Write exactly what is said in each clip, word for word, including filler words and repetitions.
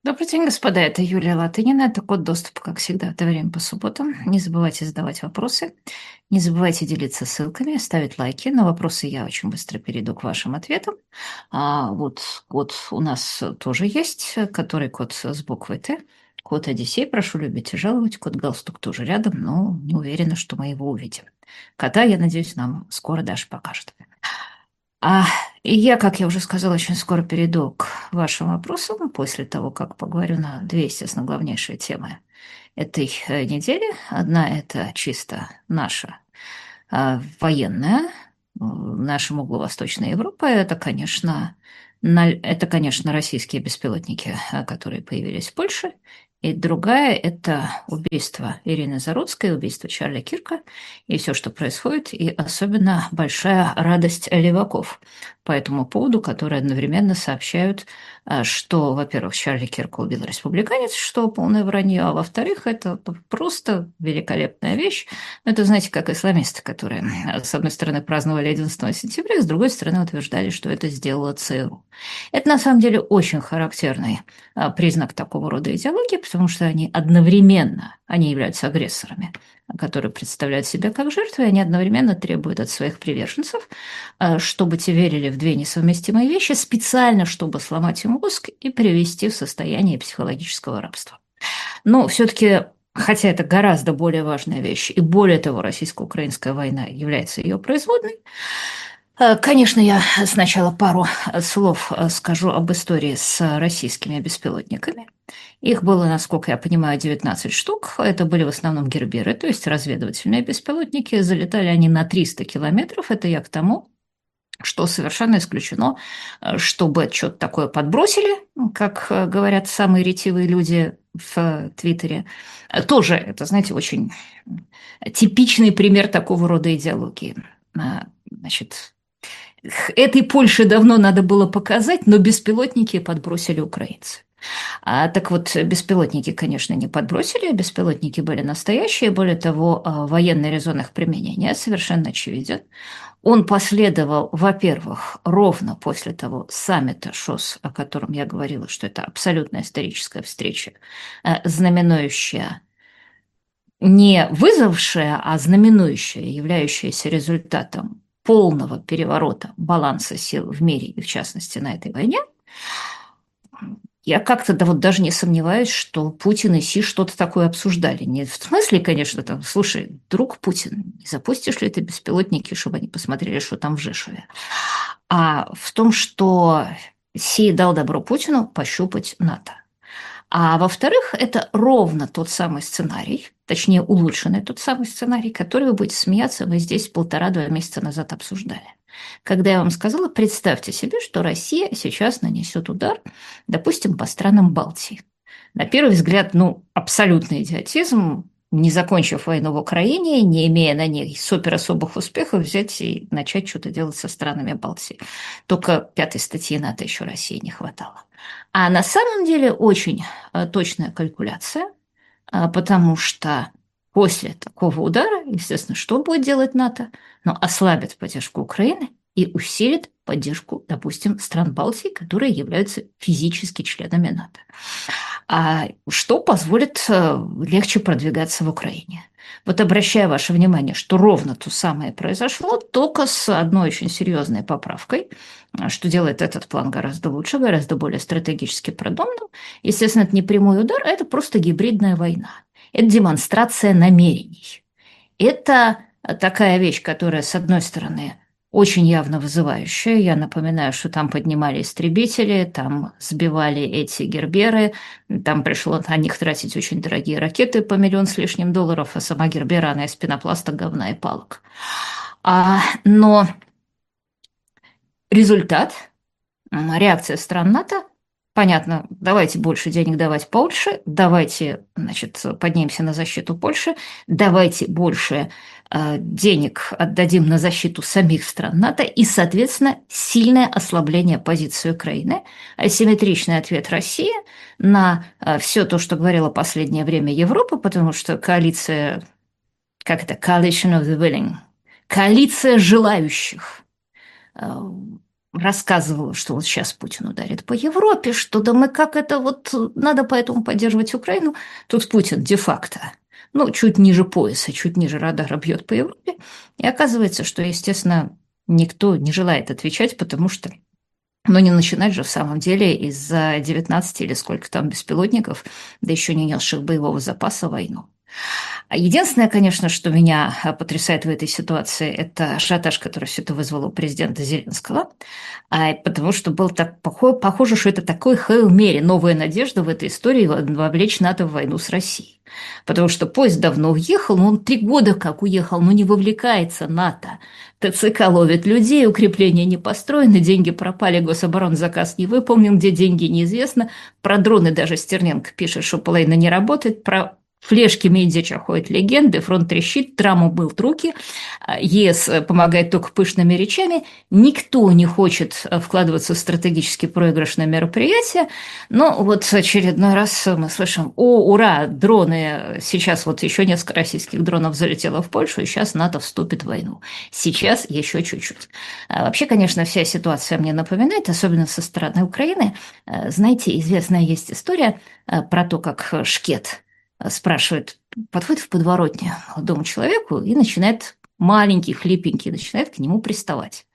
Добрый день, господа. Это Юлия Латынина. Это код доступа, как всегда, в это время по субботам. Не забывайте задавать вопросы. Не забывайте делиться ссылками, ставить лайки. На вопросы я очень быстро перейду к вашим ответам. А вот код у нас тоже есть, который код с буквой Т. Код Одиссей, прошу любить и жаловать. Код галстук тоже рядом, но не уверена, что мы его увидим. Кота, я надеюсь, нам скоро Даша покажет. А и я, как я уже сказала, очень скоро перейду к вашим вопросам после того, как поговорю на две, естественно, главнейшие темы этой э, недели. Одна – это чисто наша а, военная, в нашем углу Восточной Европы. Это, конечно, на- это, конечно, российские беспилотники, а, которые появились в Польше. И другая – это убийство Ирины Заруцкой, убийство Чарли Кирка и все, что происходит, и особенно большая радость леваков по этому поводу, которые одновременно сообщают, а, что, во-первых, Чарли Кирка убил республиканец, что полное вранье, а во-вторых, это просто великолепная вещь. Ну, это, знаете, как исламисты, которые, с одной стороны, праздновали одиннадцатого сентября, с другой стороны, утверждали, что это сделала ЦРУ. Это, на самом деле, очень характерный а, признак такого рода идеологии, потому что они одновременно, они являются агрессорами, которые представляют себя как жертвы, и они одновременно требуют от своих приверженцев, а, чтобы те верили в две несовместимые вещи, специально, чтобы сломать им мозг и привести в состояние психологического рабства. Но все-таки, хотя это гораздо более важная вещь, и более того, российско-украинская война является ее производной, э, конечно, я сначала пару слов э, скажу об истории с российскими беспилотниками. Их было, насколько я понимаю, девятнадцать штук. Это были в основном герберы, то есть разведывательные беспилотники. Залетали они на триста километров. Это я к тому, что совершенно исключено, э, чтобы что-то такое подбросили, ну, как э, говорят самые ретивые люди в э, Твиттере. Э, Тоже, это, знаете, очень типичный пример такого рода идеологии. А, Значит, этой Польше давно надо было показать, но беспилотники подбросили украинцы. А, так вот, беспилотники, конечно, не подбросили, беспилотники были настоящие, более того, а, военный резон их применения совершенно очевиден. Он последовал, во-первых, ровно после того саммита ШОС, о котором я говорила, что это абсолютно историческая встреча, э, знаменующая, не вызвавшая, а знаменующая, являющаяся результатом полного переворота баланса сил в мире и, в частности, на этой войне. Я как-то да вот даже не сомневаюсь, что Путин и Си что-то такое обсуждали. Не в смысле, конечно, там, слушай, друг Путин, не запустишь ли ты беспилотники, чтобы они посмотрели, что там в Жешуве? А в том, что Си дал добро Путину пощупать НАТО. А во-вторых, это ровно тот самый сценарий, точнее улучшенный тот самый сценарий, который, вы будете смеяться, мы здесь полтора-два месяца назад обсуждали. Когда я вам сказала, представьте себе, что Россия сейчас нанесет удар, допустим, по странам Балтии. На первый взгляд, ну, абсолютный идиотизм, не закончив войну в Украине, не имея на ней супер особых успехов, взять и начать что-то делать со странами Балтии. Только пятой статьи НАТО еще России не хватало. А на самом деле очень э, точная калькуляция, а, потому что после такого удара, естественно, что будет делать НАТО? Ну, ослабит поддержку Украины и усилит поддержку, допустим, стран Балтии, которые являются физически членами НАТО. А что позволит э, легче продвигаться в Украине. Вот обращаю ваше внимание, что ровно то самое произошло, только с одной очень серьезной поправкой, а, что делает этот план гораздо лучше, гораздо более стратегически продуманным. Естественно, это не прямой удар, а это просто гибридная война. Это демонстрация намерений. Это такая вещь, которая, с одной стороны, очень явно вызывающая. Я напоминаю, что там поднимали истребители, там сбивали эти герберы, там пришло на них тратить очень дорогие ракеты по миллион с лишним долларов, а сама гербера, она из пенопласта, говна и палок. А, но результат, реакция стран НАТО, понятно, давайте больше денег давать Польше, давайте, значит, поднимемся на защиту Польши, давайте больше э, денег отдадим на защиту самих стран НАТО и, соответственно, сильное ослабление позиции Украины, асимметричный ответ России на э, все то, что говорила последнее время Европа, потому что коалиция, как это, coalition of the willing, коалиция желающих, рассказывала, что вот сейчас Путин ударит по Европе, что да мы как это вот надо поэтому поддерживать Украину. Тут Путин де-факто, ну, чуть ниже пояса, чуть ниже радара бьет по Европе. И оказывается, что, естественно, никто не желает отвечать, потому что, ну, не начинать же в самом деле из-за девятнадцати или сколько там беспилотников, да еще не несших боевого запаса, войну. А единственное, конечно, что меня а, потрясает в этой ситуации, это ажиотаж, который все это вызвало у президента Зеленского, а, потому что было так похоже, похоже, что это такой Хейл Мери, новая надежда в этой истории вовлечь НАТО в войну с Россией. Потому что поезд давно уехал, но он три года как уехал, но не вовлекается НАТО. ТЦК ловит людей, укрепления не построены, деньги пропали, гособоронзаказ не выполнен, где деньги неизвестно. Про дроны даже Стерненко пишет, что половина не работает, про флешки Медича ходят легенды, фронт трещит, Траму был руки, ЕС помогает только пышными речами, никто не хочет вкладываться в стратегически проигрышное мероприятие, но вот очередной раз мы слышим: о, ура, дроны, сейчас вот еще несколько российских дронов залетело в Польшу, и сейчас НАТО вступит в войну. Сейчас еще чуть-чуть. А вообще, конечно, вся ситуация мне напоминает, особенно со стороны Украины. Знаете, известная есть история про то, как Шкет спрашивает, подходит в подворотне молодому человеку и начинает, маленький, хлипенький, начинает к нему приставать.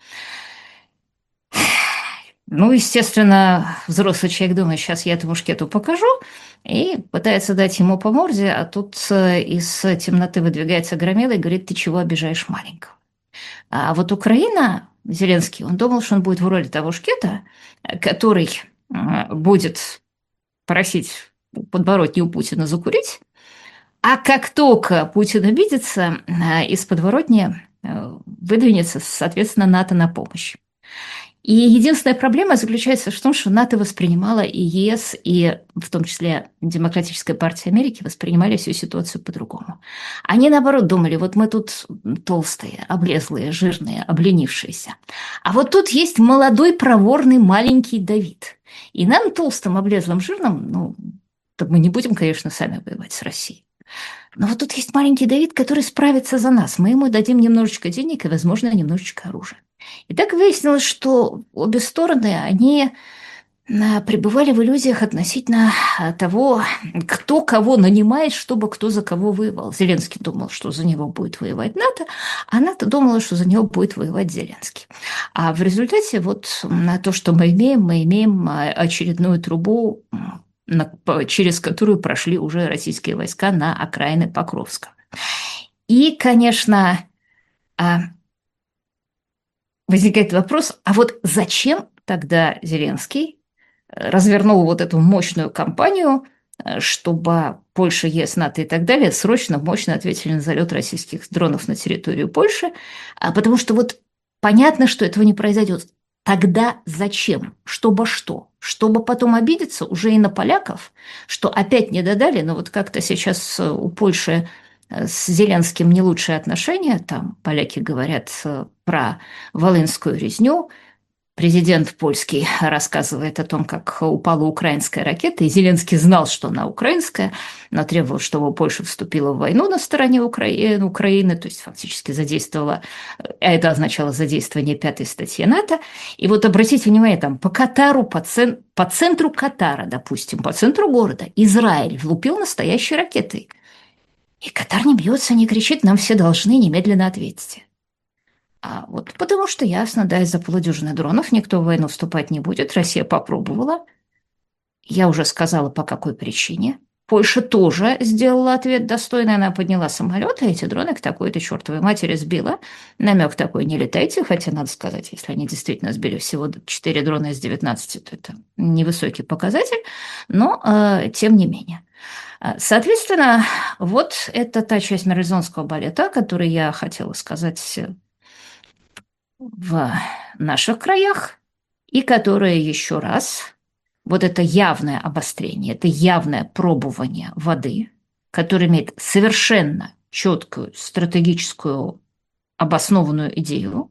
Ну, естественно, взрослый человек думает, сейчас я этому Шкету покажу, и пытается дать ему по морде, а тут из темноты выдвигается громила и говорит: ты чего обижаешь маленького? А вот Украина, Зеленский, он думал, что он будет в роли того Шкета, который будет просить подворотни у Путина закурить, а как только Путин обидится, из подворотни выдвинется, соответственно, НАТО на помощь. И единственная проблема заключается в том, что НАТО воспринимала, и ЕС, и в том числе Демократическая партия Америки воспринимали всю ситуацию по-другому. Они, наоборот, думали: вот мы тут толстые, облезлые, жирные, обленившиеся. А вот тут есть молодой, проворный, маленький Давид. И нам, толстым, облезлым, жирным, ну, так мы не будем, конечно, сами воевать с Россией. Но вот тут есть маленький Давид, который справится за нас. Мы ему дадим немножечко денег и, возможно, немножечко оружия. И так выяснилось, что обе стороны, они пребывали в иллюзиях относительно того, кто кого нанимает, чтобы кто за кого воевал. Зеленский думал, что за него будет воевать НАТО, а НАТО думала, что за него будет воевать Зеленский. А в результате вот на то, что мы имеем, мы имеем очередную трубу, через которую прошли уже российские войска на окраины Покровска. И, конечно, возникает вопрос: а вот зачем тогда Зеленский развернул вот эту мощную кампанию, чтобы Польша, ЕС, НАТО и так далее срочно, мощно ответили на залет российских дронов на территорию Польши? Потому что вот понятно, что этого не произойдет. Тогда зачем? Чтобы что? Чтобы потом обидеться уже и на поляков, что опять не додали, но вот как-то сейчас у Польши с Зеленским не лучшие отношения, там поляки говорят про волынскую резню, президент польский рассказывает о том, как упала украинская ракета, и Зеленский знал, что она украинская, но требовал, чтобы Польша вступила в войну на стороне Украины, Украины, то есть фактически задействовала, а это означало задействование пятой статьи НАТО. И вот обратите внимание, там по Катару, по, цен, по центру Катара, допустим, по центру города, Израиль влупил настоящей ракетой. И Катар не бьется, не кричит: нам все должны немедленно ответить. А вот потому что ясно, да, из-за полудюжины дронов никто в войну вступать не будет. Россия попробовала. Я уже сказала, по какой причине. Польша тоже сделала ответ достойный. Она подняла самолет, а эти дроны к такой-то чертовой матери сбила. Намек такой: не летайте. Хотя, надо сказать, если они действительно сбили всего четыре дрона из девятнадцати, то это невысокий показатель. Но э, тем не менее. Соответственно, вот это та часть марлезонского балета, о которой я хотела сказать в наших краях, и которая еще раз, вот это явное обострение, это явное пробование воды, которое имеет совершенно четкую стратегическую обоснованную идею,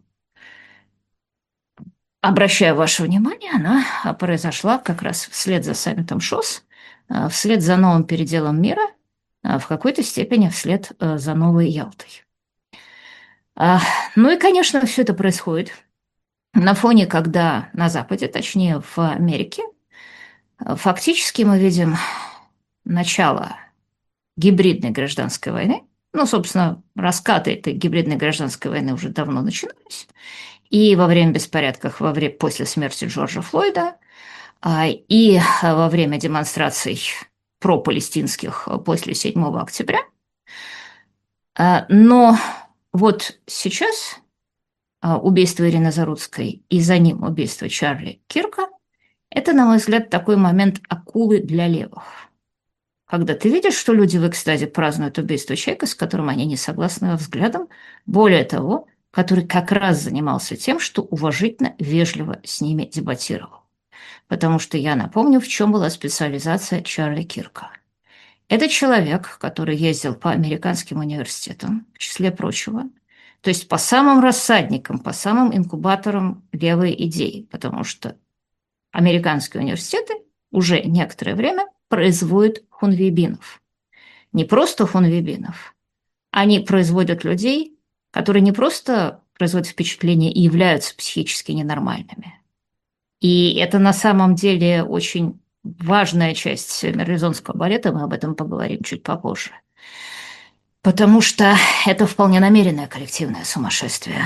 обращаю ваше внимание, она произошла как раз вслед за саммитом ШОС, вслед за новым переделом мира, в какой-то степени вслед за новой Ялтой. Ну и, конечно, все это происходит на фоне, когда на Западе, точнее в Америке, фактически мы видим начало гибридной гражданской войны. Ну, собственно, раскаты этой гибридной гражданской войны уже давно начинались. И во время беспорядков, во время, после смерти Джорджа Флойда, а, и во время демонстраций пропалестинских после седьмого октября. А, Но вот сейчас а, убийство Ирины Заруцкой и за ним убийство Чарли Кирка – это, на мой взгляд, такой момент акулы для левых. Когда ты видишь, что люди в экстазе празднуют убийство человека, с которым они не согласны во взглядам, более того, который как раз занимался тем, что уважительно, вежливо с ними дебатировал. Потому что я напомню, в чем была специализация Чарли Кирка. Это человек, который ездил по американским университетам, в числе прочего, то есть по самым рассадникам, по самым инкубаторам левой идеи, потому что американские университеты уже некоторое время производят хунвейбинов. Не просто хунвейбинов, они производят людей, которые не просто производят впечатление и являются психически ненормальными. И это на самом деле очень важная часть мерлезонского балета, мы об этом поговорим чуть попозже. Потому что это вполне намеренное коллективное сумасшествие.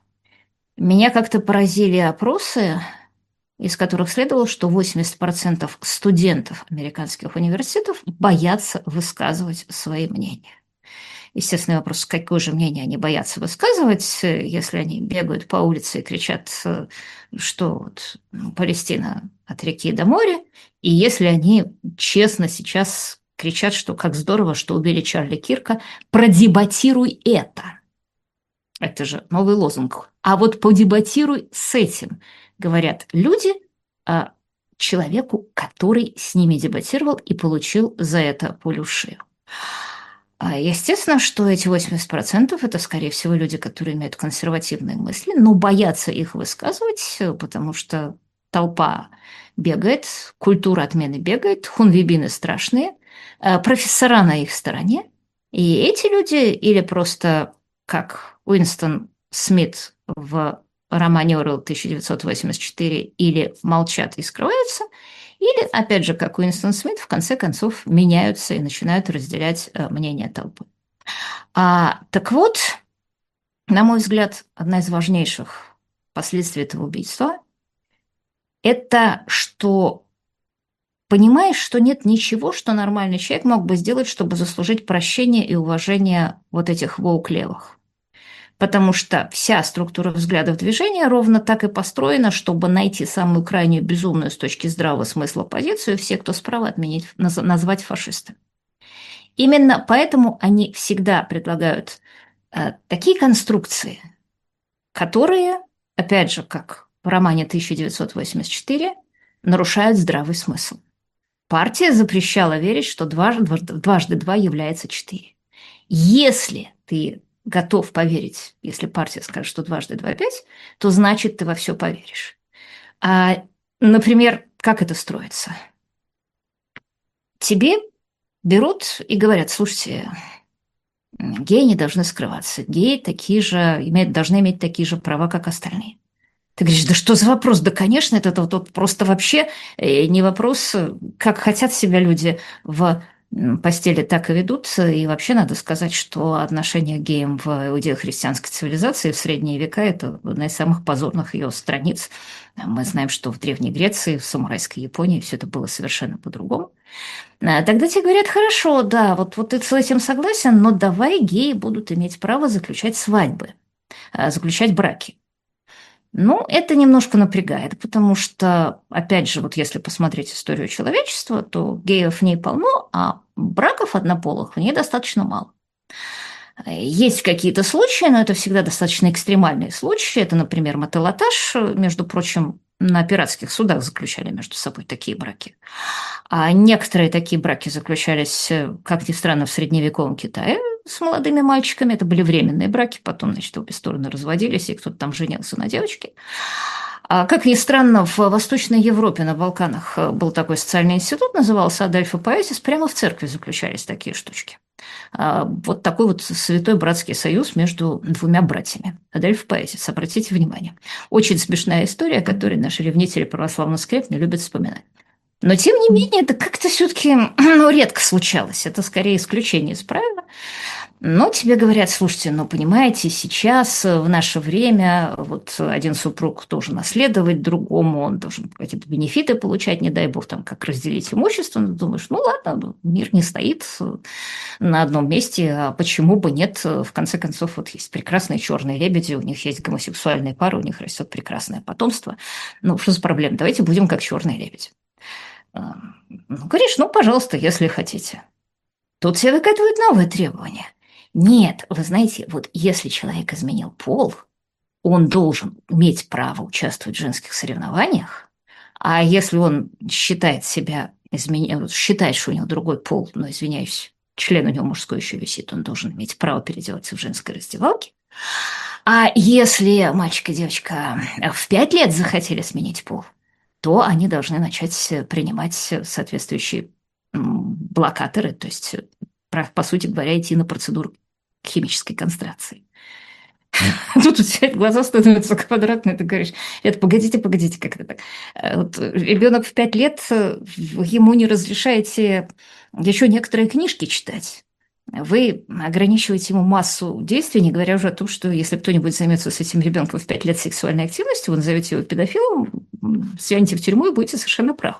Меня как-то поразили опросы, из которых следовало, что восемьдесят процентов студентов американских университетов боятся высказывать свои мнения. Естественный вопрос, какое же мнение они боятся высказывать, если они бегают по улице и кричат, что вот Палестина от реки до моря, и если они честно сейчас кричат, что как здорово, что убили Чарли Кирка, продебатируй это. Это же новый лозунг. А вот подебатируй с этим, говорят люди, а человеку, который с ними дебатировал и получил за это пулю в шею. Естественно, что эти восемьдесят процентов это, скорее всего, люди, которые имеют консервативные мысли, но боятся их высказывать, потому что толпа бегает, культура отмены бегает, хунвейбины страшные, профессора на их стороне. И эти люди или просто, как Уинстон Смит в романе Орвелл тысяча девятьсот восемьдесят четыре, или молчат и скрываются, или, опять же, как Уинстон Смит, в конце концов меняются и начинают разделять мнение толпы. А, так вот, на мой взгляд, одна из важнейших последствий этого убийства – это что понимаешь, что нет ничего, что нормальный человек мог бы сделать, чтобы заслужить прощение и уважение вот этих воук-левых. Потому что вся структура взглядов движения ровно так и построена, чтобы найти самую крайнюю безумную с точки здравого смысла позицию, все, кто справа, отменить, назвать фашистами. Именно поэтому они всегда предлагают э, такие конструкции, которые, опять же, как в романе тысяча девятьсот восемьдесят четыре, нарушают здравый смысл. Партия запрещала верить, что дважды, дважды два является четыре. Если ты готов поверить, если партия скажет, что дважды два – пять, то значит, ты во все поверишь. А, например, как это строится? Тебе берут и говорят, слушайте, геи не должны скрываться, геи такие же, имеют, должны иметь такие же права, как остальные. Ты говоришь, да что за вопрос? Да, конечно, это вот, вот просто вообще не вопрос, как хотят себя люди в постели, так и ведутся. И вообще надо сказать, что отношение к геям в иудео-христианской цивилизации в средние века – это одна из самых позорных ее страниц. Мы знаем, что в Древней Греции, в самурайской Японии все это было совершенно по-другому. Тогда тебе говорят, хорошо, да, вот, вот ты с этим согласен, но давай геи будут иметь право заключать свадьбы, заключать браки. Ну, это немножко напрягает, потому что, опять же, вот если посмотреть историю человечества, то геев в ней полно, а браков однополых в ней достаточно мало. Есть какие-то случаи, но это всегда достаточно экстремальные случаи. Это, например, мотелотаж, между прочим, на пиратских судах заключали между собой такие браки. А некоторые такие браки заключались, как ни странно, в средневековом Китае с молодыми мальчиками. Это были временные браки, потом, значит, обе стороны разводились, и кто-то там женился на девочке. А, как ни странно, в Восточной Европе, на Балканах был такой социальный институт, назывался Адельфа Поэзис, прямо в церкви заключались такие штучки. А, вот такой вот святой братский союз между двумя братьями. Адольф Паисис, обратите внимание. Очень смешная история, которую наши ревнители православных скреп не любят вспоминать. Но, тем не менее, это как-то все-таки ну, редко случалось. Это скорее исключение из правила. Но тебе говорят, слушайте, ну, понимаете, сейчас, в наше время, вот один супруг должен наследовать другому, он должен какие-то бенефиты получать, не дай бог, там, как разделить имущество. Ну, думаешь, ну, ладно, мир не стоит на одном месте, а почему бы нет? В конце концов, вот есть прекрасные черные лебеди, у них есть гомосексуальные пары, у них растет прекрасное потомство. Ну, что за проблема? Давайте будем как черные лебеди. Ну, говоришь, ну, пожалуйста, если хотите. Тут все выкатывают новые требования. Нет, вы знаете, вот если человек изменил пол, он должен иметь право участвовать в женских соревнованиях, а если он считает себя, изменя... считает, что у него другой пол, но, извиняюсь, член у него мужской еще висит, он должен иметь право переодеваться в женской раздевалке. А если мальчик и девочка в пять лет захотели сменить пол, то они должны начать принимать соответствующие блокаторы, то есть, по сути говоря, идти на процедуру химической кастрации. Тут у тебя глаза становятся квадратные, ты говоришь, это погодите, погодите, как это так? Вот ребенок в пять лет, ему не разрешаете еще некоторые книжки читать. Вы ограничиваете ему массу действий, не говоря уже о том, что если кто-нибудь займется с этим ребенком в пять лет сексуальной активностью, вы назовете его педофилом, сядете в тюрьму и будете совершенно правы.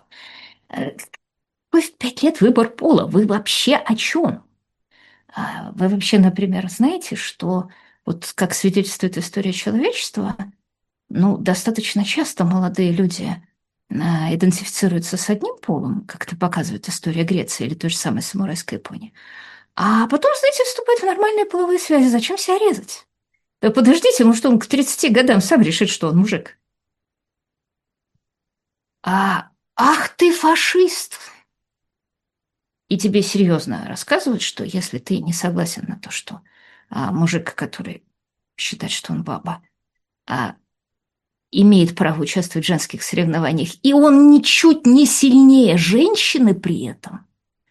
Вы в пять лет выбор пола, вы вообще о чем? Вы вообще, например, знаете, что вот как свидетельствует история человечества, ну, достаточно часто молодые люди идентифицируются с одним полом, как это показывает история Греции или той же самой самурайской Японии, а потом, знаете, вступают в нормальные половые связи. Зачем себя резать? Да подождите, может, он к тридцати годам сам решит, что он мужик. А, ах ты фашист! И тебе серьезно рассказывают, что если ты не согласен на то, что а, мужик, который считает, что он баба, а, имеет право участвовать в женских соревнованиях, и он ничуть не сильнее женщины при этом,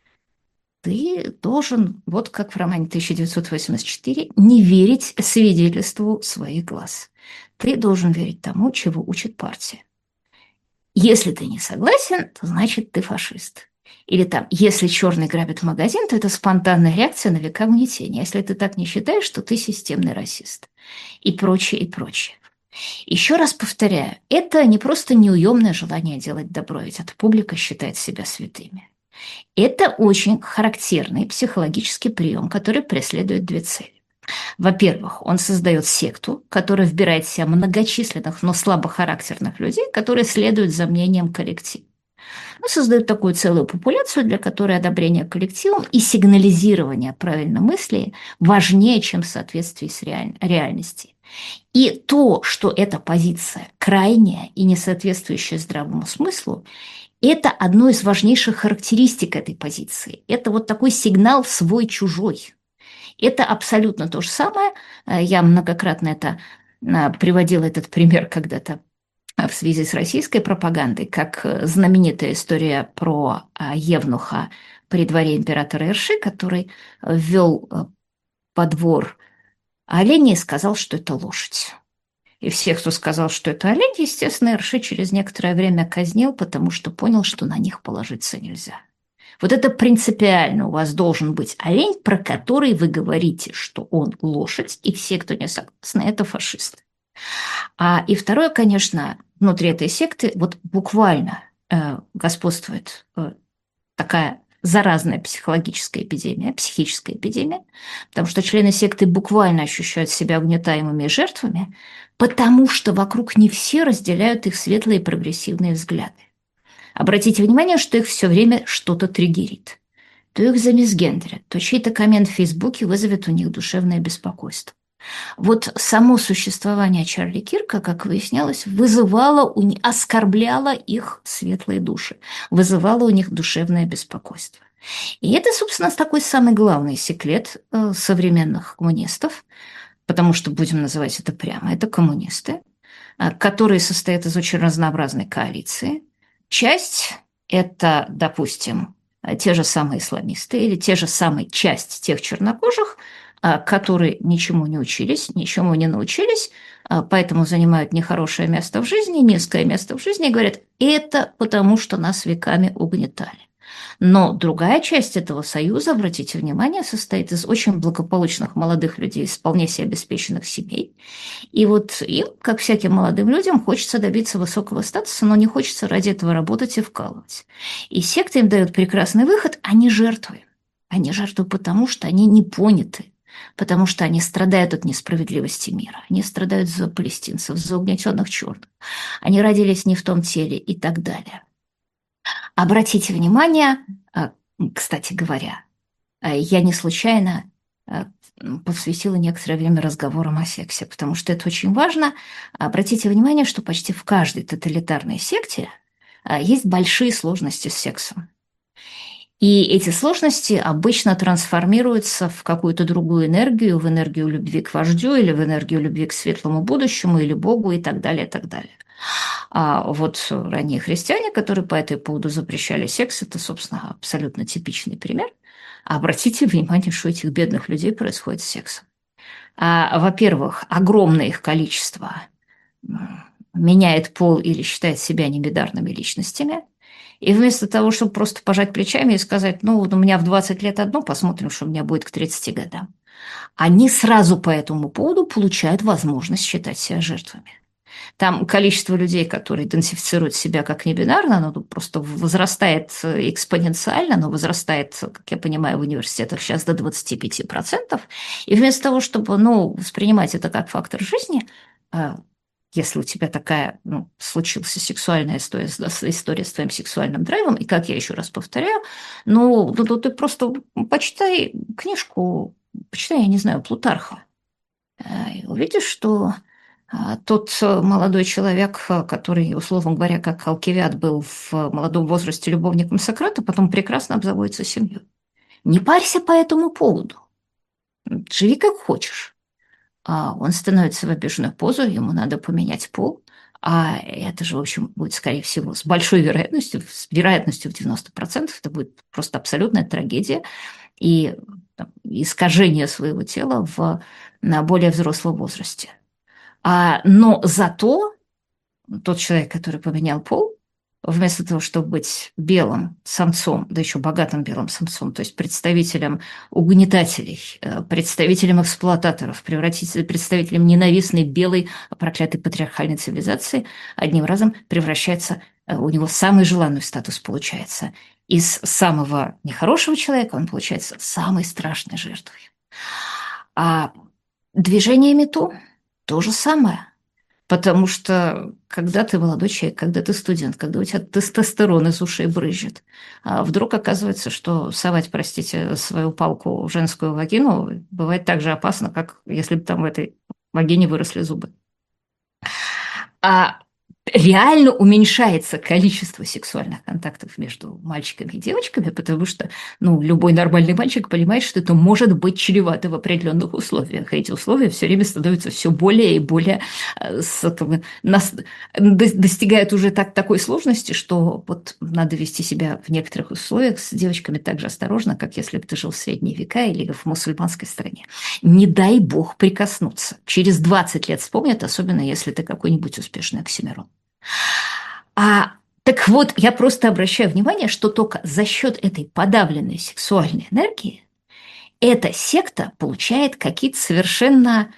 ты должен, вот как в романе тысяча девятьсот восемьдесят четыре, не верить свидетельству своих глаз. Ты должен верить тому, чего учит партия. Если ты не согласен, то значит ты фашист. Или там, если черный грабит магазин, то это спонтанная реакция на века угнетения. Если ты так не считаешь, то ты системный расист. И прочее, и прочее. Еще раз повторяю, это не просто неуемное желание делать добро, ведь эта публика считает себя святыми. Это очень характерный психологический прием, который преследует две цели. Во-первых, он создает секту, которая вбирает в себя многочисленных, но слабохарактерных людей, которые следуют за мнением коллектива. Он создает такую целую популяцию, для которой одобрение коллективом и сигнализирование правильной мысли важнее, чем соответствие с реаль... реальности. И то, что эта позиция крайняя и не соответствующая здравому смыслу, это одно из важнейших характеристик этой позиции. Это вот такой сигнал свой-чужой. Это абсолютно то же самое. Я многократно это приводила этот пример когда-то в связи с российской пропагандой, как знаменитая история про евнуха при дворе императора Ирши, который ввел во двор оленя и сказал, что это лошадь. И все, кто сказал, что это олень, естественно, Ирши через некоторое время казнил, потому что понял, что на них положиться нельзя. Вот это принципиально. У вас должен быть олень, про который вы говорите, что он лошадь, и все, кто не согласны, это фашисты. А, и второе, конечно, внутри этой секты вот буквально э, господствует э, такая заразная психологическая эпидемия, психическая эпидемия, потому что члены секты буквально ощущают себя угнетаемыми и жертвами, потому что вокруг не все разделяют их светлые и прогрессивные взгляды. Обратите внимание, что их все время что-то триггерит. То их замизгендрят, то чей-то коммент в Фейсбуке вызовет у них душевное беспокойство. Вот само существование Чарли Кирка, как выяснялось, вызывало, у них, оскорбляло их светлые души, вызывало у них душевное беспокойство. И это, собственно, такой самый главный секрет э, современных коммунистов, потому что, будем называть это прямо, это коммунисты, э, которые состоят из очень разнообразной коалиции. Часть – это, допустим, те же самые исламисты или те же самые часть тех чернокожих, а, которые ничему не учились, ничему не научились, а, поэтому занимают нехорошее место в жизни, низкое место в жизни, и говорят, это потому, что нас веками угнетали. Но другая часть этого союза, обратите внимание, состоит из очень благополучных молодых людей из вполне себе обеспеченных семей. И вот им, как всяким молодым людям, хочется добиться высокого статуса, но не хочется ради этого работать и вкалывать. И секта им дает прекрасный выход, они жертвуют. Они жертвуют потому, что они не поняты, потому что они страдают от несправедливости мира, они страдают за палестинцев, за угнетенных черных, они родились не в том теле и так далее. Обратите внимание, а, кстати говоря, а, я не случайно а, посвятила некоторое время разговорам о сексе, потому что это очень важно. Обратите внимание, что почти в каждой тоталитарной секте а, есть большие сложности с сексом. И эти сложности обычно трансформируются в какую-то другую энергию, в энергию любви к вождю или в энергию любви к светлому будущему или Богу и так далее, и так далее. А вот ранние христиане, которые по этой поводу запрещали секс, это, собственно, абсолютно типичный пример. А обратите внимание, что у этих бедных людей происходит с сексом. А, во-первых, огромное их количество меняет пол или считает себя небинарными личностями. И вместо того, чтобы просто пожать плечами и сказать, ну, вот у меня в двадцать лет одно, посмотрим, что у меня будет к тридцати годам, они сразу по этому поводу получают возможность считать себя жертвами. Там количество людей, которые идентифицируют себя как небинарно, оно просто возрастает экспоненциально, оно возрастает, как я понимаю, в университетах сейчас до двадцати пяти процентов. И вместо того, чтобы ну, воспринимать это как фактор жизни, если у тебя такая, ну, случилась сексуальная история, история с твоим сексуальным драйвом, и как я еще раз повторяю, ну, ну ты просто почитай книжку, почитай, я не знаю, Плутарха, и увидишь, что тот молодой человек, который, условно говоря, как Алкивиад был в молодом возрасте любовником Сократа, потом прекрасно обзаводится семьей. Не парься по этому поводу. Живи как хочешь. А он становится в обиженную позу, ему надо поменять пол. А это же, в общем, будет, скорее всего, с большой вероятностью, с вероятностью в девяносто процентов, это будет просто абсолютная трагедия и там, искажение своего тела в, на более взрослом возрасте. А, но зато тот человек, который поменял пол, вместо того, чтобы быть белым самцом, да еще богатым белым самцом, то есть представителем угнетателей, представителем эксплуататоров, превратиться представителем ненавистной белой проклятой патриархальной цивилизации, одним разом превращается, у него самый желанный статус получается. Из самого нехорошего человека он получается самой страшной жертвой. А движение МeToo то же самое. Потому что когда ты молодой человек, когда ты студент, когда у тебя тестостерон из ушей брызжет, а вдруг оказывается, что совать, простите, свою палку в женскую вагину бывает так же опасно, как если бы там в этой вагине выросли зубы. А реально уменьшается количество сексуальных контактов между мальчиками и девочками, потому что ну, любой нормальный мальчик понимает, что это может быть чревато в определенных условиях. И эти условия все время становятся все более и более как бы, нас, достигают уже так, такой сложности, что вот надо вести себя в некоторых условиях с девочками так же осторожно, как если бы ты жил в средние века или в мусульманской стране. Не дай бог прикоснуться. Через двадцать лет вспомнят, особенно если ты какой-нибудь успешный оксимирон. А, так вот, я просто обращаю внимание, что только за счет этой подавленной сексуальной энергии эта секта получает какие-то совершенно,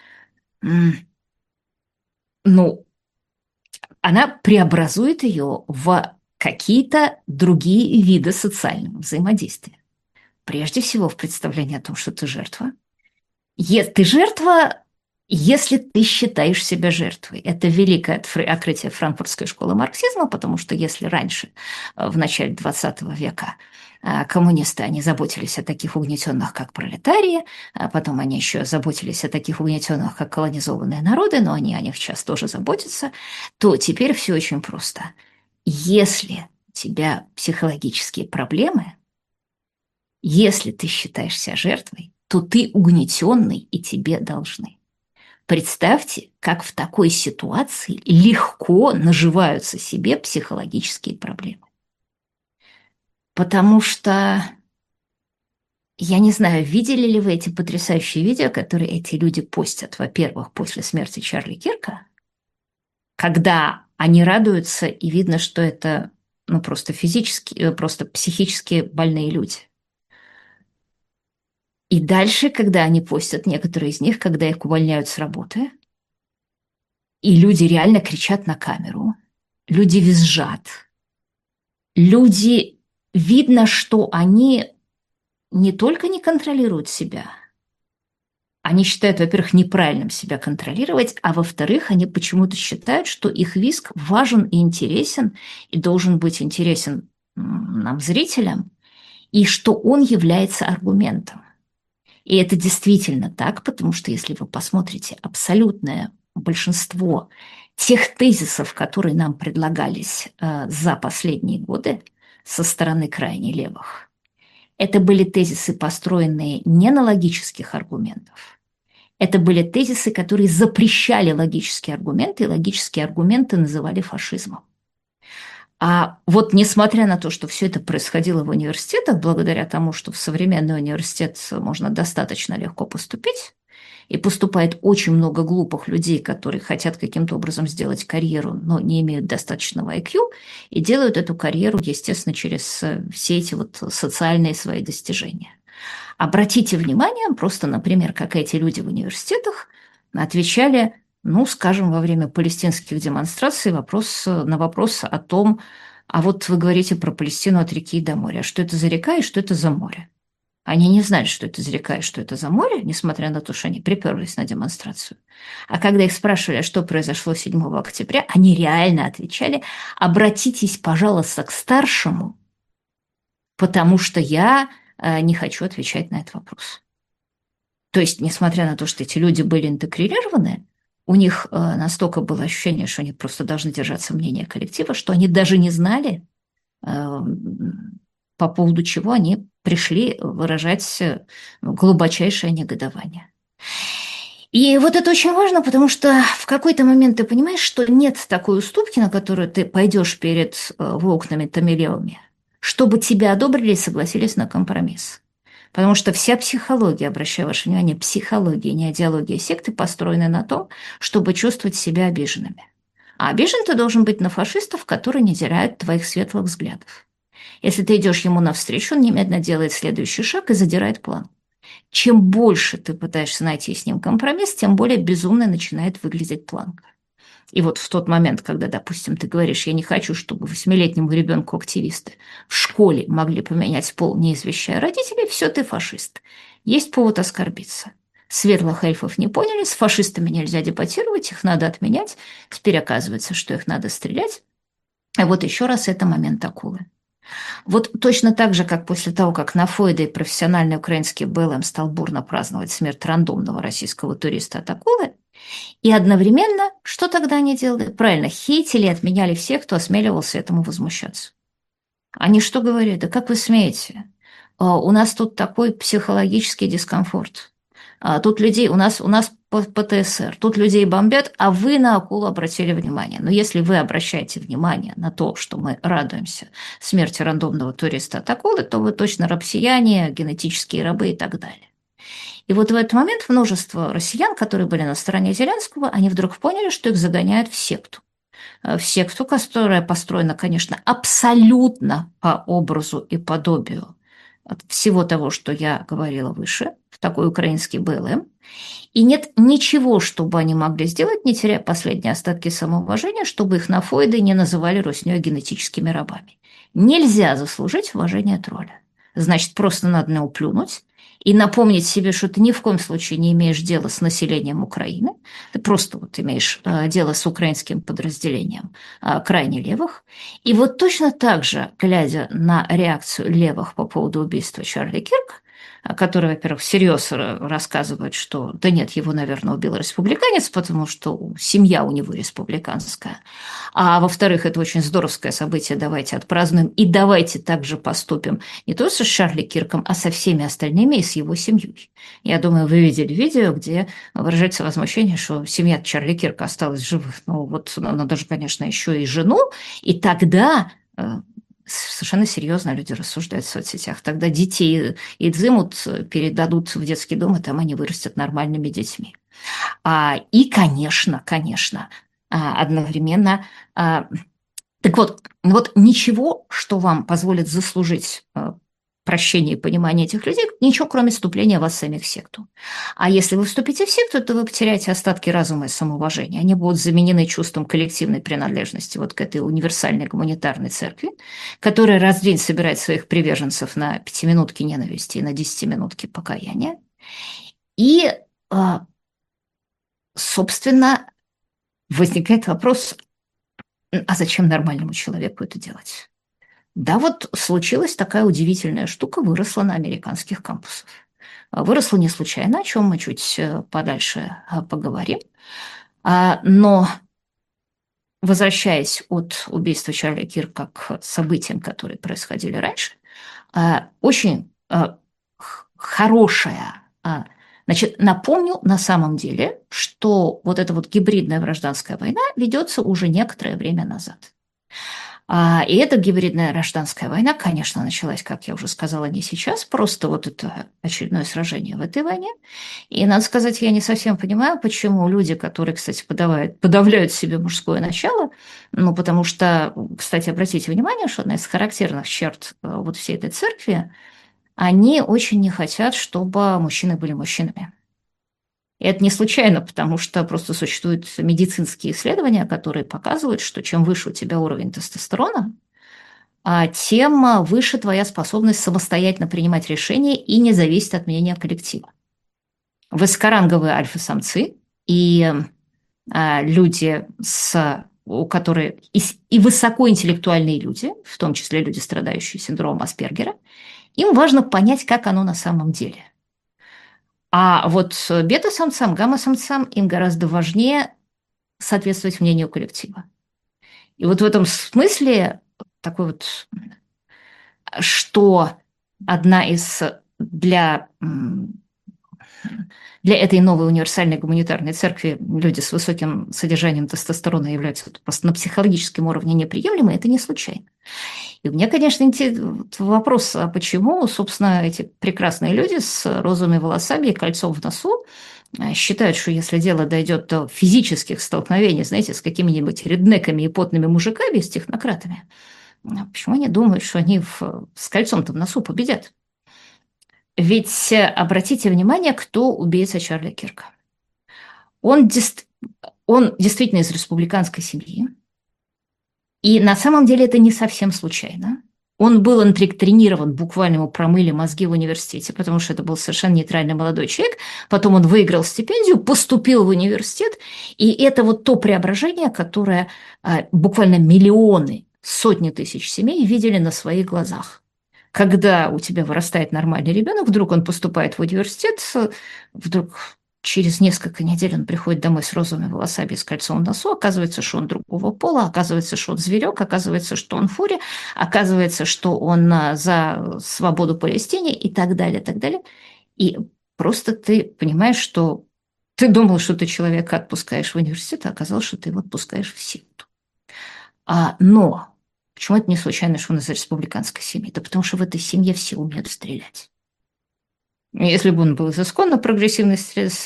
ну, она преобразует ее в какие-то другие виды социального взаимодействия. Прежде всего в представлении о том, что ты жертва. Ты жертва, если ты считаешь себя жертвой. Это великое открытие франкфуртской школы марксизма, потому что если раньше, в начале двадцатого века, коммунисты, они заботились о таких угнетенных, как пролетарии, а потом они еще заботились о таких угнетенных, как колонизованные народы, но они о них сейчас тоже заботятся, то теперь все очень просто. Если у тебя психологические проблемы, если ты считаешь себя жертвой, то ты угнетенный, и тебе должны. Представьте, как в такой ситуации легко наживаются себе психологические проблемы. Потому что Я не знаю, видели ли вы эти потрясающие видео, которые эти люди постят, во-первых, после смерти Чарли Кирка, когда они радуются, и видно, что это ну, просто физически, э, просто психически больные люди. И дальше, когда они постят, некоторые из них, когда их увольняют с работы, и люди реально кричат на камеру, люди визжат, люди, видно, что они не только не контролируют себя, они считают, во-первых, неправильным себя контролировать, а во-вторых, они почему-то считают, что их визг важен и интересен, и должен быть интересен нам, зрителям, и что он является аргументом. И это действительно так, потому что если вы посмотрите абсолютное большинство тех тезисов, которые нам предлагались э, за последние годы со стороны крайне левых, это были тезисы, построенные не на логических аргументах. Это были тезисы, которые запрещали логические аргументы, и логические аргументы называли фашизмом. А вот несмотря на то, что все это происходило в университетах, благодаря тому, что в современный университет можно достаточно легко поступить, и поступает очень много глупых людей, которые хотят каким-то образом сделать карьеру, но не имеют достаточного ай кью, и делают эту карьеру, естественно, через все эти вот социальные свои достижения. Обратите внимание, просто, например, как эти люди в университетах отвечали, ну, скажем, во время палестинских демонстраций вопрос, на вопрос о том, а вот вы говорите про Палестину от реки до моря, а что это за река и что это за море? Они не знали, что это за река и что это за море, несмотря на то, что они приперлись на демонстрацию. А когда их спрашивали, а что произошло седьмого октября, они реально отвечали, обратитесь, пожалуйста, к старшему, потому что я не хочу отвечать на этот вопрос. То есть, несмотря на то, что эти люди были интегрированы, у них настолько было ощущение, что они просто должны держаться мнения коллектива, что они даже не знали, по поводу чего они пришли выражать глубочайшее негодование. И вот это очень важно, потому что в какой-то момент ты понимаешь, что нет такой уступки, на которую ты пойдешь перед волкнами Томилевыми, чтобы тебя одобрили и согласились на компромисс. Потому что вся психология, обращаю ваше внимание, психология, не идеология секты построена на том, чтобы чувствовать себя обиженными. А обижен ты должен быть на фашистов, которые не теряют твоих светлых взглядов. Если ты идешь ему навстречу, он немедленно делает следующий шаг и задирает план. Чем больше ты пытаешься найти с ним компромисс, тем более безумно начинает выглядеть планка. И вот в тот момент, когда, допустим, ты говоришь, я не хочу, чтобы восьмилетнему ребенку активисты в школе могли поменять пол, не извещая родителей, все, ты фашист. Есть повод оскорбиться. Светлых эльфов не поняли, с фашистами нельзя дебатировать, их надо отменять. Теперь оказывается, что их надо стрелять. А вот еще раз, это момент акулы. Вот точно так же, как после того, как на Фойде профессиональный украинский бэ эл эм стал бурно праздновать смерть рандомного российского туриста от акулы, и одновременно, что тогда они делали? Правильно, хейтили и отменяли всех, кто осмеливался этому возмущаться. Они что говорят? Да как вы смеете? У нас тут такой психологический дискомфорт. Тут людей, у нас, у нас пэ тэ эс эр, тут людей бомбят, а вы на акулу обратили внимание. Но если вы обращаете внимание на то, что мы радуемся смерти рандомного туриста от акулы, то вы точно россияне, генетические рабы и так далее. И вот в этот момент множество россиян, которые были на стороне Зеленского, они вдруг поняли, что их загоняют в секту. В секту, которая построена, конечно, абсолютно по образу и подобию от всего того, что я говорила выше, в такой украинский бэ эл эм. И нет ничего, чтобы они могли сделать, не теряя последние остатки самоуважения, чтобы их на Фойде не называли руснёй генетическими рабами. Нельзя заслужить уважение тролля. Значит, просто надо на уплюнуть и напомнить себе, что ты ни в коем случае не имеешь дела с населением Украины, ты просто вот имеешь э, дело с украинским подразделением э, крайне левых. И вот точно так же, глядя на реакцию левых по поводу убийства Чарли Кирка, который, во-первых, всерьез рассказывает, что да нет, его, наверное, убил республиканец, потому что семья у него республиканская. А во-вторых, это очень здоровское событие, давайте отпразднуем и давайте также поступим не только с Чарли Кирком, а со всеми остальными и с его семьей. Я думаю, вы видели видео, где выражается возмущение, что семья Чарли Кирка осталась живых. Ну вот надо же, конечно, еще и жену, и тогда совершенно серьезно люди рассуждают в соцсетях. Тогда детей изымут, передадут в детский дом, и там они вырастут нормальными детьми. А, и, конечно, конечно, а, одновременно а, так вот, вот ничего, что вам позволит заслужить э, прощение и понимание этих людей, ничего, кроме вступления вас самих в секту. А если вы вступите в секту, то вы потеряете остатки разума и самоуважения. Они будут заменены чувством коллективной принадлежности вот к этой универсальной гуманитарной церкви, которая раз в день собирает своих приверженцев на пятиминутки ненависти и на десятиминутки покаяния. И, э, собственно, возникает вопрос, а зачем нормальному человеку это делать? Да, вот случилась такая удивительная штука, выросла на американских кампусах. Выросла не случайно, о чем мы чуть э, подальше э, поговорим. А, Но, возвращаясь от убийства Чарли Кирка к событиям, которые происходили раньше, а, очень а, х- хорошая, а, значит, напомню на самом деле, что вот эта вот гибридная гражданская война ведется уже некоторое время назад. А, и эта гибридная гражданская война, конечно, началась, как я уже сказала, не сейчас, просто вот это очередное сражение в этой войне. И, надо сказать, я не совсем понимаю, почему люди, которые, кстати, подавляют, подавляют в себе мужское начало, ну, потому что, кстати, обратите внимание, что одна из характерных черт э, вот всей этой церкви, они очень не хотят, чтобы мужчины были мужчинами. И это не случайно, потому что просто существуют медицинские исследования, которые показывают, что чем выше у тебя уровень тестостерона, а тем выше твоя способность самостоятельно принимать решения и не зависеть от мнения коллектива. Высокоранговые альфа-самцы и а, люди, с, у которых и, и высокоинтеллектуальные люди, в том числе люди, страдающие синдромом Аспергера, им важно понять, как оно на самом деле. А вот бета-самцам, гамма-самцам им гораздо важнее соответствовать мнению коллектива. И вот в этом смысле такой вот, что одна из для, для этой новой универсальной гуманитарной церкви люди с высоким содержанием тестостерона являются просто на психологическом уровне неприемлемы, это не случайно. И мне, конечно, вопрос, а почему, собственно, эти прекрасные люди с розовыми волосами и кольцом в носу считают, что если дело дойдет до физических столкновений, знаете, с какими-нибудь реднеками и потными мужиками, с технократами, почему они думают, что они в, с кольцом-то в носу победят? Ведь обратите внимание, кто убийца Чарли Кирка. Он, дес... он действительно из республиканской семьи, и на самом деле это не совсем случайно. Он был интринирован, буквально ему промыли мозги в университете, потому что это был совершенно нейтральный молодой человек. Потом он выиграл стипендию, поступил в университет, и это вот то преображение, которое а, буквально миллионы, сотни тысяч семей видели на своих глазах. Когда у тебя вырастает нормальный ребенок, вдруг он поступает в университет, вдруг через несколько недель он приходит домой с розовыми волосами и с кольцом в носу, оказывается, что он другого пола, оказывается, что он зверек, оказывается, что он фури, оказывается, что он за свободу Палестине и так далее, так далее. И просто ты понимаешь, что ты думал, что ты человека отпускаешь в университет, а оказалось, что ты его отпускаешь в секту. А, но почему это не случайно, что он из республиканской семьи? Да потому что в этой семье все умеют стрелять. Если бы он был из исконно прогрессивной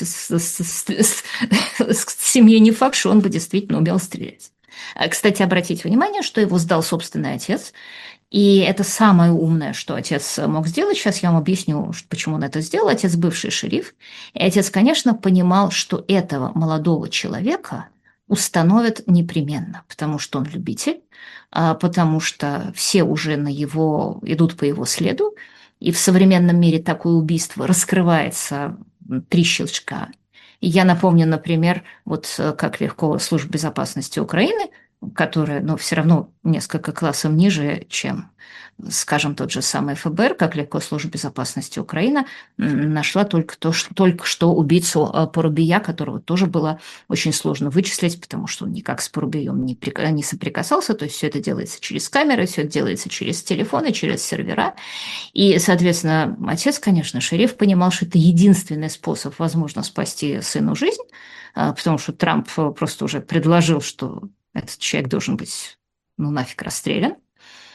семьи, не факт, что он бы действительно умел стрелять. Кстати, обратите внимание, что его сдал собственный отец, и это самое умное, что отец мог сделать. Сейчас я вам объясню, почему он это сделал. Отец бывший шериф, и отец, конечно, понимал, что этого молодого человека установят непременно, потому что он любитель, потому что все уже на его, идут по его следу, и в современном мире такое убийство раскрывается три щелчка. И я напомню, например, вот как легко служба безопасности Украины, которая, но все равно несколько классов ниже, чем, скажем, тот же самый эф бэ эр, как легко служба безопасности Украины нашла только, то, что, только что убийцу Порубия, которого тоже было очень сложно вычислить, потому что он никак с Порубием не, не соприкасался, то есть все это делается через камеры, все это делается через телефоны, через сервера. И, соответственно, отец, конечно, шериф, понимал, что это единственный способ, возможно, спасти сыну жизнь, потому что Трамп просто уже предложил, что этот человек должен быть, ну, нафиг расстрелян.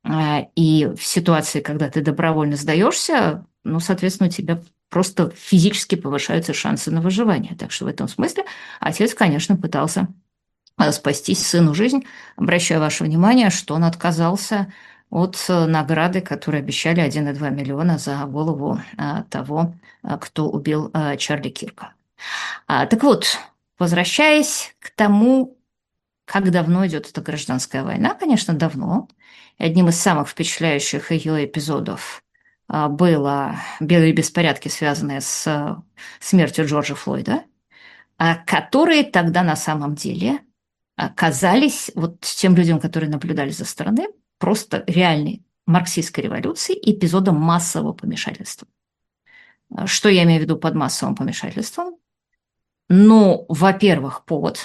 А, И в ситуации, когда ты добровольно сдаешься, ну, соответственно, у тебя просто физически повышаются шансы на выживание. Так что в этом смысле отец, конечно, пытался а, спасти сыну жизнь. Обращаю ваше внимание, что он отказался от э, награды, которую обещали один и два миллиона за голову а, того, а, кто убил а, Чарли Кирка. А, так вот, возвращаясь к тому, как давно идет эта гражданская война, конечно, давно. И одним из самых впечатляющих ее эпизодов а, было белые беспорядки, связанные с а, смертью Джорджа Флойда, а, которые тогда на самом деле а, казались вот тем людям, которые наблюдали за стороны, просто реальной марксистской революции и эпизодом массового помешательства. А, Что я имею в виду под массовым помешательством? Ну, во-первых, повод,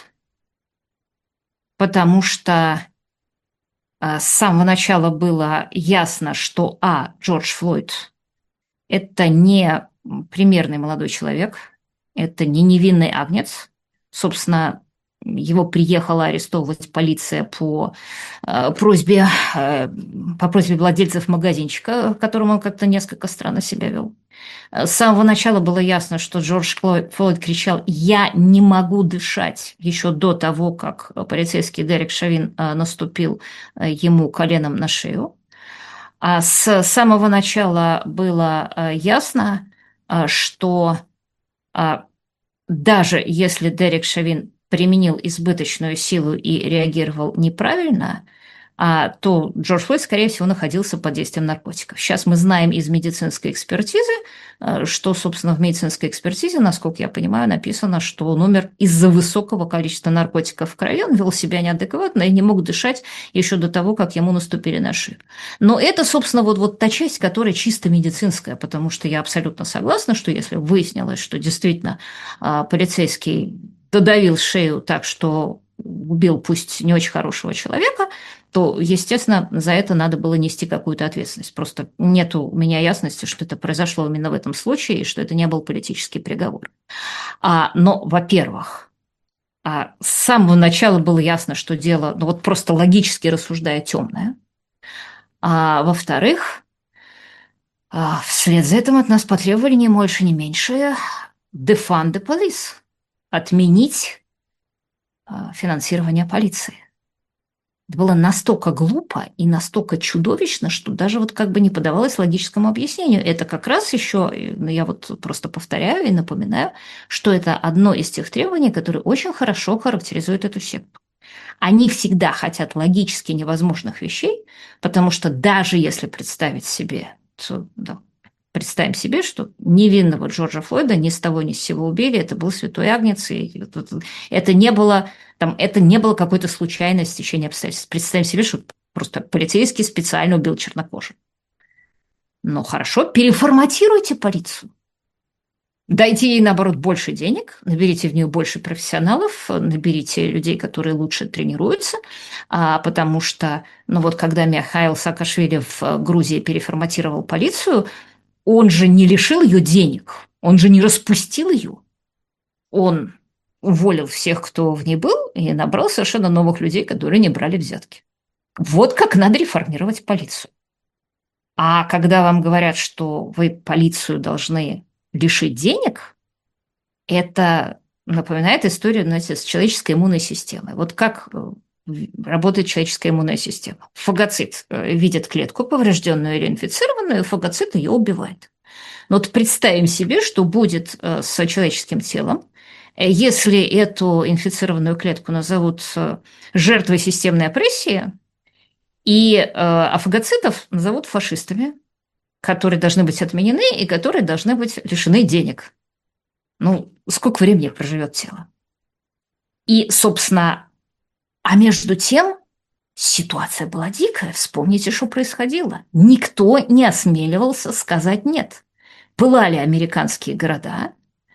потому что а, с самого начала было ясно, что а. Джордж Флойд – это не примерный молодой человек, это не невинный агнец. Собственно, его приехала арестовывать полиция по э, просьбе, э, по просьбе владельцев магазинчика, в котором он как-то несколько странно себя вел. С самого начала было ясно, что Джордж Флойд кричал «Я не могу дышать!» еще до того, как полицейский Дерек Шавин э, наступил э, ему коленом на шею. А с самого начала было э, ясно, э, что э, даже если Дерек Шавин применил избыточную силу и реагировал неправильно, а, то Джордж Флойд, скорее всего, находился под действием наркотиков. Сейчас мы знаем из медицинской экспертизы, э, что, собственно, в медицинской экспертизе, насколько я понимаю, написано, что он умер из-за высокого количества наркотиков в крови, он вел себя неадекватно и не мог дышать еще до того, как ему наступили на шею. Но это, собственно, вот, вот та часть, которая чисто медицинская, потому что я абсолютно согласна, что если выяснилось, что действительно а, полицейский додавил шею так, что убил пусть не очень хорошего человека, то, естественно, за это надо было нести какую-то ответственность. Просто нет у меня ясности, что это произошло именно в этом случае, и что это не был политический приговор. А, но, во-первых, а, с самого начала было ясно, что дело, ну вот просто логически рассуждая, темное. А во-вторых, а, вслед за этим от нас потребовали не больше, не меньше defund the police, отменить а, финансирование полиции. Это было настолько глупо и настолько чудовищно, что даже вот как бы не подавалось логическому объяснению. Это как раз еще, ну, я вот просто повторяю и напоминаю, что это одно из тех требований, которые очень хорошо характеризуют эту секту. Они всегда хотят логически невозможных вещей, потому что даже если представить себе, то, да, представим себе, что невинного Джорджа Флойда ни с того ни с сего убили, это был святой агнец, и это не было, там, это не было какой-то случайной стечения обстоятельств. Представим себе, что просто полицейский специально убил чернокожих. Ну хорошо, переформатируйте полицию. Дайте ей, наоборот, больше денег, наберите в нее больше профессионалов, наберите людей, которые лучше тренируются, а, потому что, ну вот, когда Михаил Саакашвили в Грузии переформатировал полицию, он же не лишил ее денег, он же не распустил ее, он уволил всех, кто в ней был, и набрал совершенно новых людей, которые не брали взятки. Вот как надо реформировать полицию. А когда вам говорят, что вы полицию должны лишить денег, это напоминает историю, знаете, с человеческой иммунной системой. Вот как работает человеческая иммунная система. Фагоцит видит клетку поврежденную или инфицированную, фагоцит ее убивает. Но вот представим себе, что будет с человеческим телом, если эту инфицированную клетку назовут жертвой системной опрессии, и а фагоцитов назовут фашистами, которые должны быть отменены и которые должны быть лишены денег. Ну, сколько времени проживет тело? И, собственно, а между тем ситуация была дикая. Вспомните, что происходило. Никто не осмеливался сказать «нет». Пылали американские города,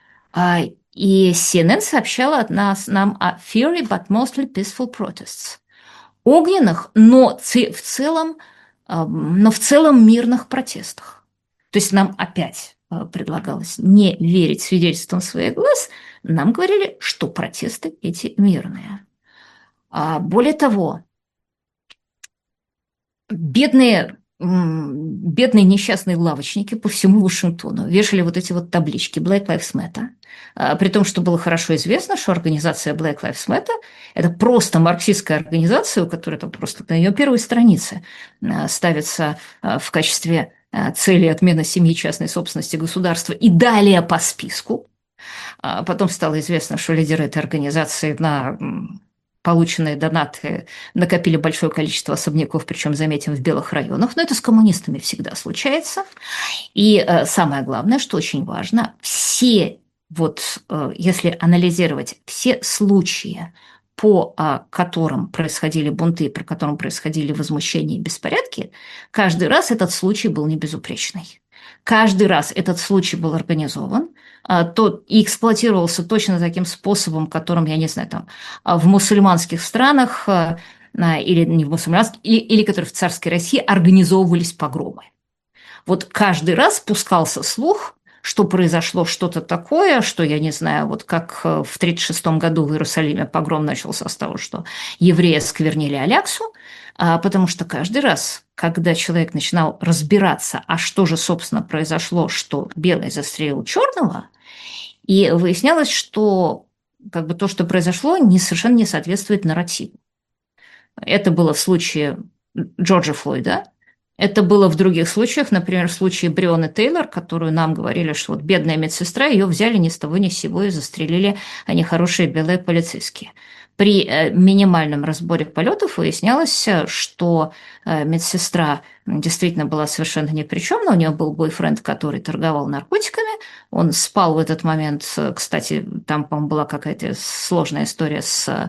и си эн эн сообщала от нас нам о fiery but mostly peaceful protests. Огненных, но в целом, но в целом мирных протестах. То есть нам опять предлагалось не верить свидетельствам своих глаз, нам говорили, что протесты эти мирные. А более того, Бедные, бедные несчастные лавочники по всему Вашингтону вешали вот эти вот таблички Black Lives Matter. А, при том, что было хорошо известно, что организация Black Lives Matter – это просто марксистская организация, у которой там просто на ее первой странице а, ставится а, в качестве а, цели отмена семьи, частной собственности государства и далее по списку. А потом стало известно, что лидеры этой организации на полученные донаты накопили большое количество особняков, причем, заметим, в белых районах. Но это с коммунистами всегда случается. И э, самое главное, что очень важно, все, вот э, если анализировать все случаи, по а, которым происходили бунты, по которым происходили возмущения и беспорядки, каждый раз этот случай был не безупречный. Каждый раз этот случай был организован, а, то и эксплуатировался точно таким способом, которым, я не знаю, там, а, в мусульманских странах а, или не в мусульманских, или, или которые в царской России организовывались погромы. Вот каждый раз пускался слух, что произошло что-то такое, что, я не знаю, вот как в тридцать шестом году в Иерусалиме погром начался с того, что евреи осквернили Аляксу, потому что каждый раз, когда человек начинал разбираться, а что же, собственно, произошло, что белый застрелил черного, и выяснялось, что как бы то, что произошло, не, совершенно не соответствует нарративу. Это было в случае Джорджа Флойда. Это было в других случаях, например, в случае Бреоны Тейлор, которую нам говорили, что вот бедная медсестра, ее взяли ни с того ни с сего и застрелили они хорошие белые полицейские. При минимальном разборе полетов выяснялось, что медсестра действительно была совершенно ни при чем, но у нее был бойфренд, который торговал наркотиками, он спал в этот момент, кстати, там, по-моему, была какая-то сложная история с...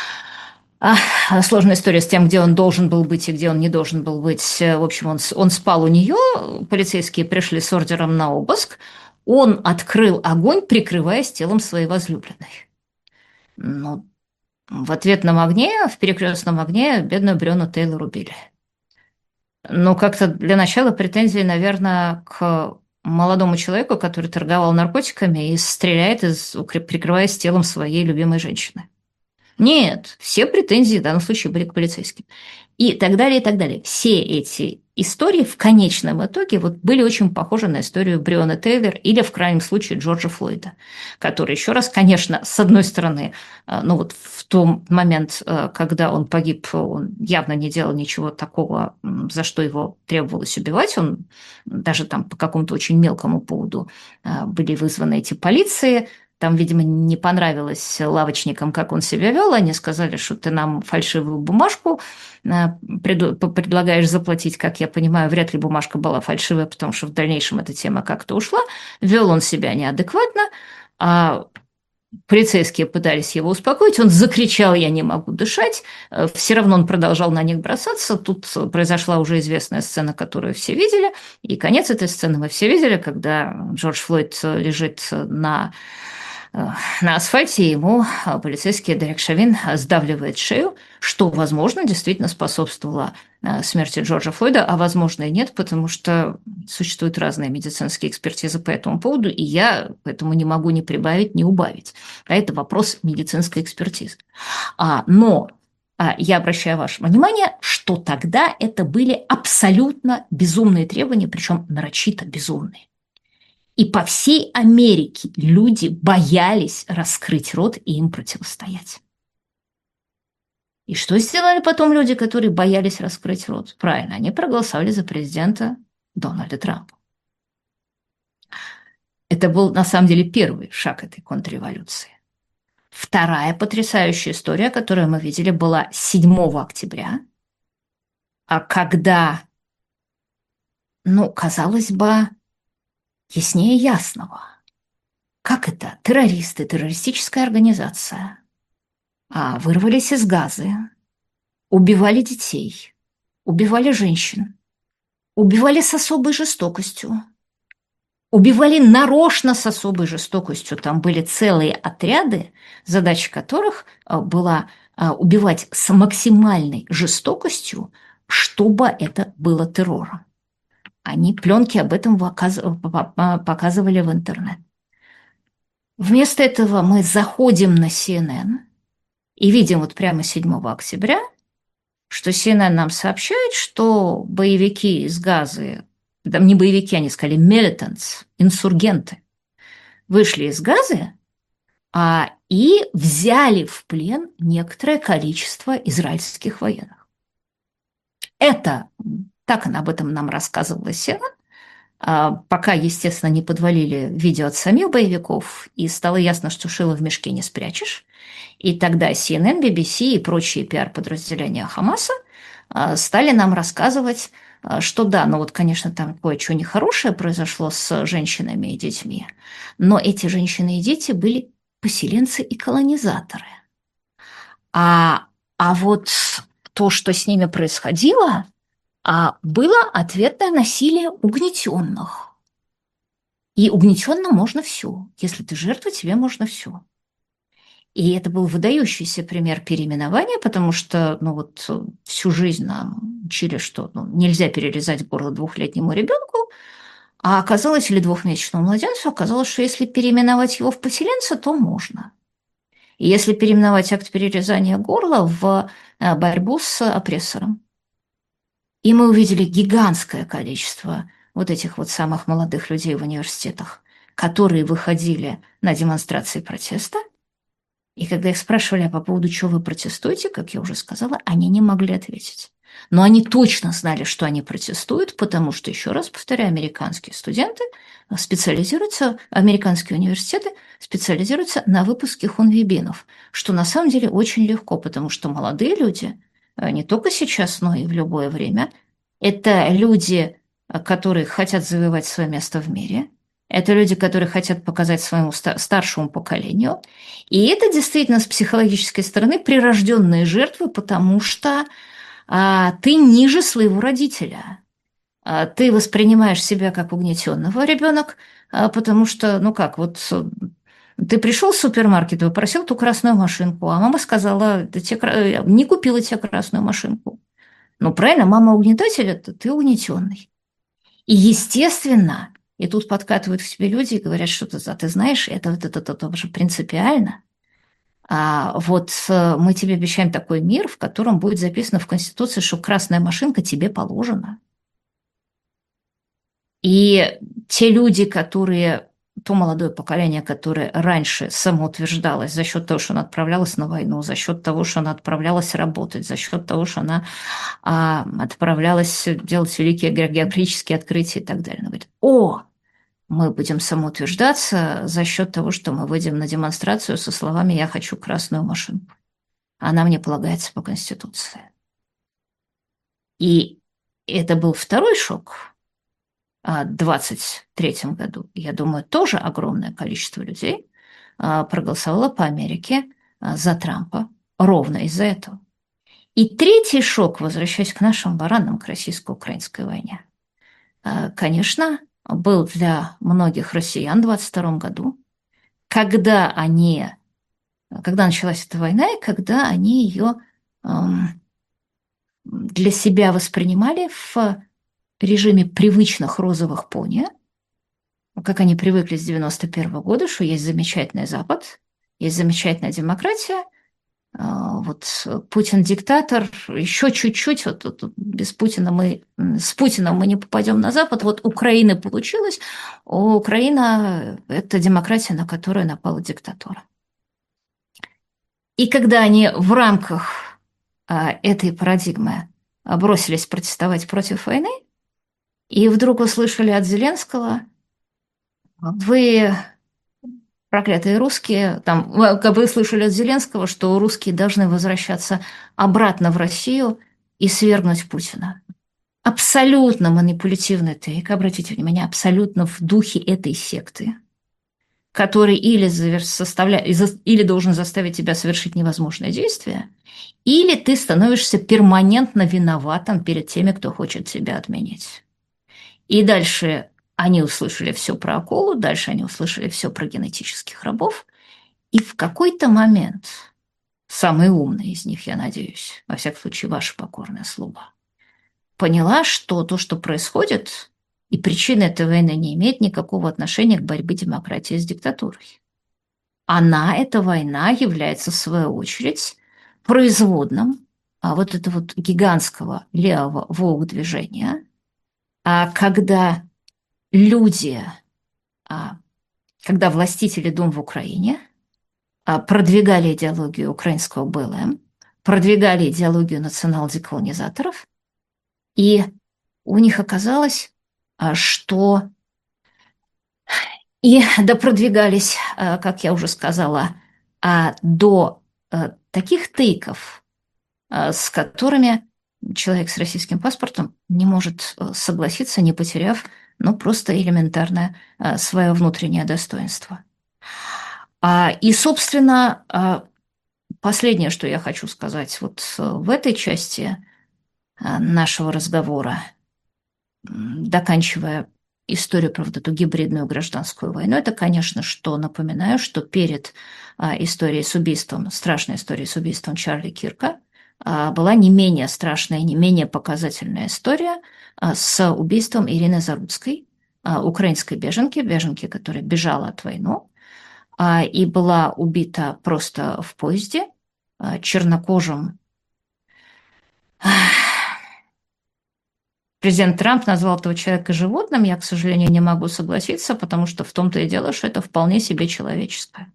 Сложная история с тем, где он должен был быть и где он не должен был быть. В общем, он, он спал у нее, полицейские пришли с ордером на обыск, он открыл огонь, прикрываясь телом своей возлюбленной. Но в ответном огне, в перекрестном огне, бедную Брёну Тейлор убили. Но как-то для начала претензии, наверное, к молодому человеку, который торговал наркотиками и стреляет, из, прикрываясь телом своей любимой женщины. Нет, все претензии в данном случае были к полицейским. И так далее, и так далее. Все эти истории в конечном итоге вот были очень похожи на историю Бреоны Тейлор или, в крайнем случае, Джорджа Флойда, который, еще раз, конечно, с одной стороны, ну вот в тот момент, когда он погиб, он явно не делал ничего такого, за что его требовалось убивать. Он даже там по какому-то очень мелкому поводу были вызваны эти полиции. Там, видимо, не понравилось лавочникам, как он себя вел. Они сказали, что ты нам фальшивую бумажку предлагаешь заплатить. Как я понимаю, вряд ли бумажка была фальшивая, потому что в дальнейшем эта тема как-то ушла. Вел он себя неадекватно, а полицейские пытались его успокоить. Он закричал: «Я не могу дышать». Все равно он продолжал на них бросаться. Тут произошла уже известная сцена, которую все видели. И конец этой сцены мы все видели, когда Джордж Флойд лежит на... на асфальте, ему полицейский Дерек Шавин сдавливает шею, что, возможно, действительно способствовало смерти Джорджа Флойда, а возможно и нет, потому что существуют разные медицинские экспертизы по этому поводу, и я поэтому не могу ни прибавить, ни убавить. А это вопрос медицинской экспертизы. А, но а, я обращаю ваше внимание, что тогда это были абсолютно безумные требования, причем нарочито безумные. И по всей Америке люди боялись раскрыть рот и им противостоять. И что сделали потом люди, которые боялись раскрыть рот? Правильно, они проголосовали за президента Дональда Трампа. Это был, на самом деле, первый шаг этой контрреволюции. Вторая потрясающая история, которую мы видели, была седьмого октября, а когда, ну, казалось бы, яснее ясного. Как это? Террористы, террористическая организация вырвались из Газы, убивали детей, убивали женщин, убивали с особой жестокостью, убивали нарочно с особой жестокостью. Там были целые отряды, задача которых была убивать с максимальной жестокостью, чтобы это было террором. Они пленки об этом показывали в интернет. Вместо этого мы заходим на си эн эн и видим вот прямо седьмого октября что Си Эн Эн нам сообщает, что боевики из Газы, да, не боевики, они сказали militants, инсургенты, вышли из Газы, а, и взяли в плен некоторое количество израильских военных. Это, так она об этом нам рассказывала Си Эн Эн, а, пока, естественно, не подвалили видео от самих боевиков, и стало ясно, что шило в мешке не спрячешь. И тогда Си Эн Эн, Би Би Си и прочие пиар-подразделения Хамаса а, стали нам рассказывать, а, что да, ну вот, конечно, там кое-что нехорошее произошло с женщинами и детьми, но эти женщины и дети были поселенцы и колонизаторы. А, а вот то, что с ними происходило, а, было ответное насилие угнетенных. И угнетенным можно все. Если ты жертва, тебе можно все. И это был выдающийся пример переименования, потому что ну вот, всю жизнь нам учили, что ну, нельзя перерезать горло двухлетнему ребенку, а оказалось, или двухмесячному младенцу, оказалось, что если переименовать его в поселенца, то можно. И если переименовать акт перерезания горла в э, борьбу с опрессором. И мы увидели гигантское количество вот этих вот самых молодых людей в университетах, которые выходили на демонстрации протеста. И когда их спрашивали, а по поводу чего вы протестуете, как я уже сказала, они не могли ответить. Но они точно знали, что они протестуют, потому что, еще раз повторяю, американские студенты специализируются, американские университеты специализируются на выпуске хунвейбинов, что на самом деле очень легко, потому что молодые люди, не только сейчас, но и в любое время, это люди, которые хотят завоевать свое место в мире. Это люди, которые хотят показать своему старшему поколению. И это действительно с психологической стороны прирожденные жертвы, потому что а, ты ниже своего родителя. А, ты воспринимаешь себя как угнетенного ребенок, а, потому что, ну как, вот ты пришел в супермаркет и попросил ту красную машинку, а мама сказала, да те, не купила тебе красную машинку. Ну правильно, мама угнетатель, это ты угнетенный. И естественно, и тут подкатывают к тебе люди и говорят, что ты, а ты знаешь, это, это, это, это уже принципиально. А вот мы тебе обещаем такой мир, в котором будет записано в Конституции, что красная машинка тебе положена. И те люди, которые, то молодое поколение, которое раньше самоутверждалось за счет того, что она отправлялась на войну, за счет того, что она отправлялась работать, за счет того, что она а, отправлялась делать великие географические открытия и так далее. Она говорит, о, мы будем самоутверждаться за счет того, что мы выйдем на демонстрацию со словами «Я хочу красную машинку». Она мне полагается по Конституции. И это был второй шок. А в двадцать третьем году, я думаю, тоже огромное количество людей проголосовало по Америке за Трампа ровно из-за этого. И третий шок, возвращаясь к нашим баранам, к российско-украинской войне, конечно, был для многих россиян в двадцать втором году, когда они, когда началась эта война, и когда они ее эм, для себя воспринимали в режиме привычных розовых пони, как они привыкли с девяносто первого года, что есть замечательный Запад, есть замечательная демократия, вот Путин диктатор, еще чуть-чуть, вот, вот без Путина мы, с Путиным мы не попадем на Запад, вот Украина получилось, Украина – это демократия, на которую напала диктатура. И когда они в рамках этой парадигмы бросились протестовать против войны, и вдруг услышали от Зеленского, вы... проклятые русские, там, как вы слышали от Зеленского, что русские должны возвращаться обратно в Россию и свергнуть Путина. Абсолютно манипулятивный тейк, обратите внимание, абсолютно в духе этой секты, который или, составля... или должен заставить тебя совершить невозможное действие, или ты становишься перманентно виноватым перед теми, кто хочет тебя отменить. И дальше они услышали все про акулу, дальше они услышали все про генетических рабов, и в какой-то момент, самый умный из них, я надеюсь, во всяком случае, ваша покорная слуга, поняла, что то, что происходит, и причина этой войны не имеет никакого отношения к борьбе демократии с диктатурой. Она, эта война, является, в свою очередь, производным а, вот этого вот гигантского левого волк-движения, а, когда люди, а, когда властители Дум в Украине а, продвигали идеологию украинского бэ эл эм, продвигали идеологию национал-деколонизаторов, и у них оказалось, а, что и допродвигались, а, как я уже сказала, а, до а, таких тейков, а, с которыми человек с российским паспортом не может а, согласиться, не потеряв, ну, просто элементарное а, свое внутреннее достоинство. А, и, собственно, а, последнее, что я хочу сказать вот а, в этой части а, нашего разговора, м, доканчивая историю про вот эту гибридную гражданскую войну, это, конечно, что напоминаю, что перед а, историей с убийством, страшной историей с убийством Чарли Кирка, а, была не менее страшная, не менее показательная история а, с убийством Ирины Заруцкой, а, украинской беженки, беженки, которая бежала от войны, а, и была убита просто в поезде а, чернокожим. Президент Трамп назвал этого человека животным, я, к сожалению, не могу согласиться, потому что в том-то и дело, что это вполне себе человеческое.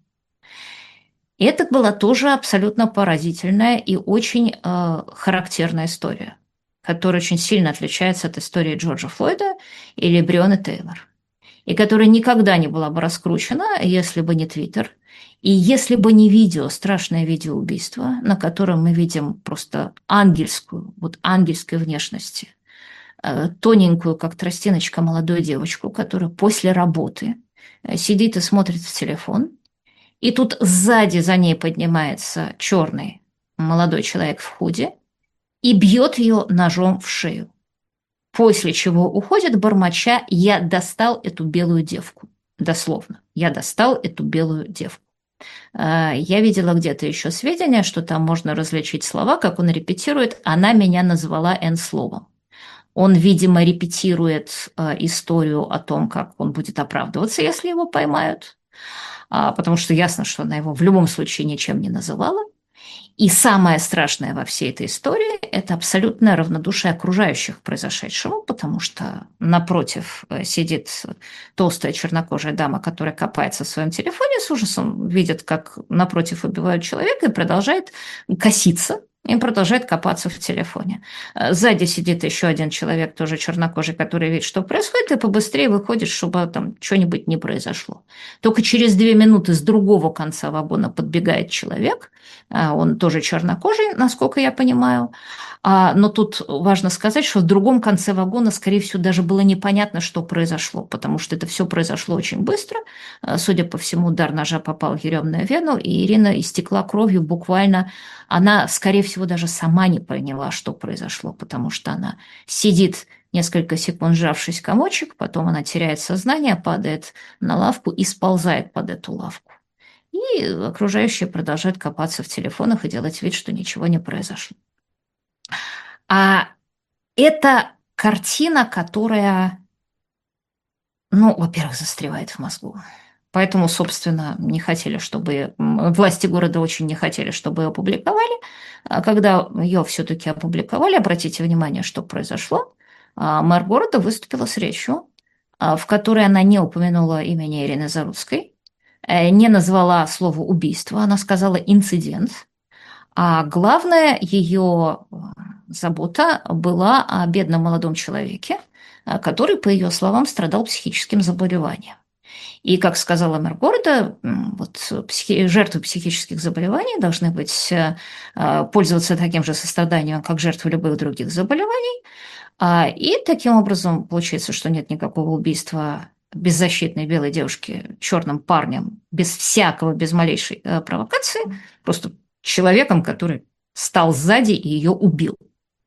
И это была тоже абсолютно поразительная и очень э, характерная история, которая очень сильно отличается от истории Джорджа Флойда или Брионы Тейлор, и которая никогда не была бы раскручена, если бы не Твиттер, и если бы не видео, страшное видеоубийство, на котором мы видим просто ангельскую, вот ангельской внешности, тоненькую, как тростиночка, молодую девочку, которая после работы сидит и смотрит в телефон, и тут сзади за ней поднимается черный молодой человек в худи и бьет ее ножом в шею. После чего уходит бормоча: «Я достал эту белую девку». Дословно. «Я достал эту белую девку». Я видела где-то еще сведения, что там можно различить слова, как он репетирует: «Она меня назвала N-словом». Он, видимо, репетирует э, историю о том, как он будет оправдываться, если его поймают, а, потому что ясно, что она его в любом случае ничем не называла. И самое страшное во всей этой истории – это абсолютное равнодушие окружающих к произошедшему, потому что напротив сидит толстая чернокожая дама, которая копается в своем телефоне, с ужасом видит, как напротив убивают человека, и продолжает коситься, и продолжает копаться в телефоне. Сзади сидит еще один человек, тоже чернокожий, который видит, что происходит, и побыстрее выходит, чтобы там что-нибудь не произошло. Только через две минуты с другого конца вагона подбегает человек, он тоже чернокожий, насколько я понимаю, но тут важно сказать, что в другом конце вагона, скорее всего, даже было непонятно, что произошло, потому что это все произошло очень быстро. Судя по всему, удар ножа попал в еремную вену, и Ирина истекла кровью буквально. Она, скорее всего, даже сама не поняла, что произошло, потому что она сидит несколько секунд, сжавшись в комочек, потом она теряет сознание, падает на лавку и сползает под эту лавку. И окружающие продолжают копаться в телефонах и делать вид, что ничего не произошло. А это картина, которая, ну, во-первых, застревает в мозгу. Поэтому, собственно, не хотели, чтобы... Власти города очень не хотели, чтобы ее опубликовали. А когда ее все-таки опубликовали, обратите внимание, что произошло. Мэр города выступила с речью, в которой она не упомянула имени Ирины Заруцкой, не назвала слово «убийство», она сказала «инцидент». А главная ее забота была о бедном молодом человеке, который, по ее словам, страдал психическим заболеванием. И, как сказала мэр города, вот, психи... жертвы психических заболеваний должны быть, пользоваться таким же состраданием, как жертвы любых других заболеваний. И таким образом получается, что нет никакого убийства беззащитной белой девушки черным парнем, без всякого, без малейшей провокации, просто человеком, который стал сзади и ее убил.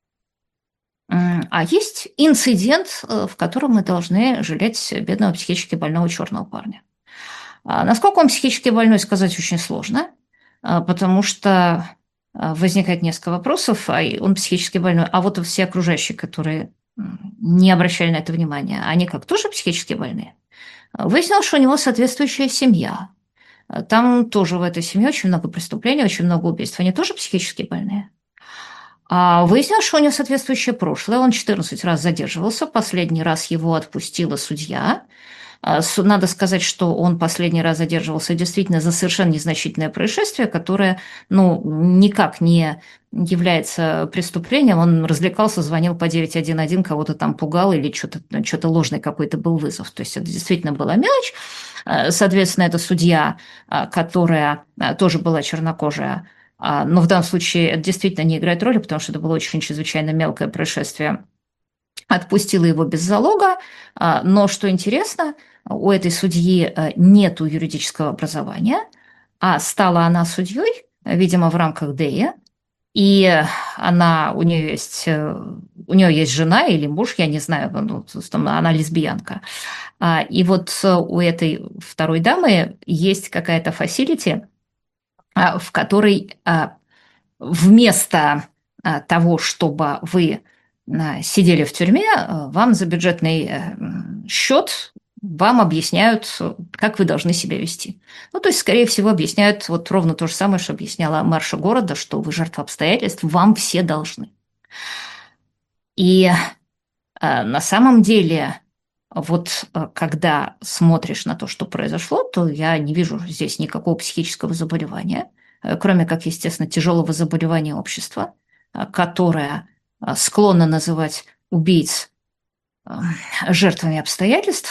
А есть инцидент, в котором мы должны жалеть бедного психически больного черного парня. Насколько он психически больной, сказать очень сложно, потому что возникает несколько вопросов, а он психически больной, а вот все окружающие, которые не обращали на это внимания, они как, тоже психически больные? Выяснилось, что у него соответствующая семья. Там тоже в этой семье очень много преступлений, очень много убийств. Они тоже психически больные? А выяснилось, что у него соответствующее прошлое. Он четырнадцать раз задерживался. Последний раз его отпустила судья. А, с- Надо сказать, что он последний раз задерживался действительно за совершенно незначительное происшествие, которое, ну, никак не является преступлением. Он развлекался, звонил по девять один один, кого-то там пугал или что-то что ложный какой-то был вызов. То есть это действительно была мелочь. А, Соответственно, это судья, а, которая а, тоже была чернокожая. А, Но в данном случае это действительно не играет роли, потому что это было очень чрезвычайно мелкое происшествие. Отпустила его без залога, а, но, что интересно, у этой судьи э, нету юридического образования, а стала она судьей, видимо, в рамках ДЭИ, и она, у нее есть, э, у нее есть жена или муж, я не знаю, ну, то есть там она лесбиянка. А, И вот э, у этой второй дамы есть какая-то фасилити, а, в которой а, вместо а, того, чтобы вы а, сидели в тюрьме, а, вам за бюджетный э, счет вам объясняют, как вы должны себя вести. Ну, то есть, скорее всего, объясняют вот ровно то же самое, что объясняла мэрша города, что вы жертва обстоятельств, вам все должны. И а, на самом деле, вот а, когда смотришь на то, что произошло, то я не вижу здесь никакого психического заболевания, э, кроме как, естественно, тяжелого заболевания общества, а, которое а, склонно называть убийц а, жертвами обстоятельств,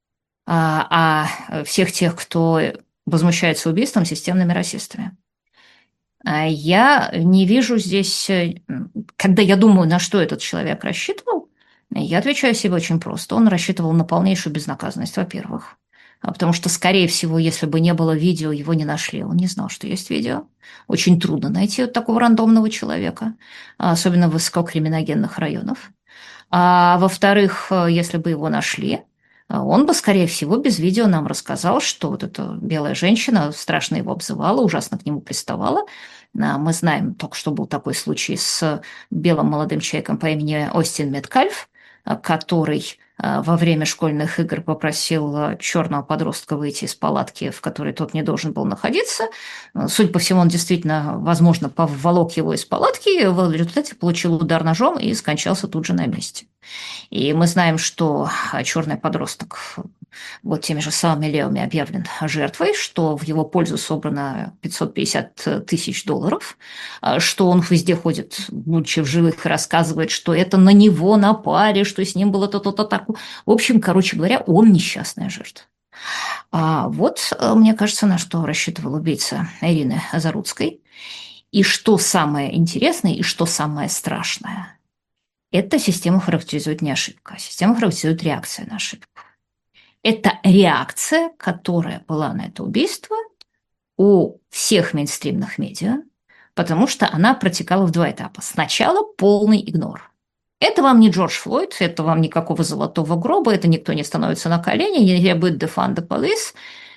а, а всех тех, кто возмущается убийством, системными расистами. А Я не вижу здесь, э, когда я думаю, на что этот человек рассчитывал, я отвечаю себе очень просто. Он рассчитывал на полнейшую безнаказанность, во-первых. А Потому что, скорее всего, если бы не было видео, его не нашли. Он не знал, что есть видео. Очень трудно найти вот такого рандомного человека, а особенно в высококриминогенных районах. А во-вторых, э, если бы его нашли, э, он бы, скорее всего, без видео нам рассказал, что вот эта белая женщина страшно его обзывала, ужасно к нему приставала. А Мы знаем только, что был такой случай с белым молодым человеком по имени Остин Меткальф, э, который э, во время школьных игр попросил э, черного подростка выйти из палатки, в которой тот не должен был находиться. Э, Судя по всему, он действительно, возможно, поволок его из палатки, в результате получил удар ножом и скончался тут же на месте. И мы знаем, что черный подросток вот теми же самыми левыми объявлен жертвой, что в его пользу собрано пятьсот пятьдесят тысяч долларов, а, что он везде ходит, будучи в живых, и рассказывает, что это на него напали, что с ним было то-то, то так. В общем, короче говоря, он несчастная жертва. А вот, э, мне кажется, на что рассчитывал убийца Ирины Заруцкой. И что самое интересное, и что самое страшное, эта система характеризует не ошибка, а система характеризует реакция на ошибку. Это реакция, которая была на это убийство у всех мейнстримных медиа, потому что она протекала в два этапа. Сначала полный игнор. Это вам не Джордж Флойд, это вам никакого золотого гроба, это никто не становится на колени, не требует defund the police.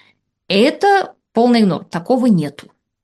Это полный игнор, такого нету.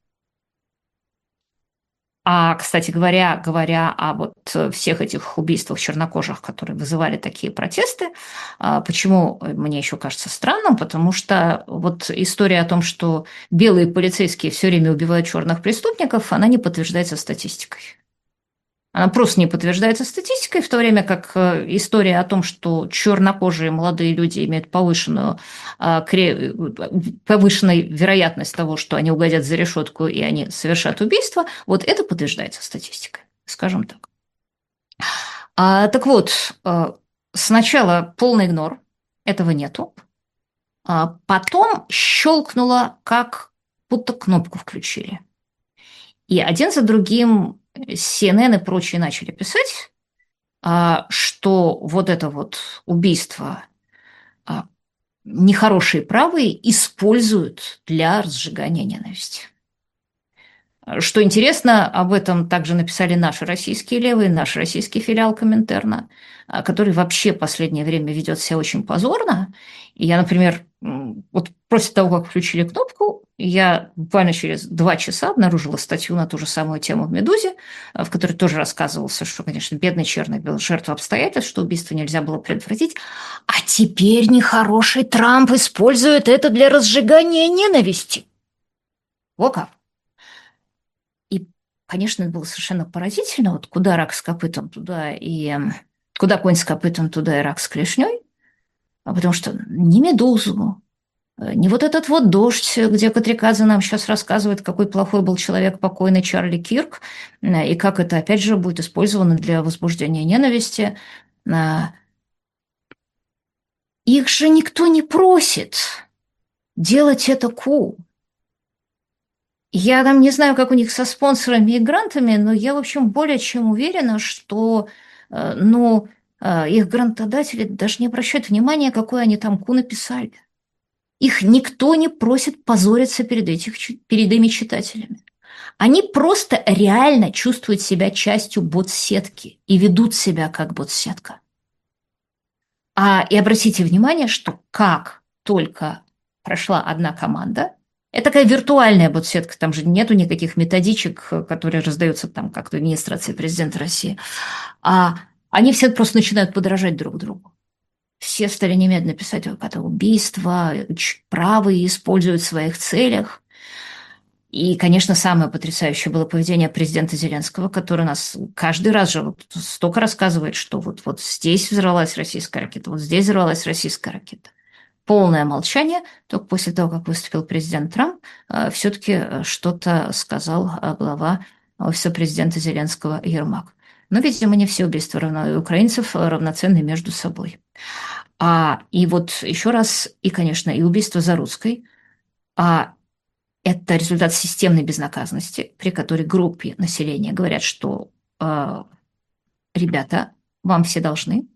А, кстати говоря, говоря о вот э, всех этих убийствах чернокожих, которые вызывали такие протесты, а, почему мне еще кажется странным? Потому что вот история о том, что белые полицейские все время убивают черных преступников, она не подтверждается статистикой. Она просто не подтверждается статистикой, в то время как э, история о том, что чернокожие молодые люди имеют повышенную, а, кре- повышенную вероятность того, что они угодят за решетку и они совершат убийство, вот это подтверждается статистикой, скажем так. А, так вот, э, сначала полный игнор, этого нету, а потом щелкнуло, как будто кнопку включили. И один за другим Си Эн Эн и прочие начали писать, а, что вот это вот убийство а, нехорошие правые используют для разжигания ненависти. Что интересно, об этом также написали наши российские левые, наш российский филиал Коминтерна, а, который вообще в последнее время ведет себя очень позорно. И я, например, м, вот после того, как включили кнопку, я буквально через два часа обнаружила статью на ту же самую тему в «Медузе», а, в которой тоже рассказывался, что, конечно, бедный Черный был жертвой обстоятельств, что убийство нельзя было предотвратить. А теперь нехороший Трамп использует это для разжигания ненависти. Во как! конечно, это было совершенно поразительно. Вот куда рак с копытом, туда и... м, Куда конь с копытом, туда и рак с клешней. А потому что ни медузу, э, ни вот этот вот дождь, где Катрикадзе нам сейчас рассказывает, какой плохой был человек покойный Чарли Кирк, э, и как это, опять же, будет использовано для возбуждения ненависти. А, Их же никто не просит делать это cool. Я там не знаю, как у них со спонсорами и грантами, но я, в общем, более чем уверена, что, э, ну, э, их грантодатели даже не обращают внимания, какой они там ку написали. Их никто не просит позориться перед, этих, чи- перед ими читателями. Они просто реально чувствуют себя частью бот-сетки и ведут себя как бот-сетка. А, и обратите внимание, что как только прошла одна команда, это такая виртуальная бот-сетка, там же нету никаких методичек, которые раздаются там как-то администрации президента России, а они все просто начинают подражать друг другу. Все стали немедленно писать, как это убийство, правые используют в своих целях. И, конечно, самое потрясающее было поведение президента Зеленского, который нас каждый раз же вот столько рассказывает, что вот, вот здесь взорвалась российская ракета, вот здесь взорвалась российская ракета. Полное молчание. Только после того, как выступил президент Трамп, все-таки что-то сказал э, глава офиса президента Зеленского Ермак. Но, видимо, не все убийства равно, и украинцев равноценны между собой. А, и вот еще раз, и, конечно, и убийство Заруцкой, а это результат системной безнаказанности, при которой группе населения говорят, что э, ребята, вам все должны.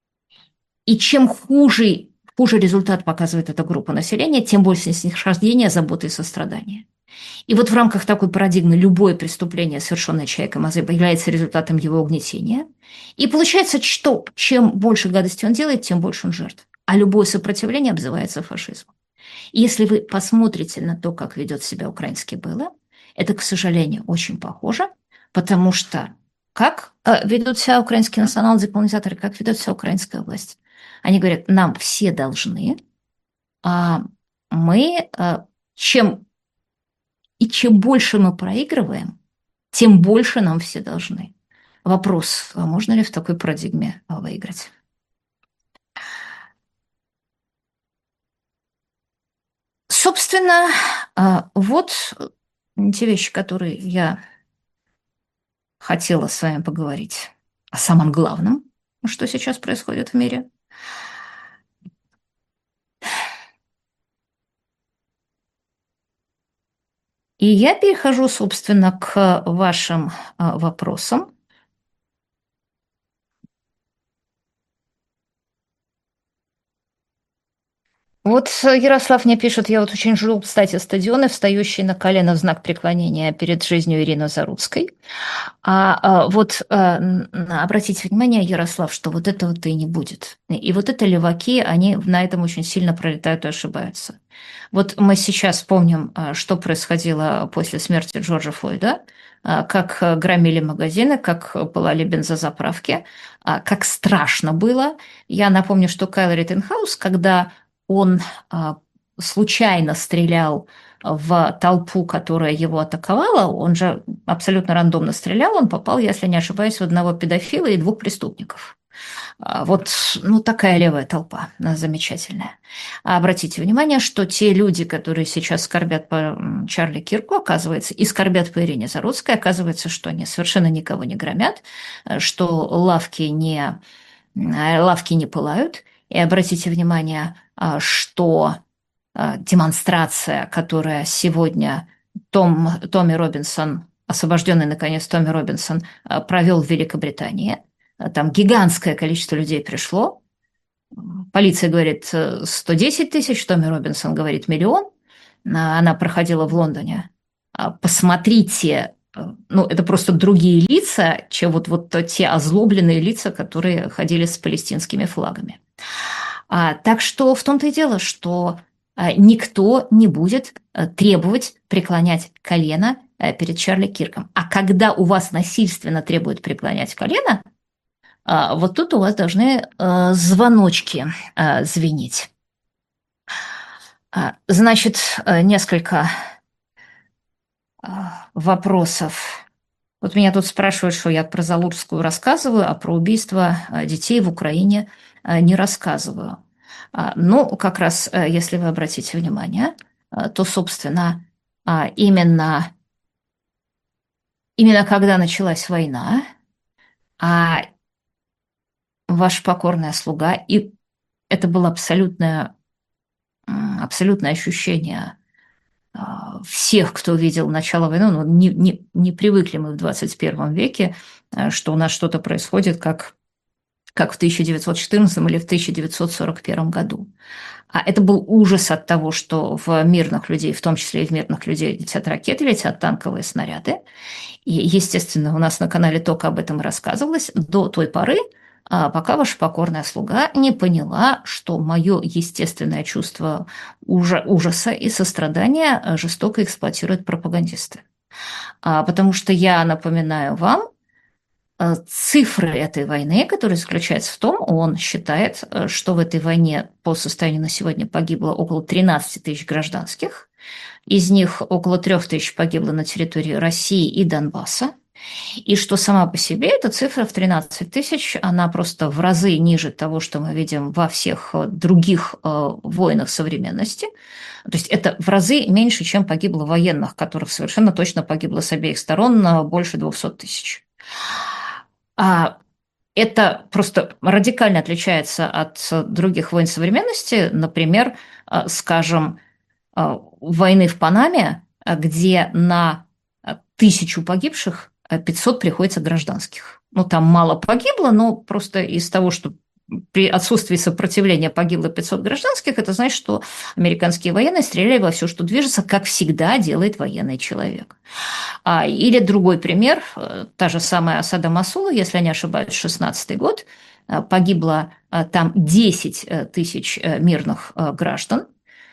И чем хуже, хуже результат показывает эта группа населения, тем больше снисхождения, заботы и сострадания. И вот в рамках такой парадигмы любое преступление, совершенное человеком, является результатом его угнетения. И получается, что чем больше гадости он делает, тем больше он жертв. А любое сопротивление обзывается фашизмом. И если вы посмотрите на то, как ведет себя украинский БЛМ, это, к сожалению, очень похоже, потому что как э, ведут себя украинские национал-деколонизаторы, как ведет себя украинская власть? Они говорят, нам все должны, а мы, э, чем и чем больше мы проигрываем, тем больше нам все должны. Вопрос, а можно ли в такой парадигме а, выиграть? Собственно, а, вот те вещи, которые я хотела с вами поговорить о самом главном, что сейчас происходит в мире. И я перехожу, собственно, к вашим а, вопросам. Вот э, Ярослав мне пишет, я вот очень жду, кстати, стадионы, встающие на колено в знак преклонения перед жизнью Ирины Заруцкой. А, а вот а, н- обратите внимание, Ярослав, что вот этого-то и не будет. И вот это леваки, они на этом очень сильно пролетают и ошибаются. Вот мы сейчас помним, а, что происходило после смерти Джорджа Флойда, а, как а, громили магазины, как пылали бензозаправки, а, как страшно было. Я напомню, что Кайл Риттенхаус, когда он а, случайно стрелял в толпу, которая его атаковала, он же абсолютно рандомно стрелял, он попал, если не ошибаюсь, в одного педофила и двух преступников. А, Вот, ну, такая левая толпа, она замечательная. А обратите внимание, что те люди, которые сейчас скорбят по м, Чарли Кирку, оказывается, и скорбят по Ирине Заруцкой, оказывается, что они совершенно никого не громят, э, что лавки не, э, лавки не пылают. И обратите внимание, а, что а, демонстрация, которая сегодня Том, Томми Робинсон, освобожденный наконец Томми Робинсон, а, провел в Великобритании. А, Там гигантское количество людей пришло. Полиция говорит э, сто десять тысяч, Томми Робинсон говорит миллион. А, Она проходила в Лондоне. А, Посмотрите, э, ну, это просто другие лица, чем вот, вот те озлобленные лица, которые ходили с палестинскими флагами. А, так что в том-то и дело, что а, никто не будет а, требовать преклонять колено а, перед Чарли Кирком. А когда у вас насильственно требуют преклонять колено, а, вот тут у вас должны а, звоночки а, звенеть. А, Значит, а, несколько а, вопросов. Вот меня тут спрашивают, что я про Залужскую рассказываю, а про убийство а, детей в Украине а, не рассказываю. А, Ну, как раз, э, если вы обратите внимание, а, то, собственно, а, именно, именно когда началась война, а ваш покорная слуга, и это было абсолютное, м, абсолютное ощущение а, всех, кто видел начало войны, ну, не, не, не привыкли мы в двадцать первом веке, а, что у нас что-то происходит, как как в тысяча девятьсот четырнадцатом или в тысяча девятьсот сорок первом году. А это был ужас от того, что в мирных людей, в том числе и в мирных людей, летят ракеты, летят танковые снаряды. И, естественно, у нас на канале только об этом и рассказывалось до той поры, а, пока ваша покорная слуга не поняла, что мое естественное чувство ужа- ужаса и сострадания а, жестоко эксплуатируют пропагандисты. А, Потому что я напоминаю вам, э, цифры этой войны, которые заключаются в том, он считает, э, что в этой войне по состоянию на сегодня погибло около тринадцати тысяч гражданских, из них около трех тысяч погибло на территории России и Донбасса, и что сама по себе эта цифра в тринадцать тысяч, она просто в разы ниже того, что мы видим во всех э, других э, войнах современности. То есть это в разы меньше, чем погибло военных, которых совершенно точно погибло с обеих сторон на больше двухсот тысяч. А это просто радикально отличается от других войн современности, например, а, скажем, а, войны в Панаме, а, где на а, тысячу погибших а, пятьсот приходится гражданских. Ну, там мало погибло, но просто из того, что при отсутствии сопротивления погибло пятьсот гражданских, это значит, что американские военные стреляли во все, что движется, как всегда делает военный человек. А, или другой пример, э, та же самая осада Масула, если я не ошибаюсь, шестнадцатый год, э, погибло э, там десять э, тысяч э, мирных э, граждан,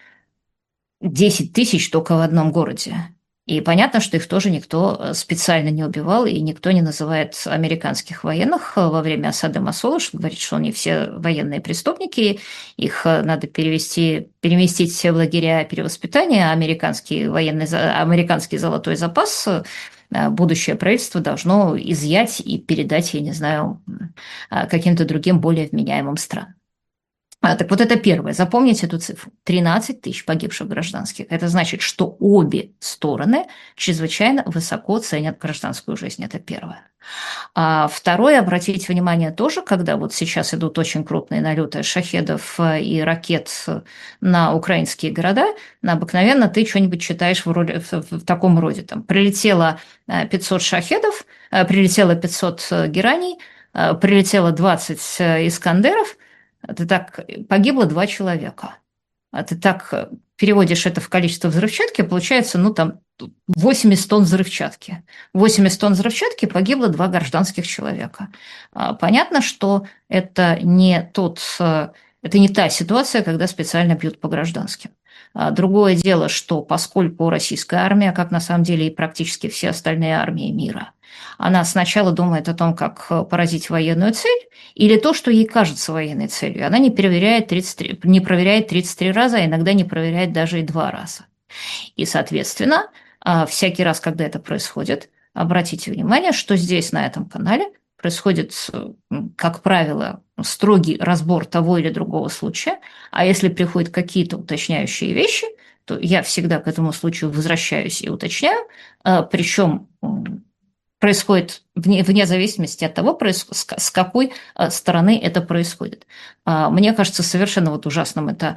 десять тысяч только в одном городе. И понятно, что их тоже никто э, специально не убивал, и никто не называет американских военных э, во время осады Масула, что говорит, что они все военные преступники, их э, надо перевести, переместить все в лагеря перевоспитания, а американский, военный, за- американский золотой запас э, будущее правительство должно изъять и передать, я не знаю, э, каким-то другим более вменяемым странам. А, так вот это первое. Запомните эту цифру. тринадцать тысяч погибших гражданских. Это значит, что обе стороны чрезвычайно высоко ценят гражданскую жизнь. Это первое. А второе, обратите внимание тоже, когда вот сейчас идут очень крупные налеты шахедов и ракет на украинские города, на обыкновенно ты что-нибудь читаешь в, роли, в, в таком роде. Там прилетело э, пятьсот шахедов, э, прилетело пятьсот гераний, э, прилетело двадцать э, искандеров, это так, погибло два человека. А ты так э, переводишь это в количество взрывчатки, получается, ну, там, восемьдесят тонн взрывчатки. восемьдесят тонн взрывчатки погибло два гражданских человека. А, Понятно, что это не тот, э, это не та ситуация, когда специально бьют по гражданским. А Другое дело, что поскольку российская армия, как на самом деле и практически все остальные армии мира, она сначала думает о том, как э, поразить военную цель, или то, что ей кажется военной целью. Она не проверяет тридцать три, не проверяет тридцать три раза, а иногда не проверяет даже и два раза. И, соответственно, а, всякий раз, когда это происходит, обратите внимание, что здесь, на этом канале, происходит, как правило, строгий разбор того или другого случая, а если приходят какие-то уточняющие вещи, то я всегда к этому случаю возвращаюсь и уточняю, причем происходит вне, вне зависимости от того, с какой стороны это происходит. Мне кажется совершенно вот ужасным это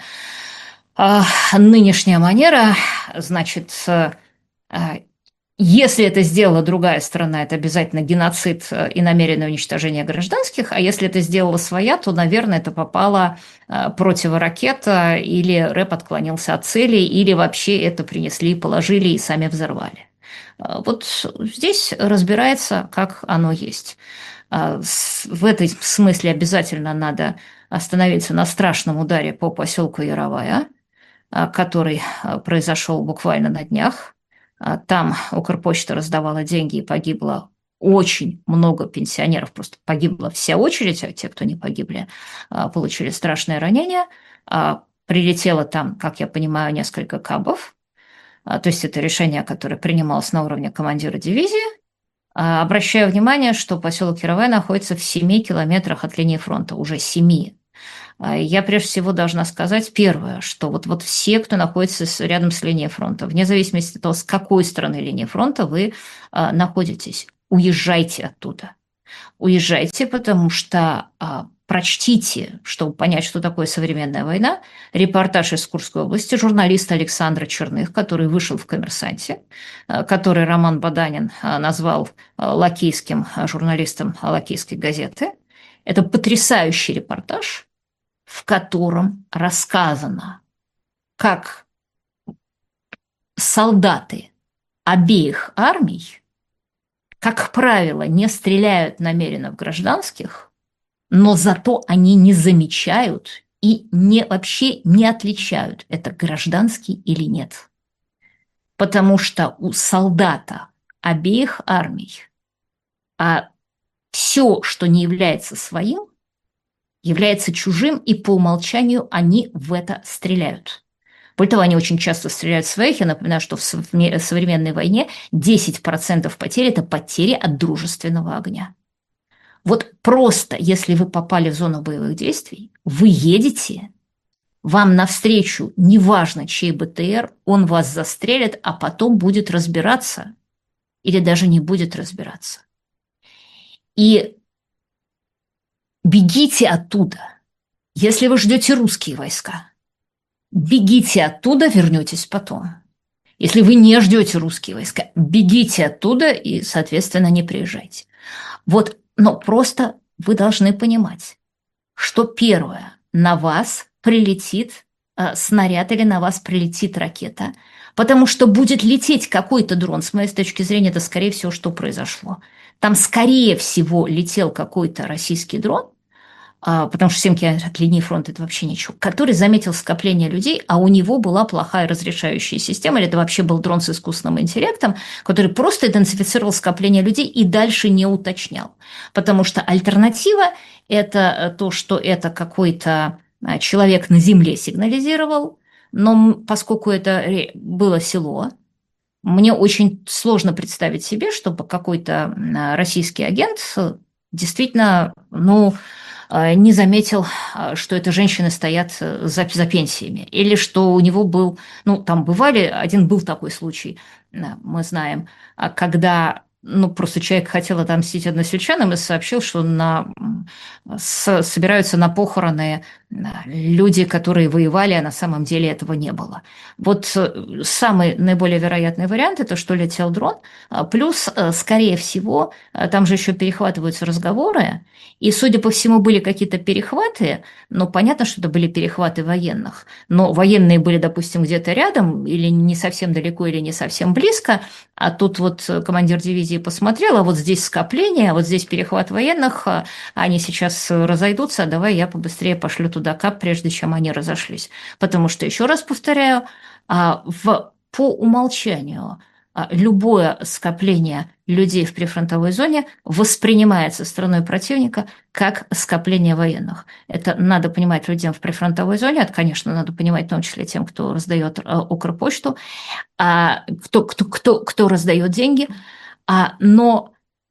нынешняя манера, значит, если это сделала другая сторона, это обязательно геноцид и намеренное уничтожение гражданских, а если это сделала своя, то, наверное, это попала противоракета, или рэп отклонился от цели, или вообще это принесли, положили и сами взорвали. Вот здесь разбирается, как оно есть. В этой смысле обязательно надо остановиться на страшном ударе по поселку Яровая, который произошел буквально на днях. Там Укрпочта раздавала деньги, и погибло очень много пенсионеров. Просто погибла вся очередь, а те, кто не погибли, получили страшные ранения. Прилетело там, как я понимаю, несколько кабов. То есть это решение, которое принималось на уровне командира дивизии. А, Обращаю внимание, что поселок Яровая находится в семи километрах от линии фронта, уже семи. А, Я прежде всего должна сказать первое, что вот, вот все, кто находится с- рядом с линией фронта, вне зависимости от того, с какой стороны линии фронта вы а, находитесь, уезжайте оттуда. Уезжайте, потому что а, прочтите, чтобы понять, что такое современная война, репортаж из Курской области журналиста Александра Черных, который вышел в «Коммерсанте», а, который Роман Баданин а, назвал а, лакейским а, журналистом лакейской газеты. Это потрясающий репортаж, в котором рассказано, как солдаты обеих армий, как правило, не стреляют намеренно в гражданских, но зато они не замечают и не, вообще не отличают, это гражданский или нет. Потому что у солдата обеих армий а все, что не является своим, является чужим, и по умолчанию они в это стреляют. Более того, они очень часто стреляют в своих. Я напоминаю, что в современной войне десять процентов потерь – это потери от дружественного огня. Вот просто, если вы попали в зону боевых действий, вы едете, вам навстречу, неважно чей БТР, он вас застрелит, а потом будет разбираться или даже не будет разбираться. И бегите оттуда. Если вы ждете русские войска, бегите оттуда, вернетесь потом. Если вы не ждете русские войска, бегите оттуда и, соответственно, не приезжайте. Вот, но просто вы должны понимать, что первое, на вас прилетит э, снаряд или на вас прилетит ракета, потому что будет лететь какой-то дрон. С моей точки зрения, это, скорее всего, что произошло. Там, скорее всего, летел какой-то российский дрон, а, потому что семь километров от линии фронта – это вообще ничего, который заметил скопление людей, а у него была плохая разрешающая система, или это вообще был дрон с искусственным интеллектом, который просто идентифицировал скопление людей и дальше не уточнял. Потому что альтернатива – это то, что это какой-то а, человек на земле сигнализировал, но поскольку это было село, мне очень сложно представить себе, чтобы какой-то а, российский агент действительно, ну, э, не заметил, э, что это женщины стоят э, за, за пенсиями. Или что у него был, ну, там бывали, один был такой случай, э, мы знаем, а когда, ну, просто человек хотел отомстить односельчанам и сообщил, что на, м, с- собираются на похороны э, люди, которые воевали, а на самом деле этого не было. Вот э, самый наиболее вероятный вариант – это что летел дрон, а, плюс, э, скорее всего, э, там же еще перехватываются разговоры, и, судя по всему, были какие-то перехваты, но понятно, что это были перехваты военных. Но военные были, допустим, где-то рядом, или не совсем далеко, или не совсем близко, а тут вот командир дивизии посмотрел, а вот здесь скопление, а вот здесь перехват военных, а они сейчас разойдутся, а давай я побыстрее пошлю туда кап, прежде чем они разошлись. Потому что, еще раз повторяю, а, в, по умолчанию а, любое скопление людей в прифронтовой зоне воспринимается стороной противника как скопление военных. Это надо понимать людям в прифронтовой зоне, это, конечно, надо понимать в том числе тем, кто раздает а, Укрпочту, а, кто, кто, кто, кто раздает деньги, а, но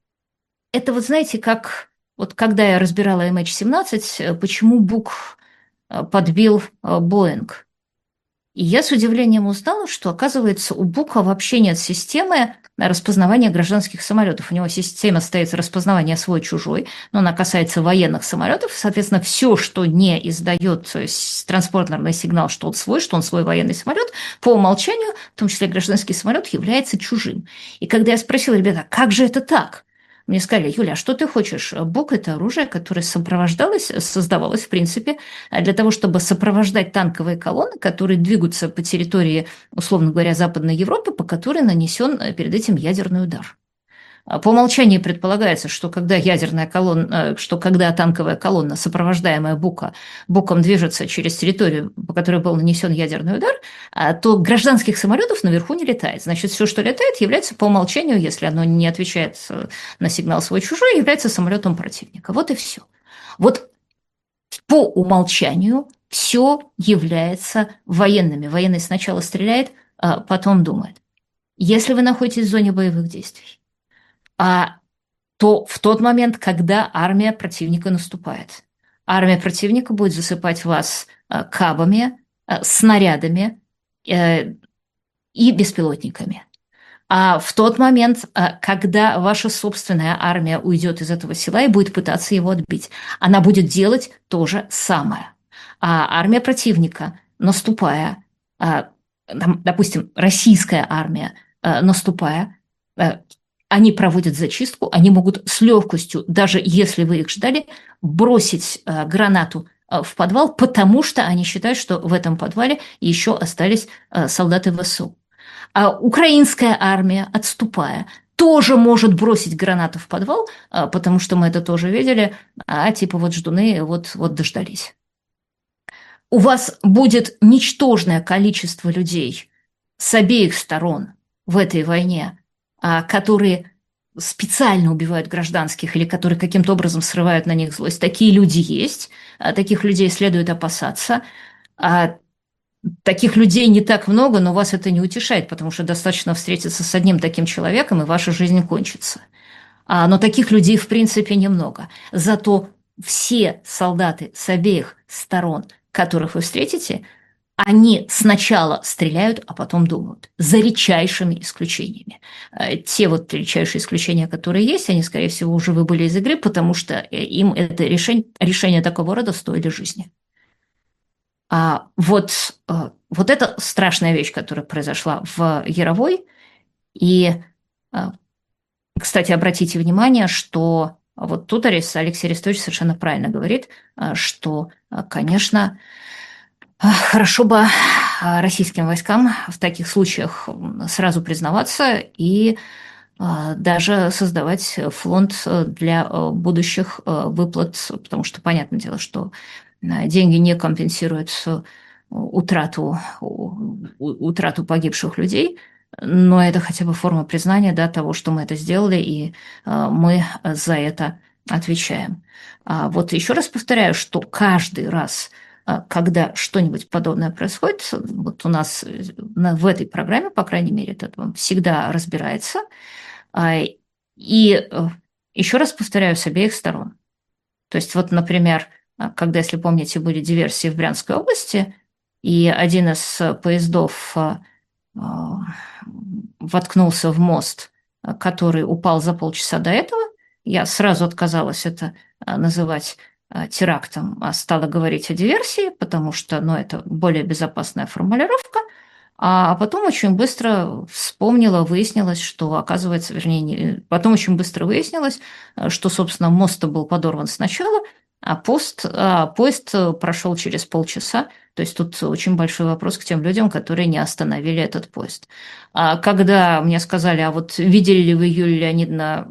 это вот знаете, как вот когда я разбирала эм эйч семнадцать, э, почему Бук э, подбил э, Боинг. И я с удивлением узнала, что, оказывается, у Бука вообще нет системы распознавания гражданских самолетов. У него система стоит распознавания свой-чужой, но она касается военных самолетов. Соответственно, все, что не издает транспортерный сигнал, что он свой, что он свой военный самолет, по умолчанию, в том числе гражданский самолет, является чужим. И когда я спросила, ребята, как же это так? Мне сказали: Юля, а что ты хочешь? Бук – это оружие, которое сопровождалось, создавалось, в принципе, для того, чтобы сопровождать танковые колонны, которые двигаются по территории, условно говоря, Западной Европы, по которой нанесен перед этим ядерный удар. По умолчанию предполагается, что когда ядерная колонна, что когда танковая колонна, сопровождаемая Бука, Буком движется через территорию, по которой был нанесен ядерный удар, то гражданских самолетов наверху не летает. Значит, все, что летает, является по умолчанию, если оно не отвечает на сигнал свой-чужой, является самолетом противника. Вот и все. Вот по умолчанию все является военными. Военный сначала стреляет, а потом думает. Если вы находитесь в зоне боевых действий, а, то в тот момент, когда армия противника наступает. Армия противника будет засыпать вас а, кабами, а, снарядами э, и беспилотниками. А в тот момент, а, когда ваша собственная армия уйдет из этого села и будет пытаться его отбить, она будет делать то же самое. А армия противника, наступая, а, там, допустим, российская армия, а, наступая, а, они проводят зачистку, они могут с легкостью, даже если вы их ждали, бросить а, гранату а, в подвал, потому что они считают, что в этом подвале еще остались а, солдаты ВСУ. А украинская армия, отступая, тоже может бросить гранату в подвал, а, потому что мы это тоже видели, а типа вот ждуны вот, вот дождались. У вас будет ничтожное количество людей с обеих сторон в этой войне, а, которые специально убивают гражданских или которые каким-то образом срывают на них злость. Такие люди есть, а таких людей следует опасаться. А таких людей не так много, но вас это не утешает, потому что достаточно встретиться с одним таким человеком, и ваша жизнь кончится. А, но таких людей, в принципе, немного. Зато все солдаты с обеих сторон, которых вы встретите, они сначала стреляют, а потом думают, за редчайшими исключениями. Э, Те вот редчайшие исключения, которые есть, они, скорее всего, уже выбыли из игры, потому что э, им это решение, решение такого рода стоили жизни. А вот, э, вот это страшная вещь, которая произошла в Яровой. И, э, кстати, обратите внимание, что вот тут Арис- Алексей Арестович совершенно правильно говорит, э, что, э, конечно, э, хорошо бы э, российским войскам в таких случаях м, сразу признаваться и э, даже создавать фонд э, для э, будущих э, выплат, потому что понятное дело, что э, деньги не компенсируют э, утрату, у- у- утрату погибших людей, но это хотя бы форма признания, да, того, что мы это сделали, и э, мы за это отвечаем. А вот еще раз повторяю, что каждый раз, э, когда что-нибудь подобное происходит, вот у нас э, на- в этой программе, по крайней мере, это всегда разбирается, а, и э, еще раз повторяю, с обеих сторон. То есть вот, например, а, когда, если помните, были диверсии в Брянской области, и один из э, поездов а, а, воткнулся в мост, а, который упал за полчаса до этого, я сразу отказалась это а, называть а, терактом, а стала говорить о диверсии, потому что, ну, это более безопасная формулировка. А потом очень быстро вспомнила, выяснилось, что, оказывается, вернее, не- потом очень быстро выяснилось, э, что, собственно, мост был подорван сначала, а, пост, а поезд э, прошел через полчаса. То есть тут очень большой вопрос к тем людям, которые не остановили этот поезд. А когда мне сказали, а вот видели ли вы, Юлия Леонидовна,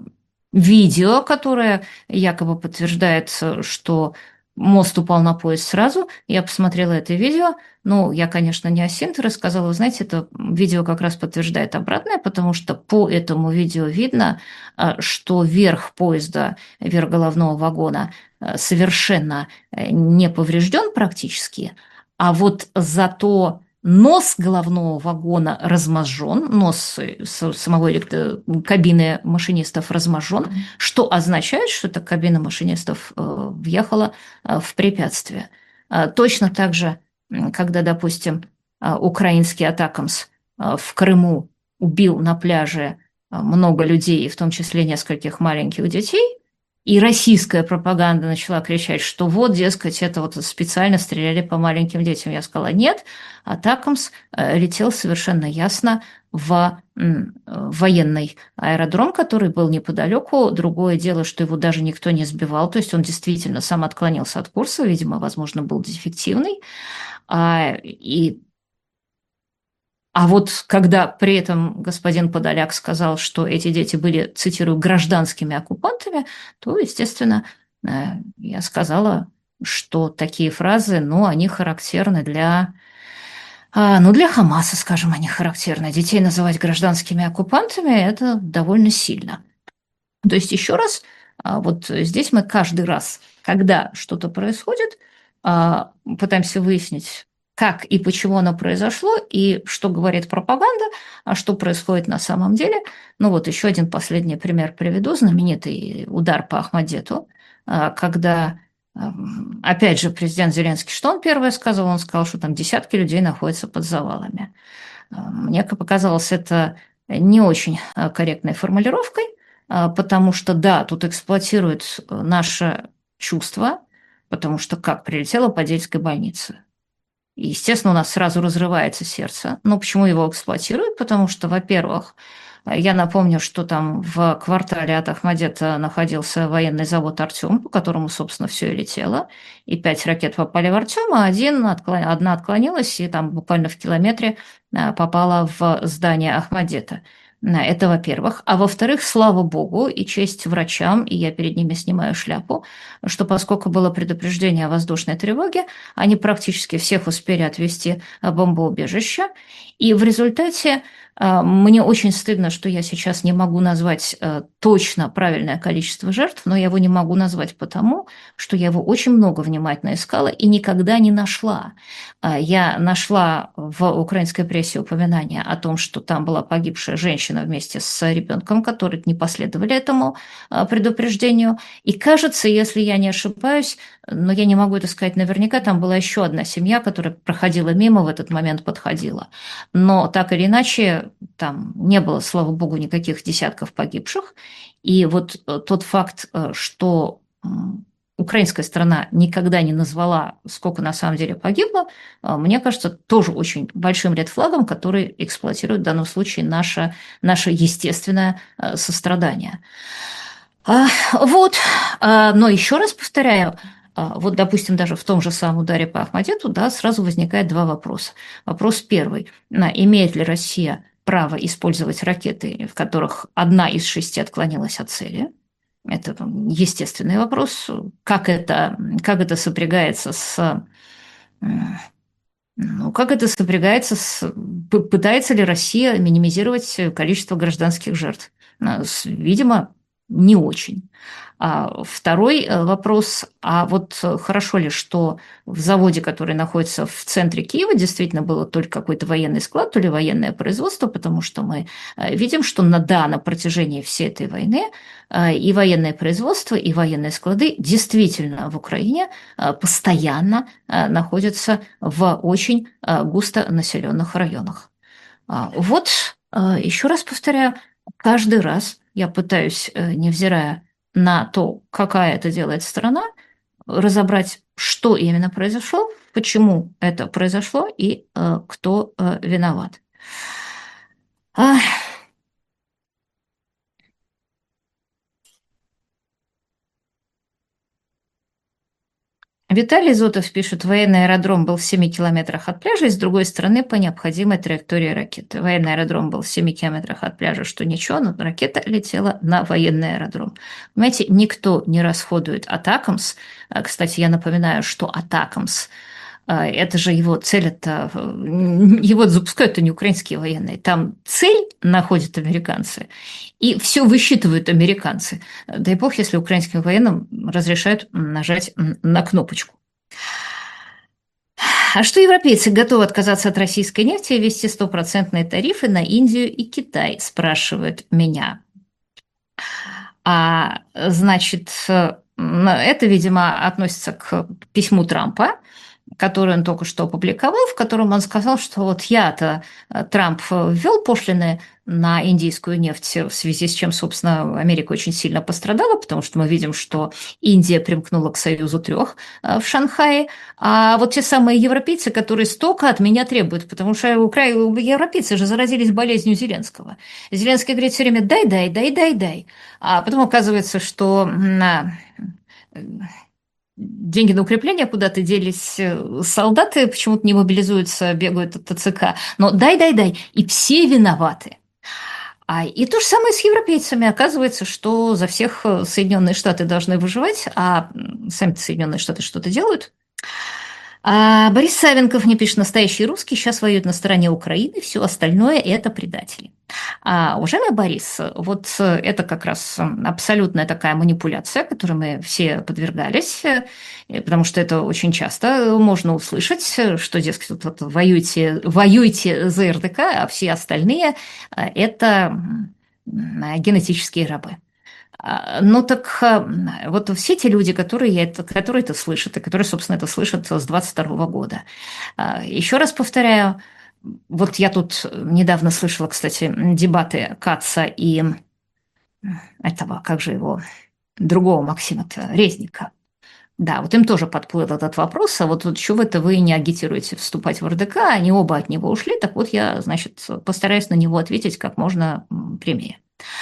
видео, которое якобы подтверждает, э, что мост упал на поезд сразу, я посмотрела это видео. Ну, я, конечно, не Асинтер, и сказала, вы знаете, это видео как раз подтверждает обратное, потому что по этому видео видно, а, что верх поезда, верх головного вагона а, совершенно э, не поврежден практически, а вот зато нос головного вагона разможжен, нос э, с- самого электро- кабины машинистов разможжен, что означает, что эта кабина машинистов э, въехала э, в препятствие. А, Точно так же когда, допустим, а, украинский атакамс а, в Крыму убил на пляже а, много людей, в том числе нескольких маленьких детей, и российская пропаганда начала кричать, что вот, дескать, это вот специально стреляли по маленьким детям. Я сказала, нет, атакамс э, летел совершенно ясно в м, э, военный аэродром, который был неподалеку. Другое дело, что его даже никто не сбивал, то есть он действительно сам отклонился от курса, видимо, возможно, был дефективный. А, и, а вот когда при этом господин Подоляк сказал, что эти дети были, цитирую, гражданскими оккупантами, то, естественно, э, я сказала, что такие фразы, ну, они характерны для, а, ну, для Хамаса, скажем, они характерны. Детей называть гражданскими оккупантами – это довольно сильно. То есть, еще раз, а, вот здесь мы каждый раз, когда что-то происходит, а, пытаемся выяснить, как и почему оно произошло, и что говорит пропаганда, а что происходит на самом деле. Ну вот еще один последний пример приведу, знаменитый удар по Ахмадету, а, когда, ам, опять же, президент Зеленский, что он первое сказал? Он сказал, что там десятки людей находятся под завалами. А, Мне показалось это не очень а, корректной формулировкой, а, потому что, да, тут эксплуатируют э, наше чувство, потому что как прилетела по Дельской больнице. И, естественно, у нас сразу разрывается сердце. Но почему его эксплуатируют? Потому что, во-первых, я напомню, что там в квартале от Ахмадета находился военный завод «Артем», по которому, собственно, все и летело. И пять ракет попали в «Артем», а один отклон... одна отклонилась и там буквально в километре а, попала в здание Ахмадета. А, Это во-первых. А во-вторых, слава богу, и честь врачам, и я перед ними снимаю шляпу, что поскольку было предупреждение о воздушной тревоге, они практически всех успели отвезти в бомбоубежище. И в результате а, мне очень стыдно, что я сейчас не могу назвать а, точно правильное количество жертв, но я его не могу назвать потому, что я его очень много внимательно искала и никогда не нашла. А, Я нашла в украинской прессе упоминание о том, что там была погибшая женщина вместе с ребенком, которые не последовали этому а, предупреждению. И кажется, если я не ошибаюсь, но я не могу это сказать наверняка, там была еще одна семья, которая проходила мимо, в этот момент подходила. Но так или иначе, там не было, слава богу, никаких десятков погибших. И вот э, тот факт, э, что м, украинская сторона никогда не назвала, сколько на самом деле погибло, э, мне кажется, тоже очень большим редфлагом, который эксплуатирует в данном случае наше, наше естественное э, сострадание. А, вот, а, но еще раз повторяю, а, вот, допустим, даже в том же самом ударе по Ахмадету, да, сразу возникает два вопроса. Вопрос первый: на, имеет ли Россия право использовать ракеты, в которых одна из шести отклонилась от цели? Это м, естественный вопрос. Как это, как это сопрягается с м, ну, как это сопрягается с... п- Пытается ли Россия минимизировать количество гражданских жертв? А, с- Видимо, не очень. А второй э, вопрос, а вот э, хорошо ли, что в заводе, который находится в центре Киева, действительно было только какой-то военный склад, то ли военное производство, потому что мы э, видим, что на, да, на протяжении всей этой войны э, и военное производство, и военные склады действительно в Украине э, постоянно э, находятся в очень э, густонаселенных районах. А, Вот, э, еще раз повторяю, каждый раз я пытаюсь, э, невзирая на то, какая это делает страна, разобрать, что именно произошло, почему это произошло и э, кто э, виноват. А, Виталий Зотов пишет: военный аэродром был в семи километрах от пляжа, и с другой стороны по необходимой траектории ракеты. Военный аэродром был в семи километрах от пляжа, что ничего, но ракета летела на военный аэродром. Понимаете, никто не расходует Атакамс. А, Кстати, я напоминаю, что Атакамс, а, это же его цель, это э, его запускают-то не украинские военные. Там цель находят американцы, и все высчитывают американцы. Дай бог, если украинским военным разрешают нажать на кнопочку. А что европейцы готовы отказаться от российской нефти и ввести стопроцентные тарифы на Индию и Китай, спрашивают меня. А значит, э, это, видимо, относится к письму Трампа, который он только что опубликовал, в котором он сказал, что вот я-то, э, Трамп, ввел пошлины на индийскую нефть, в связи с чем, собственно, Америка очень сильно пострадала, потому что мы видим, что Индия примкнула к Союзу трех в Шанхае, а вот те самые европейцы, которые столько от меня требуют, потому что укра... европейцы же заразились болезнью Зеленского. Зеленский говорит все время: дай, дай, дай, дай, дай. А потом оказывается, что на деньги на укрепление куда-то делись, э, солдаты почему-то не мобилизуются, бегают от ТЦК. Но дай, дай, дай. И все виноваты. А, и то же самое с европейцами. Оказывается, что за всех э, Соединенные Штаты должны выживать, а м, сами Соединенные Штаты что-то делают. А Борис Савенков мне пишет: настоящий русский сейчас воюет на стороне Украины, все остальное – это предатели. А, уважаемый Борис, вот это как раз абсолютная такая манипуляция, которой мы все подвергались, э, потому что это очень часто можно услышать, что, дескать, вот, вот воюйте, воюйте за РДК, а все остальные э, – это м, генетические рабы. А, Ну так а, вот все те люди, которые, я это, которые это слышат, и которые, собственно, это слышат с двадцать второго года. А, Еще раз повторяю, вот я тут недавно слышала, кстати, дебаты Каца и этого, как же его, другого Максима-то, Резника. Да, вот им тоже подплыл этот вопрос, а вот, вот чего это вы не агитируете вступать в РДК, они оба от него ушли, так вот я, значит, постараюсь на него ответить как можно м, прямее.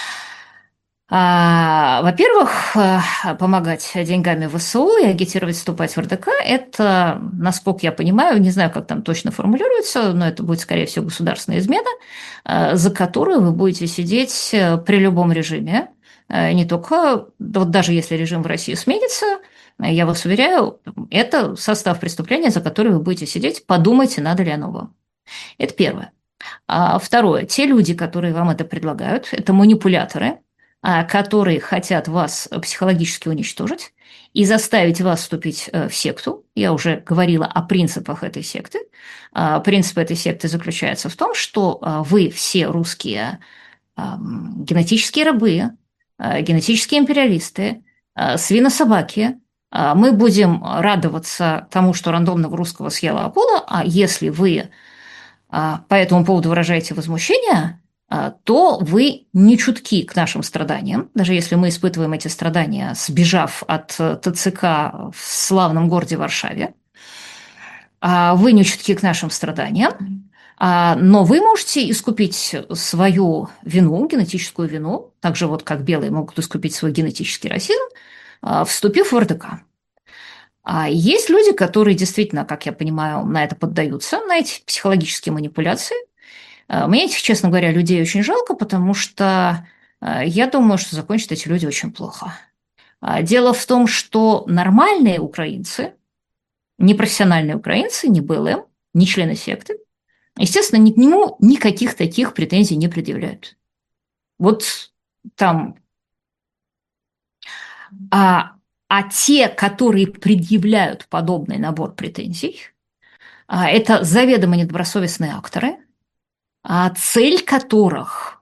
А, Во-первых, э, помогать деньгами в ВСУ и агитировать вступать в РДК – это, насколько я понимаю, не знаю, как там точно формулируется, но это будет, скорее всего, государственная измена, э, за которую вы будете сидеть э, при любом режиме. Э, Не только, да вот даже если режим в России сменится, э, я вас уверяю, это состав преступления, за который вы будете сидеть. Подумайте, надо ли оно вам. Это первое. А второе. Те люди, которые вам это предлагают, это манипуляторы, а, которые хотят вас психологически уничтожить и заставить вас вступить э, в секту. Я уже говорила о принципах этой секты. А, Принцип этой секты заключается в том, что а, вы все русские ам, генетические рабы, а, генетические империалисты, а, свинособаки. А, Мы будем радоваться тому, что рандомного русского съела акула, а если вы а, по этому поводу выражаете возмущение, а, то вы не чутки к нашим страданиям, даже если мы испытываем эти страдания, сбежав от э, ТЦК в славном городе Варшаве, а, вы не чутки к нашим страданиям, а, но вы можете искупить свою вину, генетическую вину, так же вот как белые могут искупить свой генетический расизм, а, вступив в РДК. А есть люди, которые действительно, как я понимаю, на это поддаются, на эти психологические манипуляции. А, Мне этих, честно говоря, людей очень жалко, потому что а, я думаю, что закончат эти люди очень плохо. А, Дело в том, что нормальные украинцы, непрофессиональные украинцы, не БЛМ, не члены секты, естественно, ни к нему никаких таких претензий не предъявляют. Вот там. А, а те, которые предъявляют подобный набор претензий, а, это заведомо недобросовестные акторы, а цель которых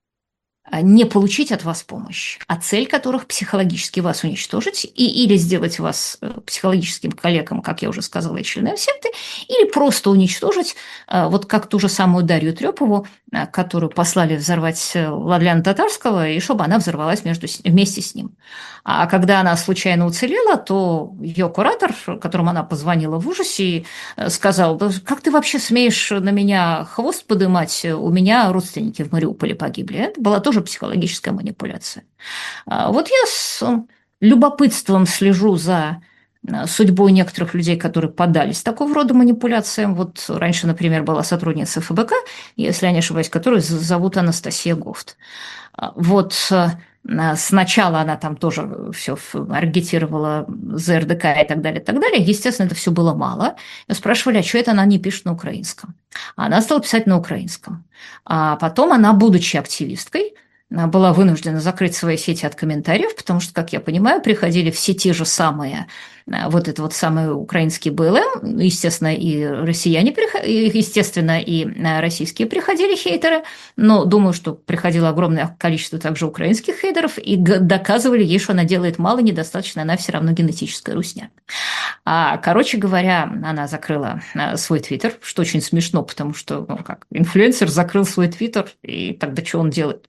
не получить от вас помощь, а цель которых психологически вас уничтожить и или сделать вас э, психологическим коллегом, как я уже сказала, и членом секты, или просто уничтожить, э, вот как ту же самую Дарью Трёпову, э, которую послали взорвать э, Владлена Татарского, и чтобы она взорвалась между, с- вместе с ним. А когда она случайно уцелела, то ее куратор, которому она позвонила в ужасе, э, сказал: «Да как ты вообще смеешь на меня хвост подымать? У меня родственники в Мариуполе погибли». Это была тоже психологическая манипуляция. А Вот я с любопытством слежу за э, судьбой некоторых людей, которые поддались такого рода манипуляциям. Вот раньше, например, была сотрудница ФБК, если я не ошибаюсь, которую з- зовут Анастасия Гофт. А, Вот э, сначала она там тоже все аргитировала за РДК и так далее, и так далее. Естественно, это все было мало. Её спрашивали, а что это она не пишет на украинском? А Она стала писать на украинском. А потом она, будучи активисткой, а, была вынуждена закрыть свои сети от комментариев, потому что, как я понимаю, приходили все те же самые, а, вот это вот самый украинский БЛМ, ну, естественно, и россияне, приход- и, естественно, и а, российские приходили хейтеры, но думаю, что приходило огромное количество также украинских хейтеров и г- доказывали ей, что она делает мало, недостаточно, она все равно генетическая русня. А, короче говоря, она закрыла а, свой твиттер, что очень смешно, потому что, ну, как инфлюенсер закрыл свой твиттер, и тогда что он делает?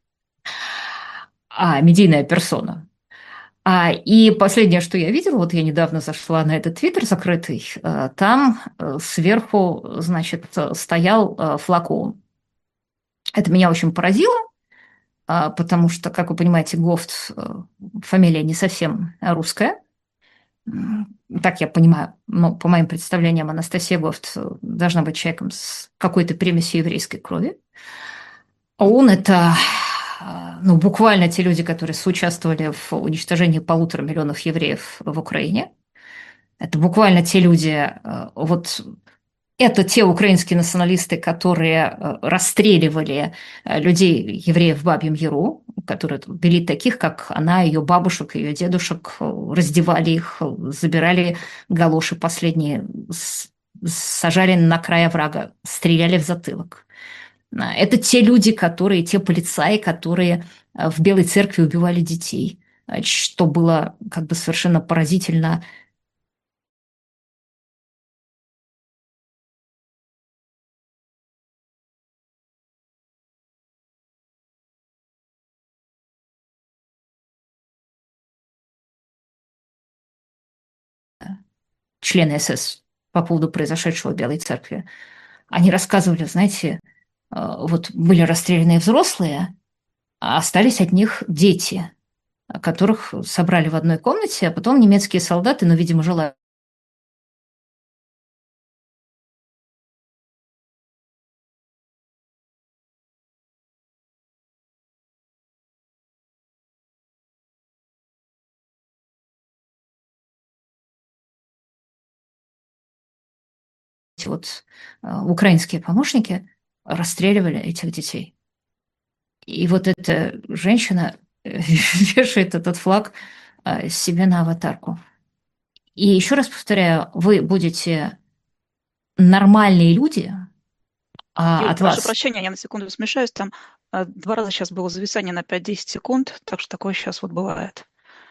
А, медийная персона. А, и последнее, что я видела, вот я недавно зашла на этот твиттер закрытый, э, там э, сверху, значит, э, стоял э, флаг ООН. Это меня очень поразило, а, потому что, как вы понимаете, Гофт э, фамилия не совсем русская. М, Так я понимаю, но по моим представлениям Анастасия Гофт э, должна быть человеком с какой-то примесью еврейской крови. ОУН – это, а, ну, буквально те люди, которые соучаствовали в уничтожении полутора миллионов евреев в Украине. Это буквально те люди, э, вот это те украинские националисты, которые э, расстреливали э, людей, евреев в Бабьем Яру, которые вели таких, как она, ее бабушек, ее дедушек, э, раздевали их, э, забирали галоши последние, с- сажали на край оврага, стреляли в затылок. А, Это те люди, которые, те полицаи, которые э, в Белой церкви убивали детей, э, что было как бы совершенно поразительно. Члены эс эс по поводу произошедшего в Белой церкви. Они рассказывали, знаете, э, вот были расстрелянные взрослые, а остались от них дети, которых собрали в одной комнате, а потом немецкие солдаты, ну, видимо, желая вот э, украинские помощники расстреливали этих детей. И вот эта женщина э, вешает этот флаг э, себе на аватарку. И еще раз повторяю, вы будете нормальные люди, а Юль, от прошу вас, прощения, я на секунду смешаюсь. Там э, два раза сейчас было зависание на пять-десять секунд, так что такое сейчас вот бывает.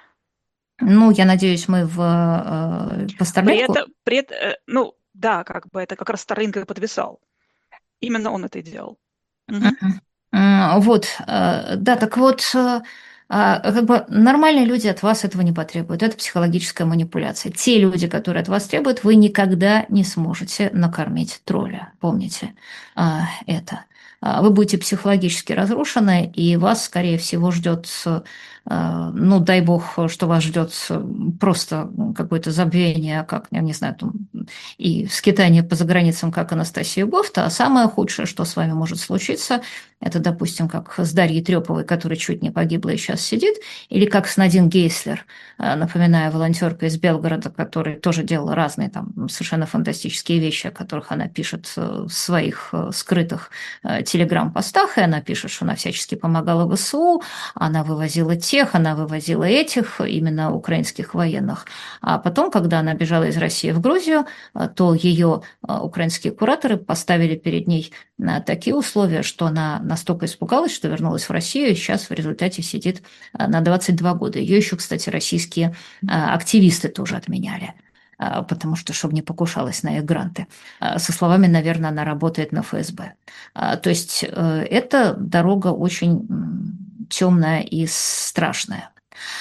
ну, я надеюсь, мы в, э, по При Старлинку. этом, при этом, э, ну, да, как бы это как раз Starlink и подвисал. Именно он это и делал. Мгм. Мгм. М, Вот, э, да, так вот, э, а, как бы нормальные люди от вас этого не потребуют. Это психологическая манипуляция. Те люди, которые от вас требуют, вы никогда не сможете накормить тролля. Помните а, это. А, Вы будете психологически разрушены, и вас, скорее всего, ждет, э, ну, дай бог, что вас ждет э, просто какое-то забвение, как, я не знаю, там, и скитание по заграницам, как Анастасия Гофта, а самое худшее, что с вами может случиться, это, допустим, как с Дарьей Трёповой, которая чуть не погибла и сейчас сидит, или как с Надин Гейслер, э, напоминаю, волонтерка из Белгорода, которая тоже делала разные там совершенно фантастические вещи, о которых она пишет э, в своих э, скрытых э, телеграм-постах, и она пишет, что она всячески помогала вэ эс у, она вывозила тех, она вывозила этих, именно украинских военных. А потом, когда она бежала из России в Грузию, а, то ее а, украинские кураторы поставили перед ней а, такие условия, что она настолько испугалась, что вернулась в Россию и сейчас в результате сидит а, на двадцать два года. Ее еще, кстати, российские а, активисты тоже отменяли, а, потому что, чтобы не покушалась на их гранты. А, Со словами, наверное, она работает на эф эс бэ. А, То есть э, эта дорога очень темная и страшная.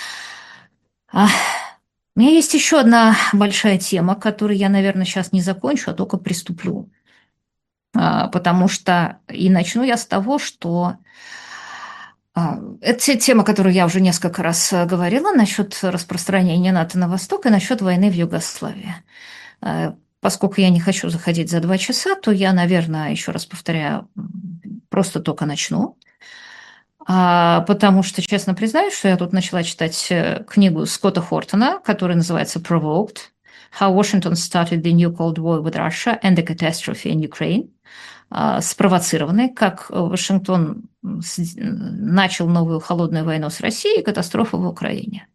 А, У меня есть еще одна большая тема, которую я, наверное, сейчас не закончу, а только приступлю. А, Потому что и начну я с того, что а, это те- тема, которую я уже несколько раз э, говорила насчет распространения НАТО на восток и насчет войны в Югославии. А, Поскольку я не хочу заходить за два часа, то я, наверное, еще раз повторяю, м, просто только начну. А, потому что, честно признаюсь, что я тут начала читать э, книгу Скотта Хортона, которая называется «Provoked: How Washington Started the New Cold War with Russia and the Catastrophe in Ukraine», а, спровоцированной, как Вашингтон с- начал новую холодную войну с Россией и катастрофу в Украине.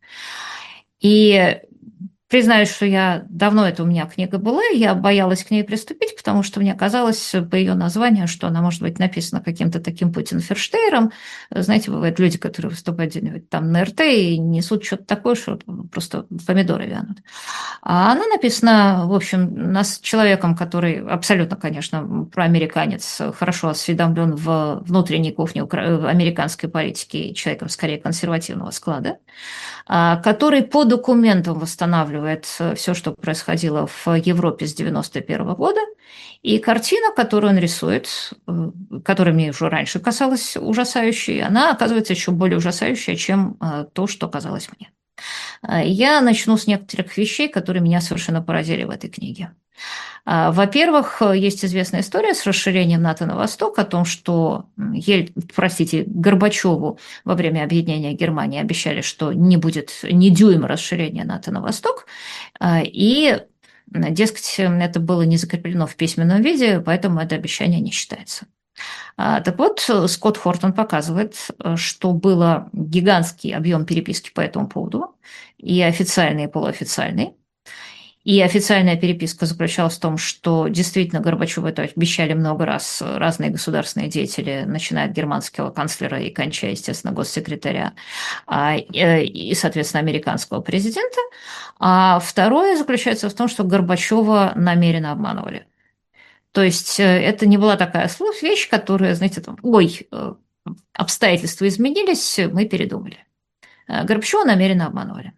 И признаюсь, что я давно это у меня книга была, и я боялась к ней приступить, потому что мне казалось по ее названию, что она может быть написана каким-то таким Путин-ферштейром. Знаете, бывают люди, которые выступают где-нибудь там на эр тэ и несут что-то такое, что просто помидоры вянут. А она написана, в общем, нас человеком, который абсолютно, конечно, проамериканец, хорошо осведомлен в внутренней кухне укра- американской политики, человеком скорее консервативного склада, а, который по документам восстанавливает все, что происходило в Европе с девяносто первого года. И картина, которую он рисует, э, которая мне уже раньше казалась ужасающей, она оказывается еще более ужасающая, чем э, то, что казалось мне. А, Я начну с некоторых вещей, которые меня совершенно поразили в этой книге. Во-первых, есть известная история с расширением НАТО на восток о том, что, Ель, простите, Горбачеву во время объединения Германии обещали, что не будет ни дюйма расширения НАТО на восток, и, дескать, это было не закреплено в письменном виде, поэтому это обещание не считается. Так вот, Скотт Хортон показывает, что был гигантский объем переписки по этому поводу, и официальный, и полуофициальный. И официальная переписка заключалась в том, что действительно Горбачеву это обещали много раз разные государственные деятели, начиная от германского канцлера и кончая, естественно, госсекретаря и, соответственно, американского президента. А второе заключается в том, что Горбачева намеренно обманывали. То есть это не была такая вещь, которая, знаете, там, ой, обстоятельства изменились, мы передумали. Горбачева намеренно обманывали.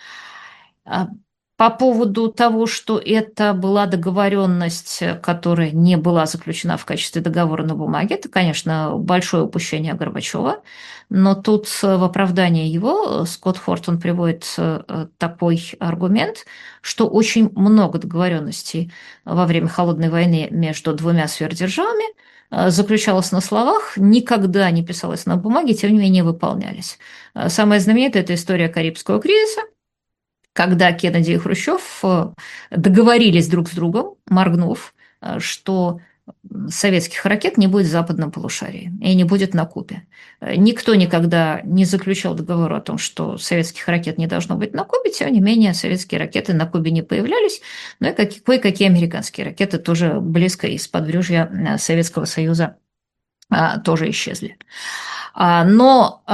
По поводу того, что это была договоренность, которая не была заключена в качестве договора на бумаге, это, конечно, большое упущение Горбачева, но тут в оправдание его Скотт Хортон приводит такой аргумент, что очень много договоренностей во время Холодной войны между двумя сверхдержавами заключалось на словах, никогда не писалось на бумаге, тем не менее выполнялись. Самая знаменитая – это история Карибского кризиса, когда Кеннеди и Хрущев договорились друг с другом, моргнув, что советских ракет не будет в западном полушарии и не будет на Кубе. Никто никогда не заключал договор о том, что советских ракет не должно быть на Кубе, тем не менее советские ракеты на Кубе не появлялись, но и кое-какие американские ракеты тоже близко из подбрюжья Советского Союза тоже исчезли. Но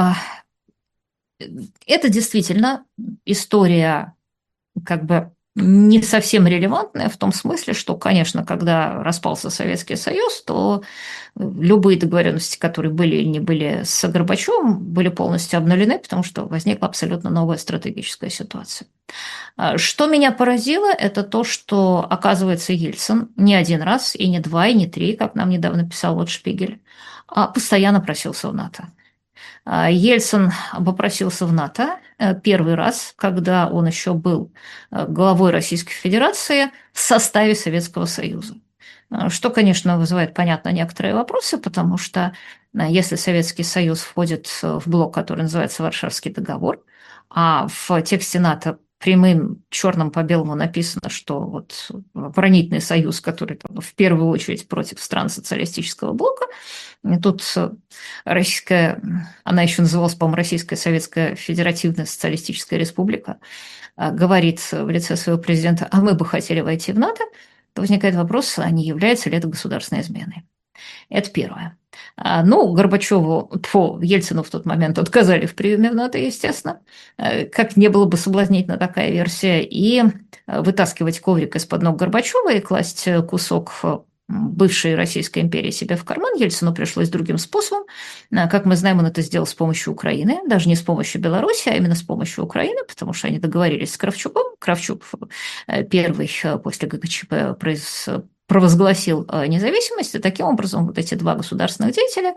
это действительно история как бы не совсем релевантная в том смысле, что, конечно, когда распался Советский Союз, то любые договоренности, которые были или не были с Горбачевым, были полностью обнулены, потому что возникла абсолютно новая стратегическая ситуация. Что меня поразило, это то, что, оказывается, Ельцин не один раз, и не два, и не три, как нам недавно писал вот Шпигель, постоянно просился в НАТО. Ельцин попросился в НАТО первый раз, когда он еще был главой Российской Федерации в составе Советского Союза. Что, конечно, вызывает, понятно, некоторые вопросы, потому что если Советский Союз входит в блок, который называется Варшавский договор, а в тексте НАТО прямым черным по белому написано, что вот оборонительный союз, который там, в первую очередь против стран социалистического блока, и тут российская, она еще называлась, по-моему, Российская Советская Федеративная Социалистическая Республика, говорит в лице своего президента, а мы бы хотели войти в НАТО, то возникает вопрос, а не является ли это государственной изменой. Это первое. Ну, Горбачеву, по Ельцину в тот момент отказали в приеме в НАТО, естественно. Как не было бы соблазнительна такая версия. И вытаскивать коврик из-под ног Горбачева и класть кусок бывшей Российской империи себе в карман Ельцину пришлось другим способом. Как мы знаем, он это сделал с помощью Украины, даже не с помощью Беларуси, а именно с помощью Украины, потому что они договорились с Кравчуком. Кравчук первый после ГКЧП произ провозгласил независимость, и таким образом вот эти два государственных деятеля,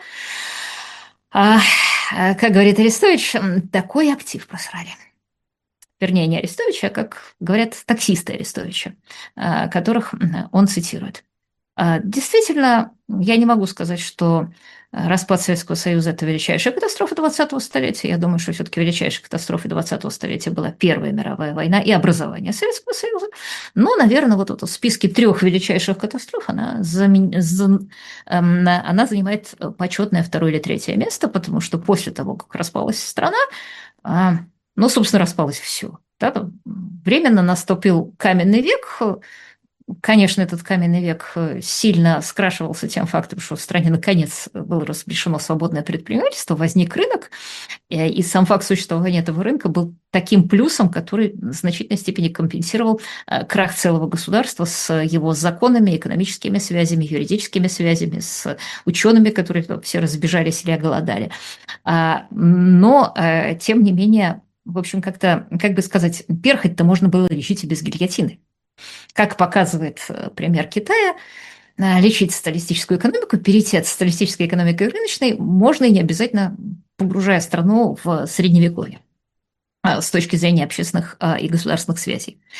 как говорит Арестович, такой актив просрали. Вернее, не Арестовича, а, как говорят, таксисты Арестовича, которых он цитирует. Действительно, я не могу сказать, что распад Советского Союза – это величайшая катастрофа двадцатого столетия. Я думаю, что все-таки величайшей катастрофой двадцатого столетия была Первая мировая война и образование Советского Союза. Но, наверное, вот в списке трех величайших катастроф она, замен... она занимает почетное второе или третье место, потому что после того, как распалась страна, ну, собственно, распалось все. Да? Временно наступил каменный век. Конечно, этот каменный век сильно скрашивался тем фактом, что в стране наконец было разрешено свободное предпринимательство, возник рынок, и сам факт существования этого рынка был таким плюсом, который в значительной степени компенсировал крах целого государства с его законами, экономическими связями, юридическими связями, с учеными, которые все разбежались или оголодали. Но, тем не менее, в общем, как-то, как бы сказать, перхоть-то можно было лечить и без гильотины. Как показывает пример Китая, лечить социалистическую экономику, перейти от социалистической экономики к рыночной можно и не обязательно погружая страну в средневековье с точки зрения общественных и государственных связей.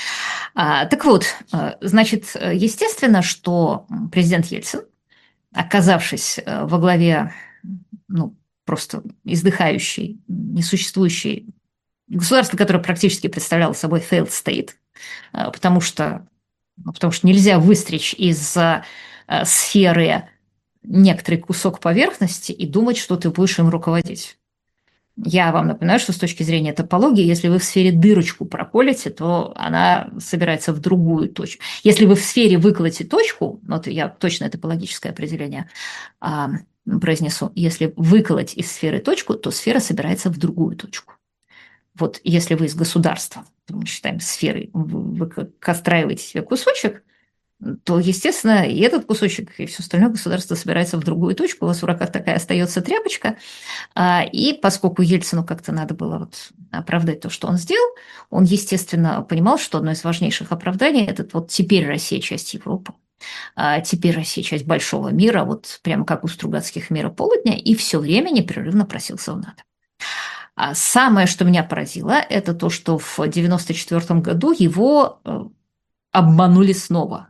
А, так вот, э, значит, э, естественно, что президент Ельцин, оказавшись э, во главе, ну, просто издыхающей, несуществующей государства, которое практически представляло собой failed state, э, потому что, ну, потому что нельзя выстричь из э, сферы некоторый кусок поверхности и думать, что ты будешь им руководить. Я вам напоминаю, что с точки зрения топологии, если вы в сфере дырочку проколите, то она собирается в другую точку. Если вы в сфере выколоте точку, ну, вот я точно топологическое определение а, произнесу, если выколоть из сферы точку, то сфера собирается в другую точку. Вот если вы из государства, мы считаем сферой, вы отстраиваете себе кусочек, то, естественно, и этот кусочек, и все остальное государство собирается в другую точку, у вас в руках такая остается тряпочка, а, и поскольку Ельцину как-то надо было вот оправдать то, что он сделал, он, естественно, понимал, что одно из важнейших оправданий – это вот теперь Россия часть Европы, а теперь Россия часть большого мира, вот прямо как у Стругацких мира полудня, и все время непрерывно просился в НАТО. А самое, что меня поразило, это то, что в девяносто четвёртом году его э, обманули снова.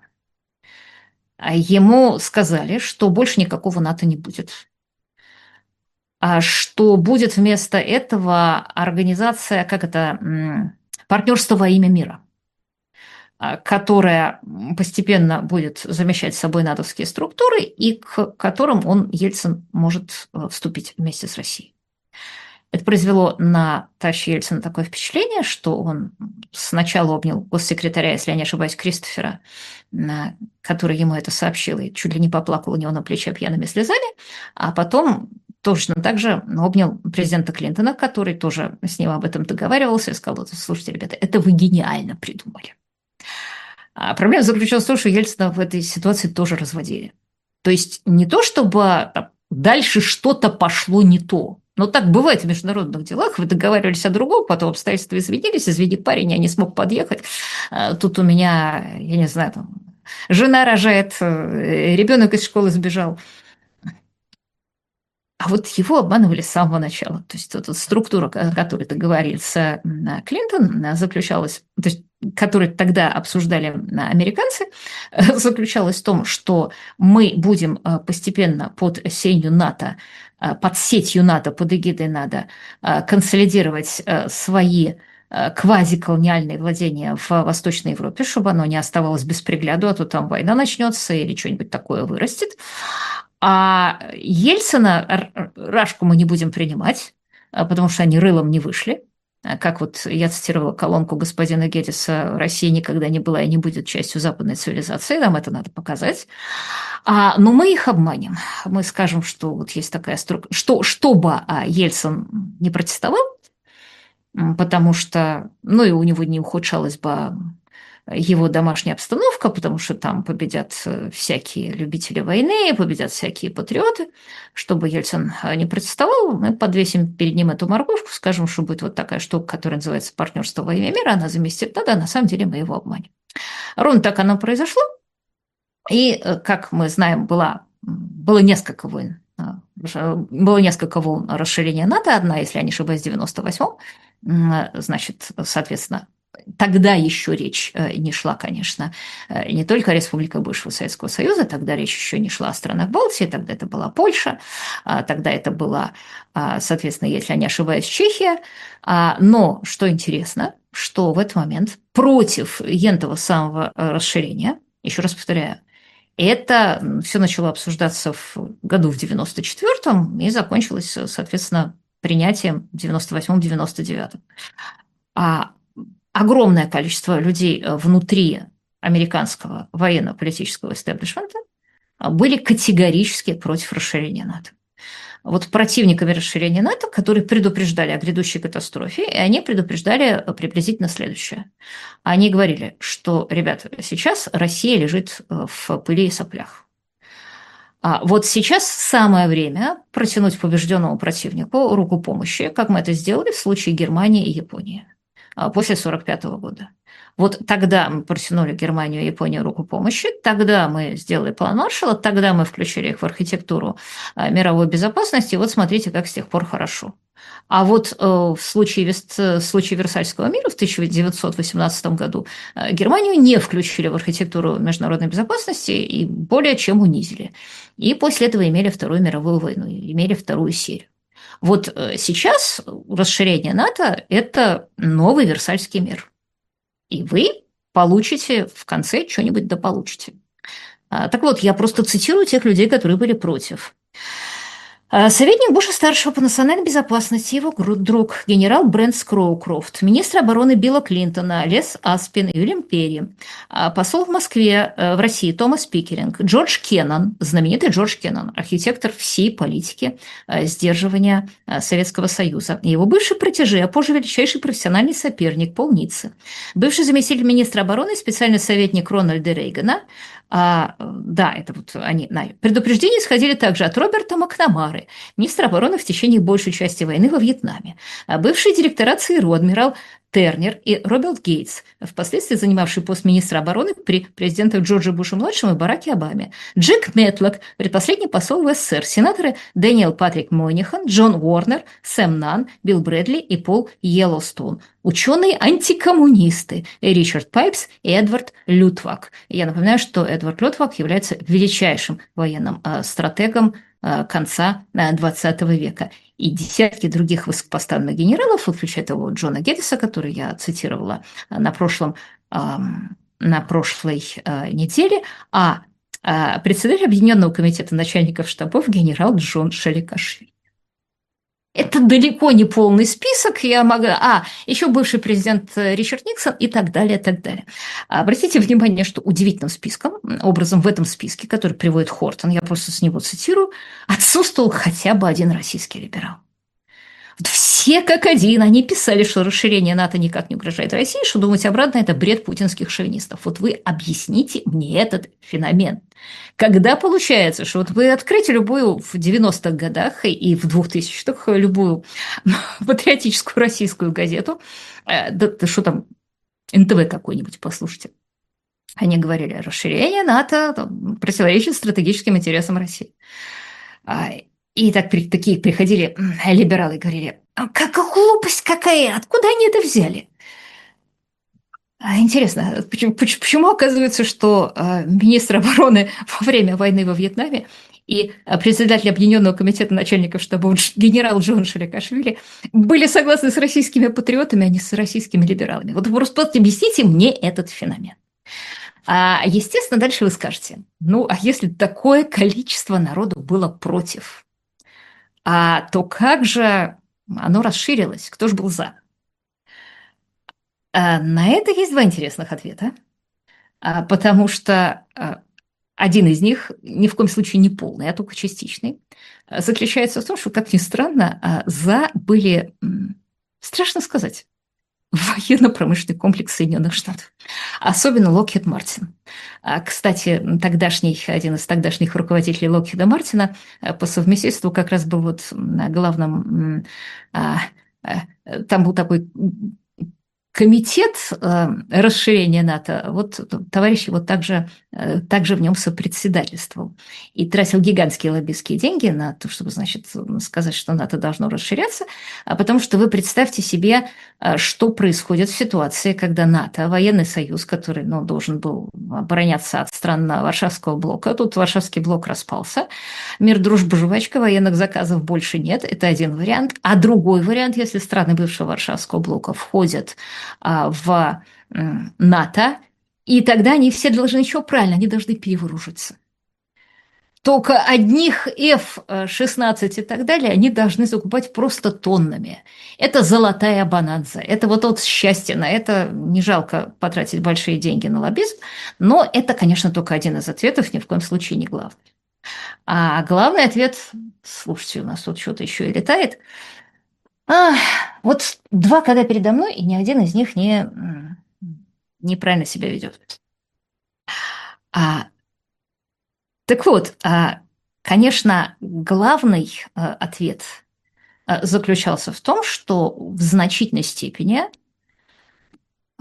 А ему сказали, что больше никакого НАТО не будет, а что будет вместо этого организация, как это, партнерство во имя мира, а, которая постепенно будет замещать собой натовские структуры и к которым он, Ельцин, может э, вступить вместе с Россией. Это произвело на Товарища Ельцина такое впечатление, что он сначала обнял госсекретаря, если я не ошибаюсь, Кристофера, который ему это сообщил, и чуть ли не поплакал у него на плече пьяными слезами, а потом точно так же обнял президента Клинтона, который тоже с ним об этом договаривался, и сказал: слушайте, ребята, это вы гениально придумали. А проблема заключалась в том, что Ельцина в этой ситуации тоже разводили. То есть не то, чтобы там, дальше что-то пошло не то. Но так бывает в международных делах. Вы договаривались о другом, потом обстоятельства изменились, извини, парень, я не смог подъехать. Тут у меня, я не знаю, там, жена рожает, ребенок из школы сбежал. А вот его обманывали с самого начала. То есть эта структура, о которой договорился Клинтон, заключалась, то есть, которую тогда обсуждали американцы, заключалась в том, что мы будем постепенно под сенью НАТО, под сетью НАТО, под эгидой НАТО консолидировать свои квазиколониальные владения в Восточной Европе, чтобы оно не оставалось без пригляду, а то там война начнется или что-нибудь такое вырастет. А Ельцина, Рашку мы не будем принимать, потому что они рылом не вышли. Как вот я цитировала колонку господина Геддиса: «Россия никогда не была и не будет частью западной цивилизации, нам это надо показать». А, но мы их обманем. Мы скажем, что вот есть такая структура, что, чтобы Ельцин не протестовал, потому что, ну, и у него не ухудшалась бы его домашняя обстановка, потому что там победят всякие любители войны, победят всякие патриоты. Чтобы Ельцин не протестовал, мы подвесим перед ним эту морковку, скажем, что будет вот такая штука, которая называется партнерство во имя мира, она заместит надо, а на самом деле мы его обманем. Ровно так оно произошло. И, как мы знаем, была, было несколько войн. Было несколько волн расширения НАТО. Одна, если я не ошибаюсь, в девяносто восьмом. Значит, соответственно, тогда еще речь не шла, конечно, не только о республиках бывшего Советского Союза, тогда речь еще не шла о странах Балтии, тогда это была Польша, тогда это была, соответственно, если я не ошибаюсь, Чехия. Но, что интересно, что в этот момент против этого самого расширения, еще раз повторяю, это все начало обсуждаться в году в девяносто четвёртом и закончилось, соответственно, принятием в девяносто восьмом — девяносто девятом. А огромное количество людей внутри американского военно-политического истеблишмента были категорически против расширения НАТО. Вот противниками расширения НАТО, которые предупреждали о грядущей катастрофе, и они предупреждали приблизительно следующее. Они говорили, что, ребята, сейчас Россия лежит в пыли и соплях. А вот сейчас самое время протянуть побежденному противнику руку помощи, как мы это сделали в случае Германии и Японии. после сорок пятого года. Вот тогда мы протянули Германию и Японию руку помощи, тогда мы сделали план Маршалла, тогда мы включили их в архитектуру мировой безопасности, и вот смотрите, как с тех пор хорошо. А вот э, в, случае, в случае Версальского мира в тысяча девятьсот восемнадцатом году э, Германию не включили в архитектуру международной безопасности и более чем унизили. И после этого имели Вторую мировую войну, имели вторую серию. Вот э, сейчас расширение НАТО – это новый Версальский мир. И вы получите в конце что-нибудь дополучите. А, так вот, я просто цитирую тех людей, которые были против. Советник Буша-старшего по национальной безопасности, его друг генерал Брент Скроукрофт, министр обороны Билла Клинтона, Лес Аспин и Уильям Перри, посол в Москве, в России Томас Пикеринг, Джордж Кеннон, знаменитый Джордж Кеннон, архитектор всей политики сдерживания Советского Союза, его бывший протеже, а позже величайший профессиональный соперник Пол Ницце, бывший заместитель министра обороны, специальный советник Рональда Рейгана. А, да, это вот они. Да. Предупреждения исходили также от Роберта Макнамары, министра обороны в течение большей части войны во Вьетнаме, а бывший директора ЦРУ адмирал Тернер и Роберт Гейтс, впоследствии занимавший пост министра обороны при президентах Джорджа Буша-младшем и Бараке Обаме, Джек Мэтлок, предпоследний посол в СССР, сенаторы Дэниел Патрик Мойнихан, Джон Уорнер, Сэм Нан, Билл Брэдли и Пол Йеллоустоун, ученые-антикоммунисты Ричард Пайпс и Эдвард Лютвак. Я напоминаю, что Эдвард Лютвак является величайшим военным э, стратегом э, конца двадцатого века. И десятки других высокопоставленных генералов, включая того Джона Геддиса, который я цитировала на, прошлом, э, на прошлой э, неделе, а э, председатель Объединенного комитета начальников штабов генерал Джон Шаликашвили. Это далеко не полный список, я могла... А, еще бывший президент Ричард Никсон и так далее, и так далее. Обратите внимание, что удивительным списком, образом в этом списке, который приводит Хортон, я просто с него цитирую, отсутствовал хотя бы один российский либерал. Все как один, они писали, что расширение НАТО никак не угрожает России, что думать обратно – это бред путинских шовинистов. Вот вы объясните мне этот феномен. Когда получается, что вот вы открыте любую в девяностых годах и в двухтысячных любую патриотическую российскую газету, да, да что там, эн тэ вэ какой-нибудь послушайте, они говорили, расширение НАТО там, противоречит стратегическим интересам России. И так такие приходили либералы и говорили, какая глупость какая, откуда они это взяли? Интересно, почему, почему оказывается, что министр обороны во время войны во Вьетнаме и председатель Объединенного комитета начальников штаба генерал Джон Шаликашвили были согласны с российскими патриотами, а не с российскими либералами? Вот просто объясните мне этот феномен. А, естественно, дальше вы скажете, ну, а если такое количество народу было против, а, то как же оно расширилось? Кто же был за? А, на это есть два интересных ответа, а, потому что а, один из них ни в коем случае не полный, а только частичный, а, заключается в том, что, как ни странно, а, за были, страшно сказать, военно-промышленный комплекс Соединенных Штатов, особенно Lockheed Martin. Кстати, тогдашний, один из тогдашних руководителей Lockheed Martin по совместительству как раз был вот главным, там был такой комитет расширения НАТО, вот товарищ его также, также в нем сопредседательствовал и тратил гигантские лоббистские деньги на то, чтобы, значит, сказать, что НАТО должно расширяться, потому что вы представьте себе, что происходит в ситуации, когда НАТО, военный союз, который, ну, должен был обороняться от стран Варшавского блока, тут Варшавский блок распался, мир, дружба, жвачка, военных заказов больше нет, это один вариант, а другой вариант, если страны бывшего Варшавского блока входят в НАТО, и тогда они все должны, еще правильно, они должны перевооружиться. Только одних эф шестнадцать и так далее они должны закупать просто тоннами. Это золотая бонанза, это вот от счастья, на это не жалко потратить большие деньги на лоббизм, но это, конечно, только один из ответов, ни в коем случае не главный. А главный ответ, слушайте, у нас тут что-то еще и летает. А, вот два, когда передо мной, и ни один из них не, неправильно себя ведет. А, так вот, а, конечно, главный а, ответ а, заключался в том, что в значительной степени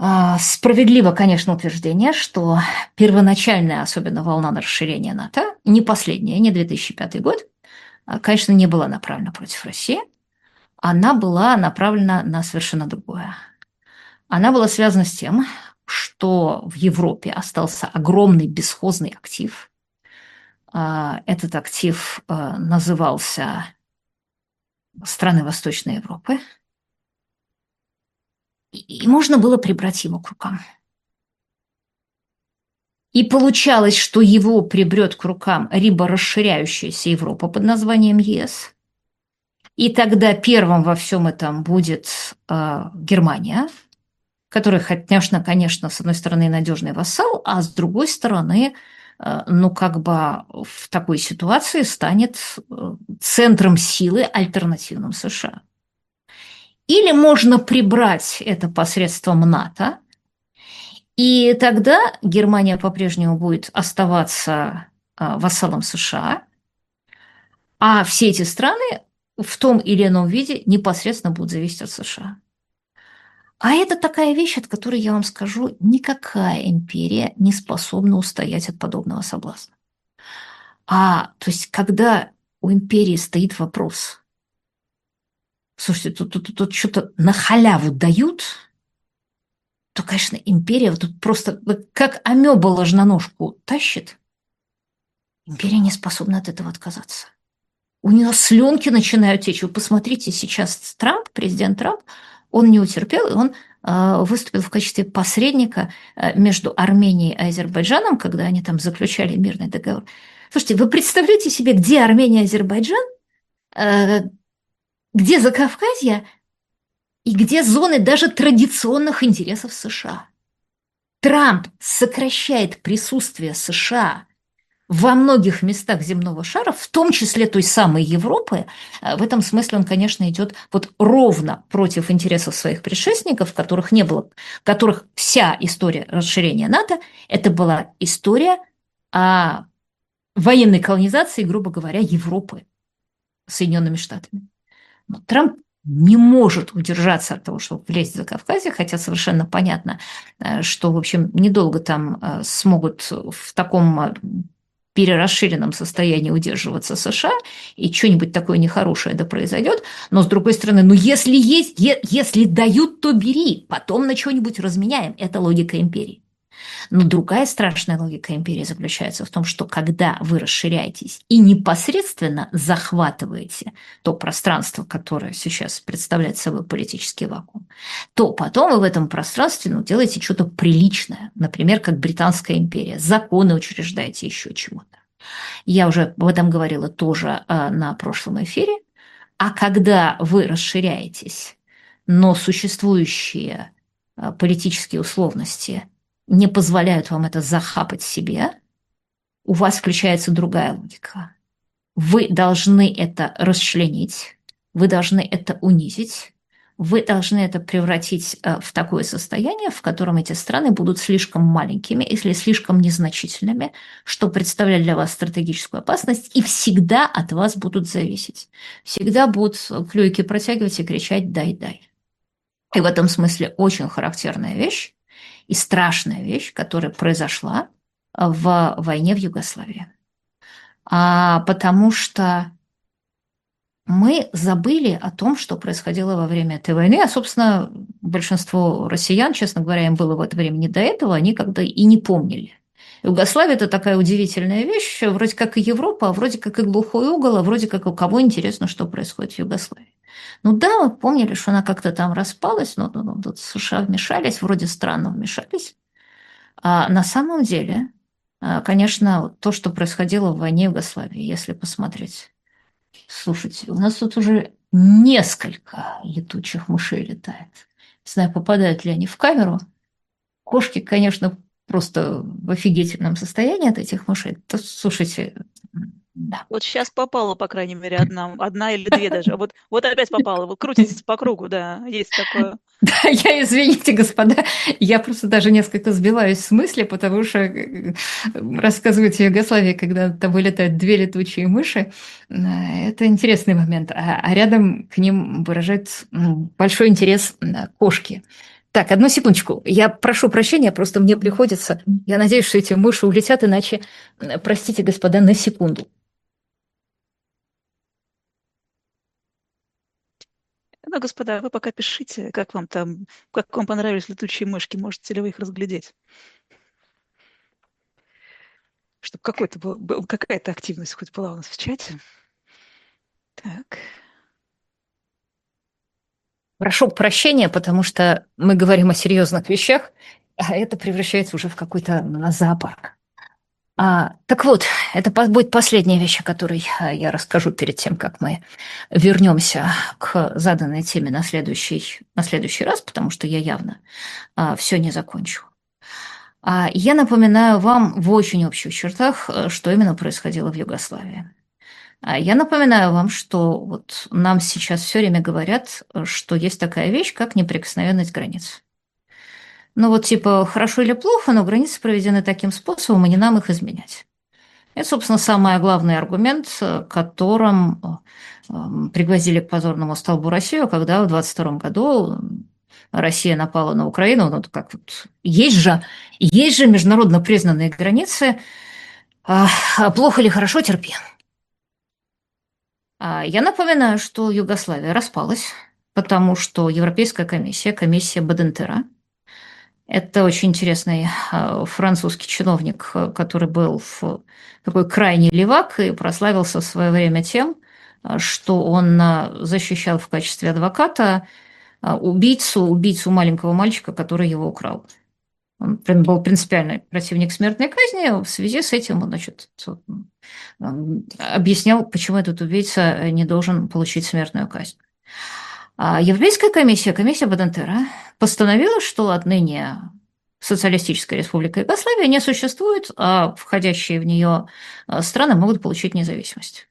А, Справедливо, конечно, утверждение, что первоначальная, особенно волна на расширение НАТО, не последняя, не две тысячи пятый год, а, конечно, не была направлена против России. Она была направлена на совершенно другое. Она была связана с тем, что в Европе остался огромный бесхозный актив. А, Этот актив а, назывался страны Восточной Европы, и и можно было прибрать его к рукам. И получалось, что его приберет к рукам либо расширяющаяся Европа под названием ЕС, и тогда первым во всем этом будет э, Германия, которая, конечно, конечно, с одной стороны, надежный вассал, а с другой стороны, э, ну, как бы в такой ситуации станет э, центром силы альтернативным США. Или можно прибрать это посредством НАТО, и тогда Германия по-прежнему будет оставаться а, вассалом США, а все эти страны в том или ином виде непосредственно будут зависеть от США. А это такая вещь, от которой, я вам скажу, никакая империя не способна устоять от подобного соблазна. А, то есть, когда у империи стоит вопрос, слушайте, тут, тут, тут что-то на халяву дают, то, конечно, империя вот тут просто как амеба ложноножку тащит, империя не способна от этого отказаться. У нее слюнки начинают течь. Вы посмотрите, сейчас Трамп, президент Трамп, он не утерпел, и он э, выступил в качестве посредника э, между Арменией и Азербайджаном, когда они там заключали мирный договор. Слушайте, вы представляете себе, где Армения и Азербайджан, э, где Закавказье и где зоны даже традиционных интересов США? Трамп сокращает присутствие США во многих местах земного шара, в том числе той самой Европы. В этом смысле он, конечно, идет вот ровно против интересов своих предшественников, которых не было, которых вся история расширения НАТО – это была история о военной колонизации, грубо говоря, Европы Соединенными Штатами. Но Трамп не может удержаться от того, чтобы влезть за Кавказе, хотя совершенно понятно, что, в общем, недолго там смогут в таком перерасширенном состоянии удерживаться США, и что-нибудь такое нехорошее да произойдет. Но, с другой стороны, ну если есть, е- если дают, то бери, потом на что-нибудь разменяем. Это логика империи. Но другая страшная логика империи заключается в том, что когда вы расширяетесь и непосредственно захватываете то пространство, которое сейчас представляет собой политический вакуум, то потом вы в этом пространстве ну, делаете что-то приличное, например, как Британская империя, законы учреждаете, еще чего-то. Я уже об этом говорила тоже а, на прошлом эфире. А когда вы расширяетесь, но существующие а, политические условности не позволяют вам это захапать себе, у вас включается другая логика. Вы должны это расчленить, вы должны это унизить, вы должны это превратить в такое состояние, в котором эти страны будут слишком маленькими или слишком незначительными, что представляет для вас стратегическую опасность, и всегда от вас будут зависеть. Всегда будут клюйки протягивать и кричать «дай, дай». И в этом смысле очень характерная вещь и страшная вещь, которая произошла в войне в Югославии. А, потому что мы забыли о том, что происходило во время этой войны, а, собственно, большинство россиян, честно говоря, им было в это время не до этого, они когда и не помнили. Югославия – это такая удивительная вещь, вроде как и Европа, а вроде как и глухой угол, а вроде как у кого интересно, что происходит в Югославии. Ну да, мы помнили, что она как-то там распалась, но ну, ну, тут США вмешались, вроде странно вмешались. А на самом деле, конечно, то, что происходило в войне в Югославии, если посмотреть. Слушайте, у нас тут уже несколько летучих мышей летает. Не знаю, попадают ли они в камеру. Кошки, конечно, просто в офигительном состоянии от этих мышей. То, слушайте, да. Вот сейчас попала, по крайней мере, одна, одна или две даже. Вот, вот опять попала, вот крутится по кругу, да, есть такое. Да, я, извините, господа, я просто даже несколько сбиваюсь с мысли, потому что рассказывать о Югославии, когда там вылетают две летучие мыши, это интересный момент. А, а рядом к ним выражают большой интерес кошки. Так, одну секундочку. Я прошу прощения, просто мне приходится... Я надеюсь, что эти мыши улетят, иначе, э, простите, господа, на секунду. Ну, господа, вы пока пишите, как вам там, как вам понравились летучие мышки, можете ли вы их разглядеть? Чтобы какой-то был, был- какая-то активность хоть была у нас в чате. Так. Прошу прощения, потому что мы говорим о серьезных вещах, а это превращается уже в какой-то на зоопарк. А, так вот, это по- будет последняя вещь, о которой а, я расскажу перед тем, как мы вернемся к заданной теме на следующий, на следующий раз, потому что я явно все не закончу. А, я напоминаю вам в очень общих чертах, э, что именно происходило в Югославии. А я напоминаю вам, что вот нам сейчас все время говорят, э, что есть такая вещь, как неприкосновенность границ. Ну вот типа хорошо или плохо, но границы проведены таким способом, и не нам их изменять. Это, собственно, самый главный аргумент, э, которым э, м, пригвоздили к позорному столбу Россию, когда в двадцать втором году м, Россия напала на Украину. Ну, как вот, есть же, есть же международно признанные границы. А, а плохо или хорошо, терпи. А я напоминаю, что Югославия распалась, потому что Европейская комиссия, комиссия Бадентера, это очень интересный а, французский чиновник, а, который был в такой крайний левак и прославился в свое время тем, а, что он а, защищал в качестве адвоката а, убийцу, убийцу маленького мальчика, который его украл. Он прин- был принципиальный противник смертной казни. В связи с этим он, значит, м, объяснял, почему этот убийца не должен получить смертную казнь. А Европейская комиссия, комиссия Бадентера, постановила, что отныне Социалистическая Республика Югославия не существует, а входящие в нее а, страны могут получить независимость.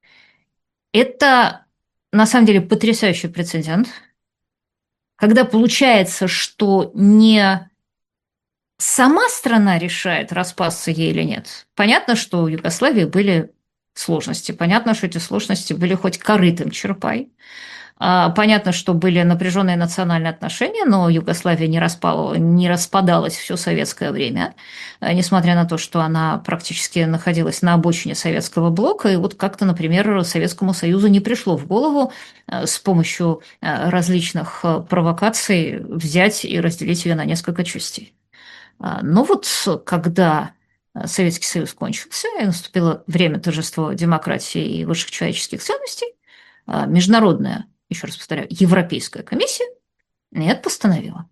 Это, на самом деле, потрясающий прецедент, когда получается, что не сама страна решает, распасться ей или нет. Понятно, что у Югославии были сложности. Понятно, что эти сложности были хоть корытым черпай. А, Понятно, что были напряженные национальные отношения, но Югославия не, распала, не распадалась все советское время, а, несмотря на то, что она практически находилась на обочине советского блока. И вот как-то, например, Советскому Союзу не пришло в голову а, с помощью а, различных а, провокаций взять и разделить ее на несколько частей. А, Но вот когда а, Советский Союз кончился, и наступило время торжества демократии и высших человеческих ценностей, а, международная, еще раз повторяю, Европейская комиссия это постановила.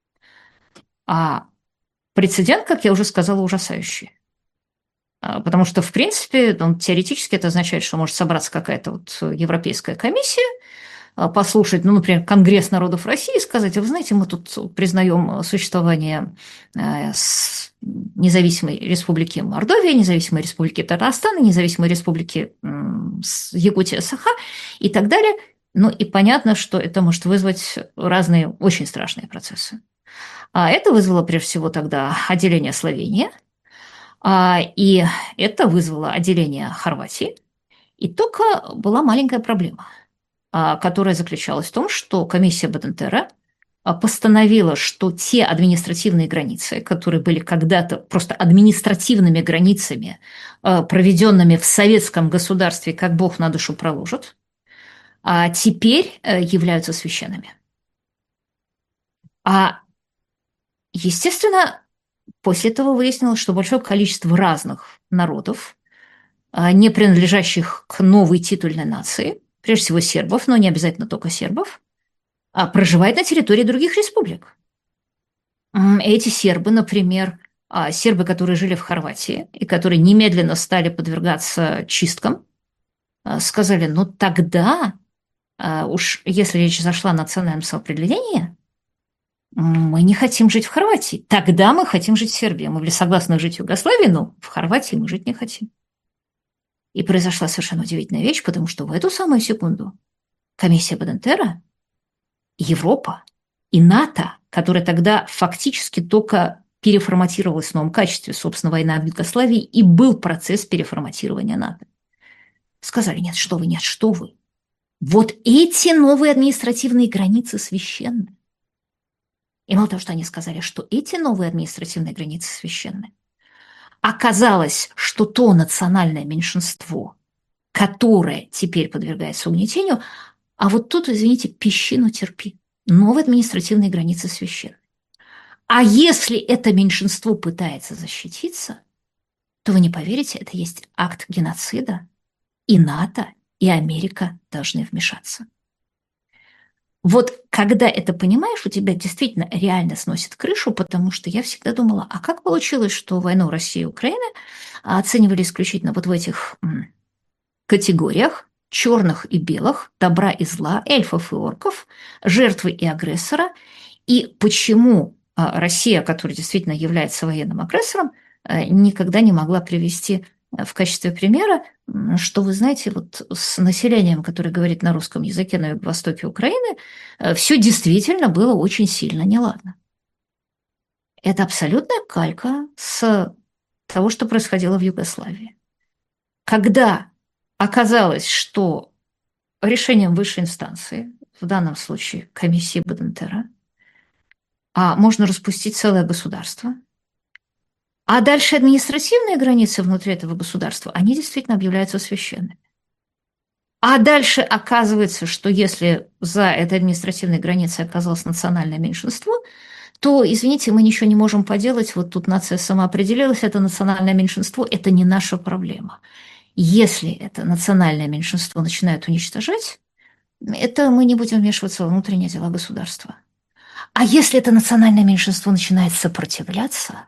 А прецедент, как я уже сказала, ужасающий. А, Потому что, в принципе, ну, теоретически это означает, что может собраться какая-то вот Европейская комиссия, а, послушать, ну, например, Конгресс народов России и сказать: а вы знаете, мы тут признаем существование э, с- независимой республики Мордовия, независимой республики Татарстан, независимой республики м, с- Якутия, Саха и так далее. Ну и понятно, что это может вызвать разные очень страшные процессы. А это вызвало прежде всего тогда отделение Словении, а, и это вызвало отделение Хорватии. И только была маленькая проблема, а, которая заключалась в том, что комиссия Бадентера а, постановила, что те административные границы, которые были когда-то просто административными границами, а, проведенными в советском государстве, как Бог на душу проложит, а теперь э, являются священными. А, естественно, после этого выяснилось, что большое количество разных народов, а, не принадлежащих к новой титульной нации, прежде всего сербов, но не обязательно только сербов, а, проживает на территории других республик. М, Эти сербы, например, а, сербы, которые жили в Хорватии и которые немедленно стали подвергаться чисткам, а, сказали: ну тогда, а, уж если речь зашла о национальном самоопределении, м, мы не хотим жить в Хорватии. Тогда мы хотим жить в Сербии. Мы были согласны жить в Югославии, но в Хорватии мы жить не хотим. И произошла совершенно удивительная вещь, потому что в эту самую секунду комиссия Бадентера, Европа и НАТО, которая тогда фактически только переформатировалась в новом качестве, собственно, война в Югославии, и был процесс переформатирования НАТО, сказали: нет, что вы, нет, что вы. Вот эти новые административные границы священны. И мало того, что они сказали, что эти новые административные границы священны, оказалось, что то национальное меньшинство, которое теперь подвергается угнетению, а вот тут, извините, песчину терпи. Новые административные границы священны. А если это меньшинство пытается защититься, то вы не поверите, это есть акт геноцида, и НАТО, и Америка должны вмешаться. Вот когда это понимаешь, у тебя действительно реально сносит крышу, потому что я всегда думала, а как получилось, что войну России и Украины оценивали исключительно вот в этих категориях черных и белых, добра и зла, эльфов и орков, жертвы и агрессора, и почему Россия, которая действительно является военным агрессором, никогда не могла привести в качестве примера, что, вы знаете, вот с населением, которое говорит на русском языке на юго-востоке Украины, все действительно было очень сильно неладно. Это абсолютная калька с того, что происходило в Югославии. Когда оказалось, что решением высшей инстанции, в данном случае комиссии Бодентера, а можно распустить целое государство, а дальше административные границы внутри этого государства, они действительно объявляются священными. А дальше оказывается, что если за этой административной границей оказалось национальное меньшинство, то, извините, мы ничего не можем поделать, вот тут нация самоопределилась, это национальное меньшинство, это не наша проблема. Если это национальное меньшинство начинает уничтожать, это мы не будем вмешиваться во внутренние дела государства. А если это национальное меньшинство начинает сопротивляться,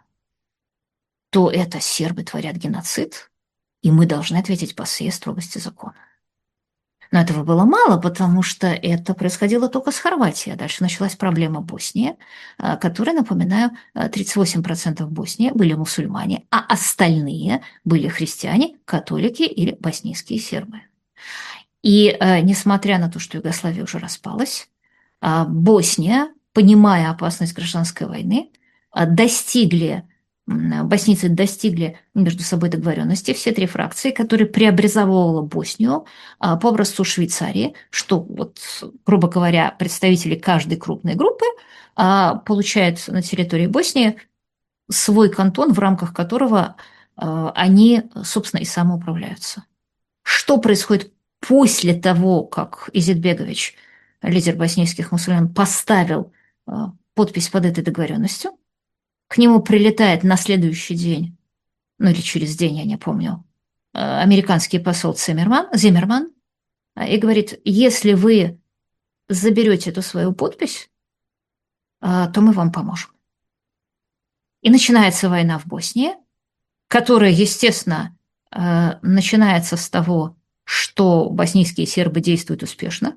то это сербы творят геноцид, и мы должны ответить по всей строгости закона. Но этого было мало, потому что это происходило только с Хорватией. А дальше началась проблема Боснии, которая, напоминаю, тридцать восемь процентов Боснии были мусульмане, а остальные были христиане, католики или боснийские сербы. И несмотря на то, что Югославия уже распалась, Босния, понимая опасность гражданской войны, достигли боснийцы достигли между собой договоренности, все три фракции, которые преобразовывала Боснию по образцу Швейцарии, что, вот, грубо говоря, представители каждой крупной группы получают на территории Боснии свой кантон, в рамках которого они, собственно, и самоуправляются. Что происходит после того, как Изетбегович, лидер боснийских мусульман, поставил подпись под этой договоренностью? К нему прилетает на следующий день, ну или через день, я не помню, американский посол Циммерман, Зиммерман, и говорит, если вы заберете эту свою подпись, то мы вам поможем. И начинается война в Боснии, которая, естественно, начинается с того, что боснийские сербы действуют успешно,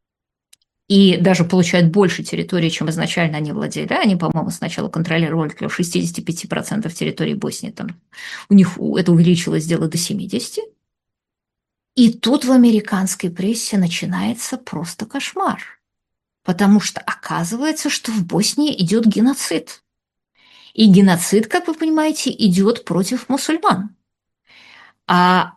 и даже получают больше территории, чем изначально они владели. Они, по-моему, сначала контролировали около шестьдесят пять процентов территории Боснии. Там, у них это увеличилось дело до семидесяти процентов. И тут в американской прессе начинается просто кошмар. Потому что оказывается, что в Боснии идет геноцид. И геноцид, как вы понимаете, идет против мусульман. А...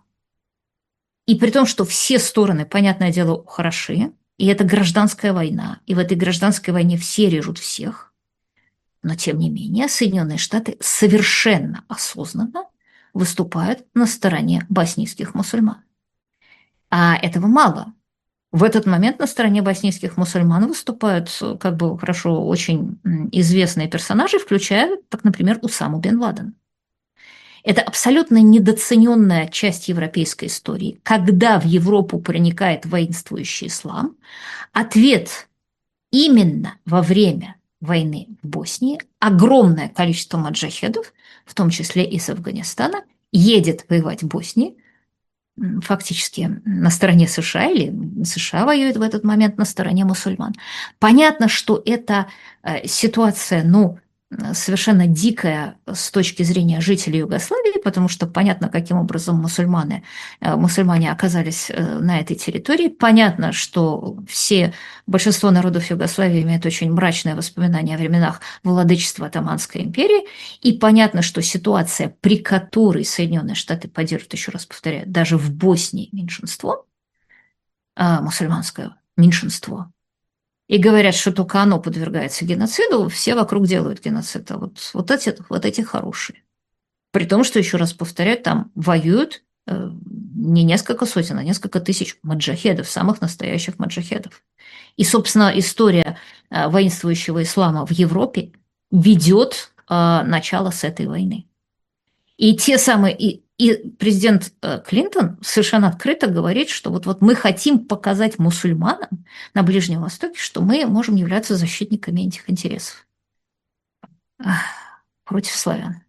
И при том, что все стороны, понятное дело, хороши, и это гражданская война, и в этой гражданской войне все режут всех. Но, тем не менее, Соединенные Штаты совершенно осознанно выступают на стороне боснийских мусульман. А этого мало. В этот момент на стороне боснийских мусульман выступают, как бы хорошо, очень известные персонажи, включая, так, например, Усаму бен Ладен. Это абсолютно недооцененная часть европейской истории. Когда в Европу проникает воинствующий ислам, ответ именно во время войны в Боснии огромное количество маджахедов, в том числе из Афганистана, едет воевать в Боснии, фактически на стороне США, или США воюет в этот момент на стороне мусульман. Понятно, что эта ситуация, ну, совершенно дикая с точки зрения жителей Югославии, потому что понятно, каким образом мусульмане, мусульмане оказались на этой территории. Понятно, что все, большинство народов Югославии имеют очень мрачные воспоминания о временах владычества Отоманской империи. И понятно, что ситуация, при которой Соединенные Штаты поддерживают, еще раз повторяю, даже в Боснии меньшинство, мусульманское меньшинство, и говорят, что только оно подвергается геноциду, все вокруг делают геноцид. А вот, вот, эти, вот эти хорошие. При том, что, еще раз повторяю, там воюют э, не несколько сотен, а несколько тысяч маджахедов, самых настоящих маджахедов. И, собственно, история э, воинствующего ислама в Европе ведет э, начало с этой войны. И те самые, и, и президент э, Клинтон совершенно открыто говорит, что вот, вот мы хотим показать мусульманам на Ближнем Востоке, что мы можем являться защитниками этих интересов. Ах, против славян.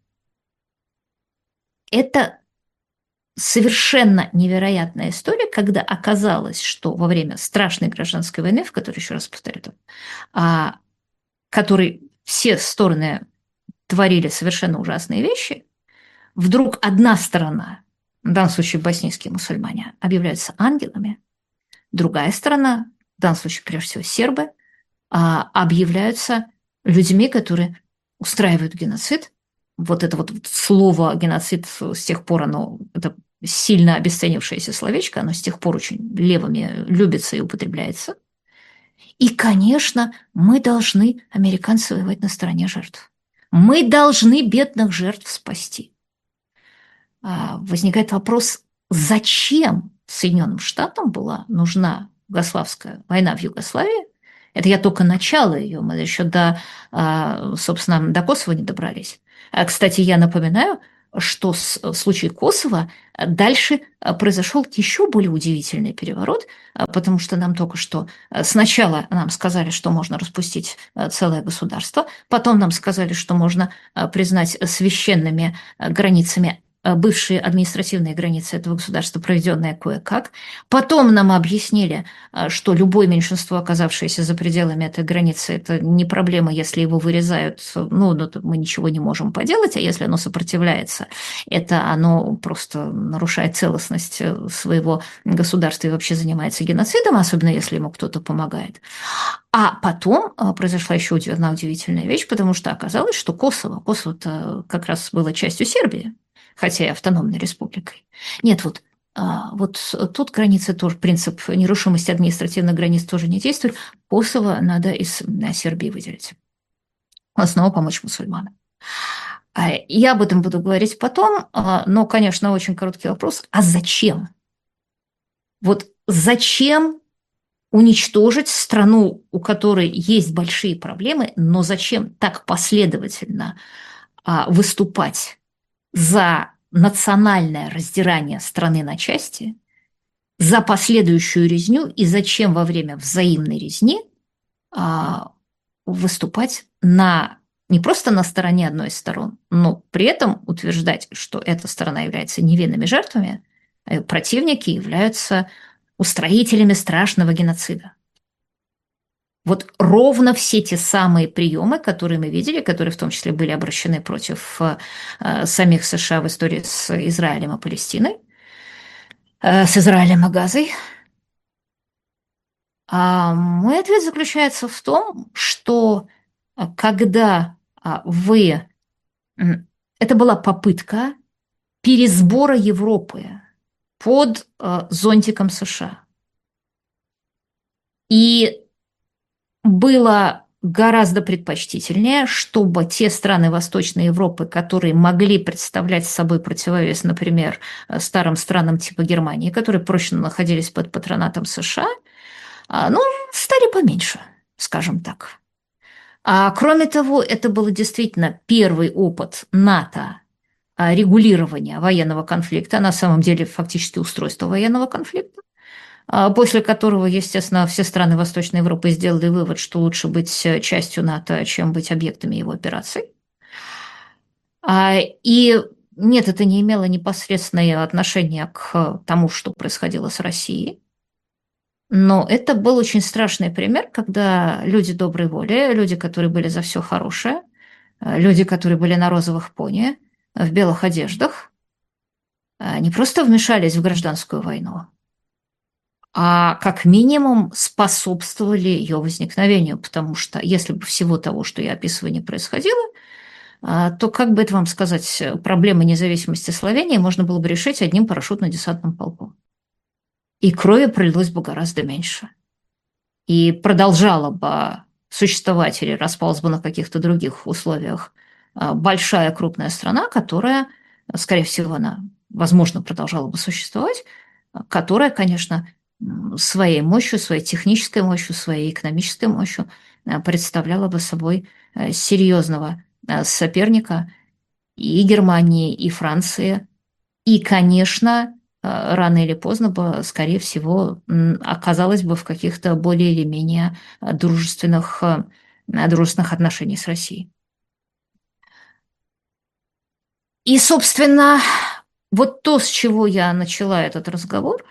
Это совершенно невероятная история, когда оказалось, что во время страшной гражданской войны, в которой, еще раз повторю, а, которой все стороны творили совершенно ужасные вещи, вдруг одна сторона, в данном случае боснийские мусульмане, объявляются ангелами, другая сторона, в данном случае прежде всего сербы, а, объявляются людьми, которые устраивают геноцид. Вот это вот слово геноцид с тех пор, оно, это сильно обесценившееся словечко, оно с тех пор очень левыми любится и употребляется. И, конечно, мы должны, американцы, воевать на стороне жертв. Мы должны бедных жертв спасти. Возникает вопрос, зачем Соединенным Штатам была нужна Югославская война в Югославии? Это я только начало ее, мы еще до, собственно, до Косово не добрались. Кстати, я напоминаю, что в случае Косово дальше произошел еще более удивительный переворот, потому что нам только что сначала нам сказали, что можно распустить целое государство, потом нам сказали, что можно признать священными границами бывшие административные границы этого государства, проведенные кое-как. Потом нам объяснили, что любое меньшинство, оказавшееся за пределами этой границы, это не проблема, если его вырезают, ну, ну мы ничего не можем поделать, а если оно сопротивляется, это оно просто нарушает целостность своего государства и вообще занимается геноцидом, особенно если ему кто-то помогает. А потом произошла еще одна удивительная вещь, потому что оказалось, что Косово, Косово-то как раз было частью Сербии, хотя и автономной республикой. Нет, вот, вот тут границы тоже, принцип нерушимости административных границ тоже не действует. Косово надо из Сербии выделить. Снова помочь мусульманам. Я об этом буду говорить потом, но, конечно, очень короткий вопрос. А зачем? Вот зачем уничтожить страну, у которой есть большие проблемы, но зачем так последовательно выступать за национальное раздирание страны на части, за последующую резню и зачем во время взаимной резни а, выступать на, не просто на стороне одной из сторон, но при этом утверждать, что эта сторона является невинными жертвами, а противники являются устроителями страшного геноцида. Вот ровно все те самые приемы, которые мы видели, которые в том числе были обращены против э, самих США в истории с Израилем и Палестиной, э, с Израилем и Газой. А мой ответ заключается в том, что когда вы... Это была попытка пересбора Европы под э, зонтиком США. И было гораздо предпочтительнее, чтобы те страны Восточной Европы, которые могли представлять собой противовес, например, старым странам типа Германии, которые прочно находились под патронатом США, ну, стали поменьше, скажем так. А кроме того, это был действительно первый опыт НАТО регулирования военного конфликта, на самом деле фактически устройства военного конфликта, после которого, естественно, все страны Восточной Европы сделали вывод, что лучше быть частью НАТО, чем быть объектами его операций. И нет, это не имело непосредственное отношение к тому, что происходило с Россией. Но это был очень страшный пример, когда люди доброй воли, люди, которые были за все хорошее, люди, которые были на розовых пони, в белых одеждах, не просто вмешались в гражданскую войну, а как минимум способствовали ее возникновению, потому что если бы всего того, что я описываю, не происходило, то, как бы это вам сказать, проблемы независимости Словении можно было бы решить одним парашютно-десантным полком. И крови пролилось бы гораздо меньше. и продолжала бы существовать или распалась бы на каких-то других условиях а, большая крупная страна, которая, скорее всего, она, возможно, продолжала бы существовать, а, которая, конечно, м, своей мощью, своей технической мощью, своей экономической мощью а, представляла бы собой а, серьезного а, соперника и Германии, и Франции, и, конечно, э, рано или поздно бы, скорее всего, м, оказалась бы в каких-то более или менее э, дружественных, э, дружественных отношениях с Россией. И, собственно, вот то, с чего я начала этот разговор,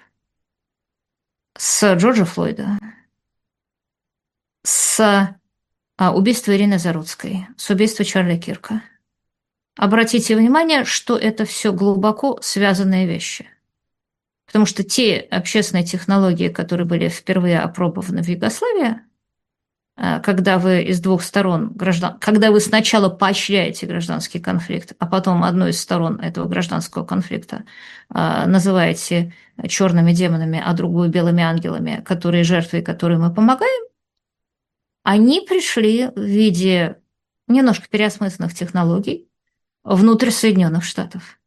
с Джорджа Флойда, с а, убийства Ирины Заруцкой, с убийства Чарли Кирка. Обратите внимание, что это все глубоко связанные вещи. Потому что те общественные технологии, которые были впервые опробованы в Югославии, а, когда вы из двух сторон граждан, когда вы сначала поощряете гражданский конфликт, а потом одну из сторон этого гражданского конфликта а, называете черными демонами, а другую белыми ангелами, которые жертвы и которые мы помогаем, они пришли в виде немножко переосмысленных технологий внутрь Соединенных Штатов.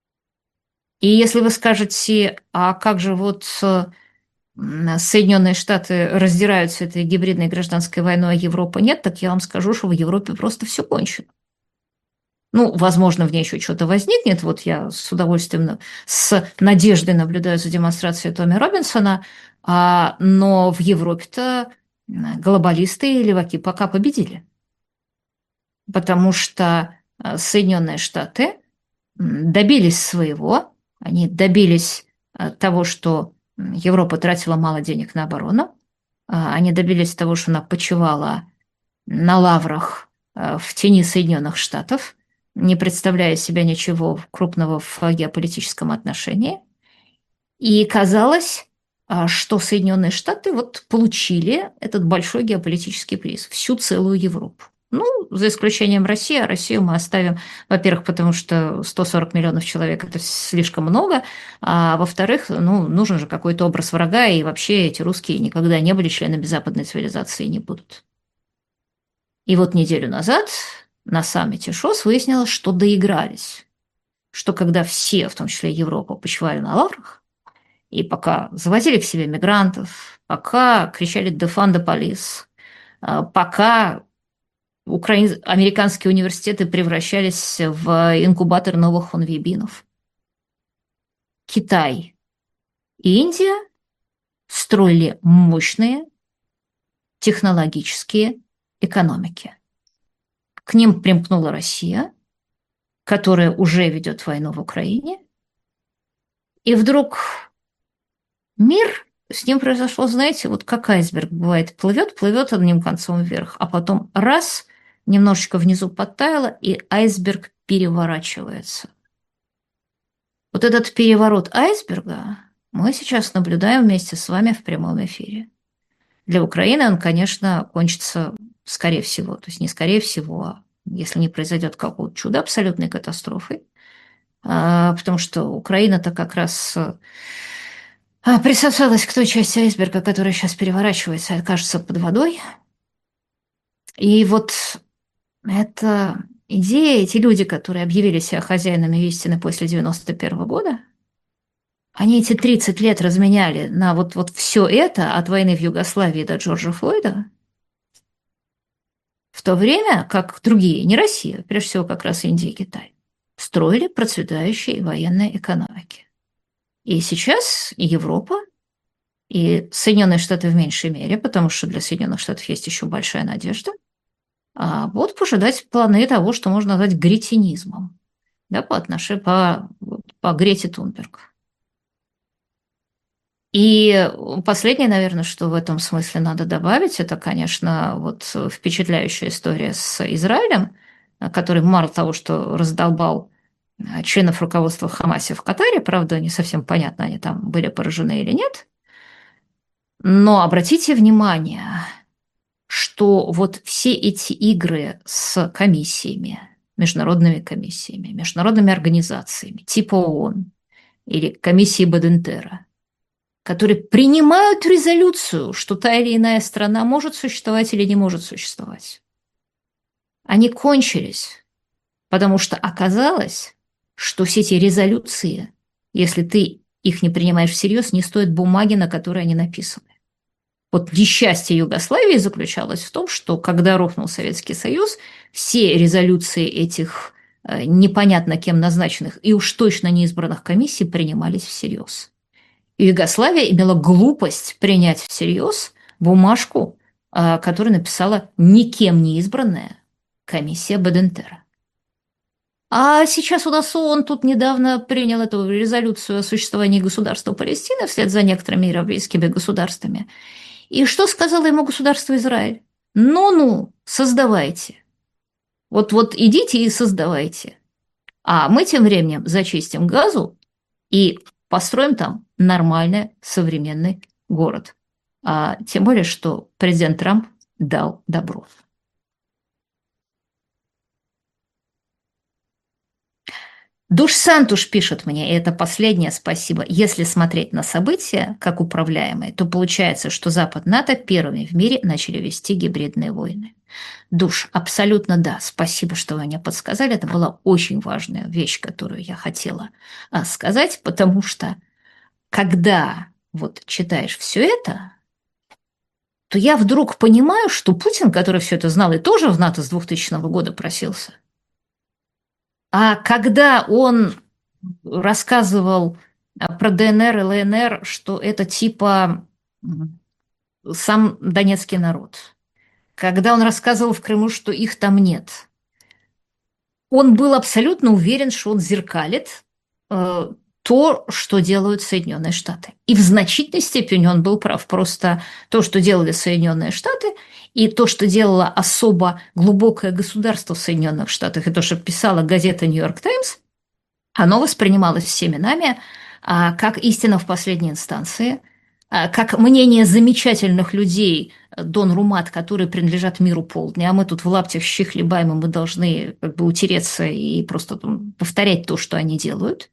И если вы скажете, а как же вот Соединенные Штаты раздираются этой гибридной гражданской войной, а Европа нет, так я вам скажу, что в Европе просто все кончено. Ну, возможно, в ней еще что-то возникнет. Вот я с удовольствием, с надеждой наблюдаю за демонстрацией Томми Робинсона, а, но в Европе-то глобалисты и леваки пока победили. Потому что а, Соединенные Штаты добились своего, они добились а, того, что Европа тратила мало денег на оборону, а, они добились того, что она почивала на лаврах а, в тени Соединенных Штатов, не представляя себя ничего крупного в геополитическом отношении. И казалось, а, что Соединенные Штаты вот получили этот большой геополитический приз, всю целую Европу. Ну, за исключением России. А Россию мы оставим, во-первых, потому что сто сорок миллионов человек – это слишком много, а во-вторых, ну, нужен же какой-то образ врага, и вообще эти русские никогда не были членами западной цивилизации и не будут. И вот неделю назад на саммите ШОС выяснилось, что доигрались, что когда все, в том числе Европа, почивали на лаврах, и пока завозили к себе мигрантов, пока кричали «Defund the police», пока украин... американские университеты превращались в инкубатор новых хунвейбинов, Китай и Индия строили мощные технологические экономики. К ним примкнула Россия, которая уже ведет войну в Украине, и вдруг мир, с ним произошло, знаете, вот как айсберг бывает, плывет, плывет одним концом вверх, а потом раз, немножечко внизу подтаяло, и айсберг переворачивается. Вот этот переворот айсберга мы сейчас наблюдаем вместе с вами в прямом эфире. Для Украины он, конечно, кончится скорее всего, то есть не скорее всего, а если не произойдет какого-то чуда, абсолютной катастрофы, потому что Украина-то как раз присосалась к той части айсберга, которая сейчас переворачивается и окажется под водой. И вот эта идея, эти люди, которые объявили себя хозяинами истины после девяносто первого года, они эти тридцать лет разменяли на вот, вот все это, от войны в Югославии до Джорджа Флойда, в то время как другие, не Россия, прежде всего как раз Индия и Китай, строили процветающие военные экономики. И сейчас и Европа, и Соединенные Штаты в меньшей мере, потому что для Соединенных Штатов есть еще большая надежда, будут пожидать планы того, что можно назвать гретинизмом, да, по отношению по, по Грете Тунберг. И последнее, наверное, что в этом смысле надо добавить, это, конечно, вот впечатляющая история с Израилем, который мало того, что раздолбал членов руководства Хамасе в Катаре, правда, не совсем понятно, они там были поражены или нет, но обратите внимание, что вот все эти игры с комиссиями, международными комиссиями, международными организациями типа ООН или комиссии Бадентера, которые принимают резолюцию, что та или иная страна может существовать или не может существовать, они кончились, потому что оказалось, что все эти резолюции, если ты их не принимаешь всерьез, не стоят бумаги, на которой они написаны. Вот несчастье Югославии заключалось в том, что когда рухнул Советский Союз, все резолюции этих э, непонятно кем назначенных и уж точно не избранных комиссий принимались всерьез. И Югославия имела глупость принять всерьез бумажку, э, которую написала никем не избранная комиссия Бадентера. А сейчас у нас ООН тут недавно принял эту резолюцию о существовании государства Палестины вслед за некоторыми европейскими государствами. И что сказало ему государство Израиль? Ну-ну, создавайте. Вот-вот идите и создавайте. А мы тем временем зачистим Газу и построим там нормальный современный город. А, тем более, что президент Трамп дал добро. Душ Сантуш пишет мне, и это последнее спасибо. Если смотреть на события как управляемые, то получается, что Запад НАТО первыми в мире начали вести гибридные войны. Душ, абсолютно да. Спасибо, что вы мне подсказали. Это была очень важная вещь, которую я хотела а, сказать, потому что когда вот читаешь все это, то я вдруг понимаю, что Путин, который все это знал и тоже в НАТО с двухтысячного года просился, а когда он рассказывал про ДНР и ЛНР, что это типа сам донецкий народ, когда он рассказывал в Крыму, что их там нет, он был абсолютно уверен, что он зеркалит э, то, что делают Соединенные Штаты. И в значительной степени он был прав. Просто то, что делали Соединенные Штаты, и то, что делало особо глубокое государство в Соединенных Штатах, и то, что писала газета «Нью-Йорк Таймс», оно воспринималось всеми нами а, как истина в последней инстанции, а, как мнение замечательных людей, Дон Румат, которые принадлежат миру полдня, а мы тут в лаптях щи хлебаем, и мы должны как бы утереться и просто там, повторять то, что они делают.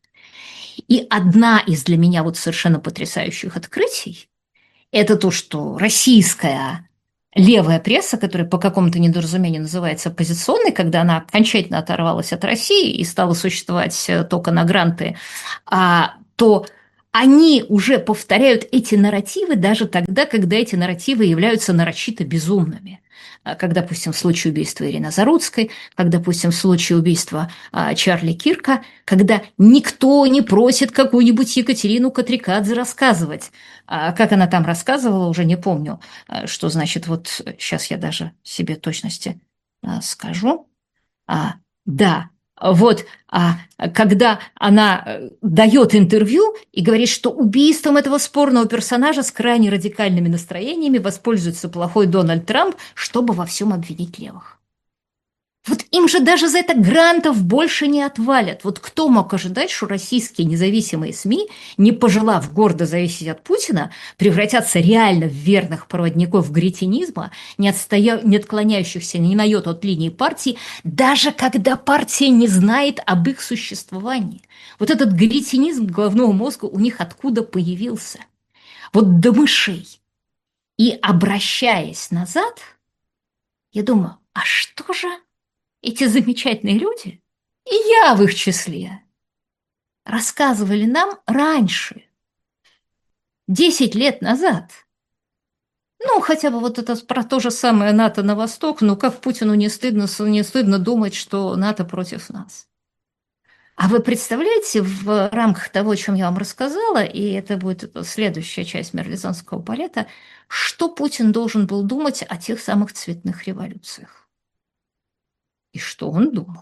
И одна из для меня вот совершенно потрясающих открытий – это то, что российская левая пресса, которая по какому-то недоразумению называется оппозиционной, когда она окончательно оторвалась от России и стала существовать только на гранты, а, то они уже повторяют эти нарративы даже тогда, когда эти нарративы являются нарочито безумными. Как, допустим, в случае убийства Ирины Заруцкой, как, допустим, в случае убийства а, Чарли Кирка, когда никто не просит какую-нибудь Екатерину Катрикадзе рассказывать. А, как она там рассказывала, уже не помню, а, что значит, вот сейчас я даже себе точности а, скажу. А, да, вот, а, когда она э, дает интервью и говорит, что убийством этого спорного персонажа с крайне радикальными настроениями воспользуется плохой Дональд Трамп, чтобы во всем обвинить левых. Вот им же даже за это грантов больше не отвалят. Вот кто мог ожидать, что российские независимые СМИ, не пожелав гордо зависеть от Путина, превратятся реально в верных проводников гретинизма, не, отстоя... не отклоняющихся ни на йоту от линии партии, даже когда партия не знает об их существовании. Вот этот гретинизм головного мозга у них откуда появился? Вот до мышей. И обращаясь назад, я думаю, а что же эти замечательные люди, и я в их числе, рассказывали нам раньше, десять лет назад? Ну, хотя бы вот это про то же самое НАТО на восток, ну как Путину не стыдно, не стыдно думать, что НАТО против нас? А вы представляете, в рамках того, о чем я вам рассказала, и это будет следующая часть мерлезонского балета, что Путин должен был думать о тех самых цветных революциях? И что он думал?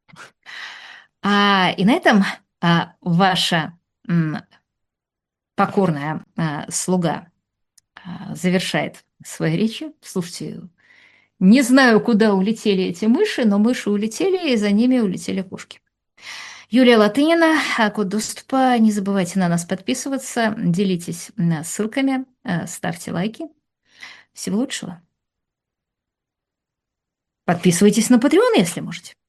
А, и на этом а, ваша м, покорная а, слуга а, завершает свои речи. Слушайте, не знаю, куда улетели эти мыши, но мыши улетели, и за ними улетели кошки. Юлия Латынина, код доступа. Не забывайте на нас подписываться, делитесь ссылками, ставьте лайки. Всего лучшего. Подписывайтесь на Patreon, если можете.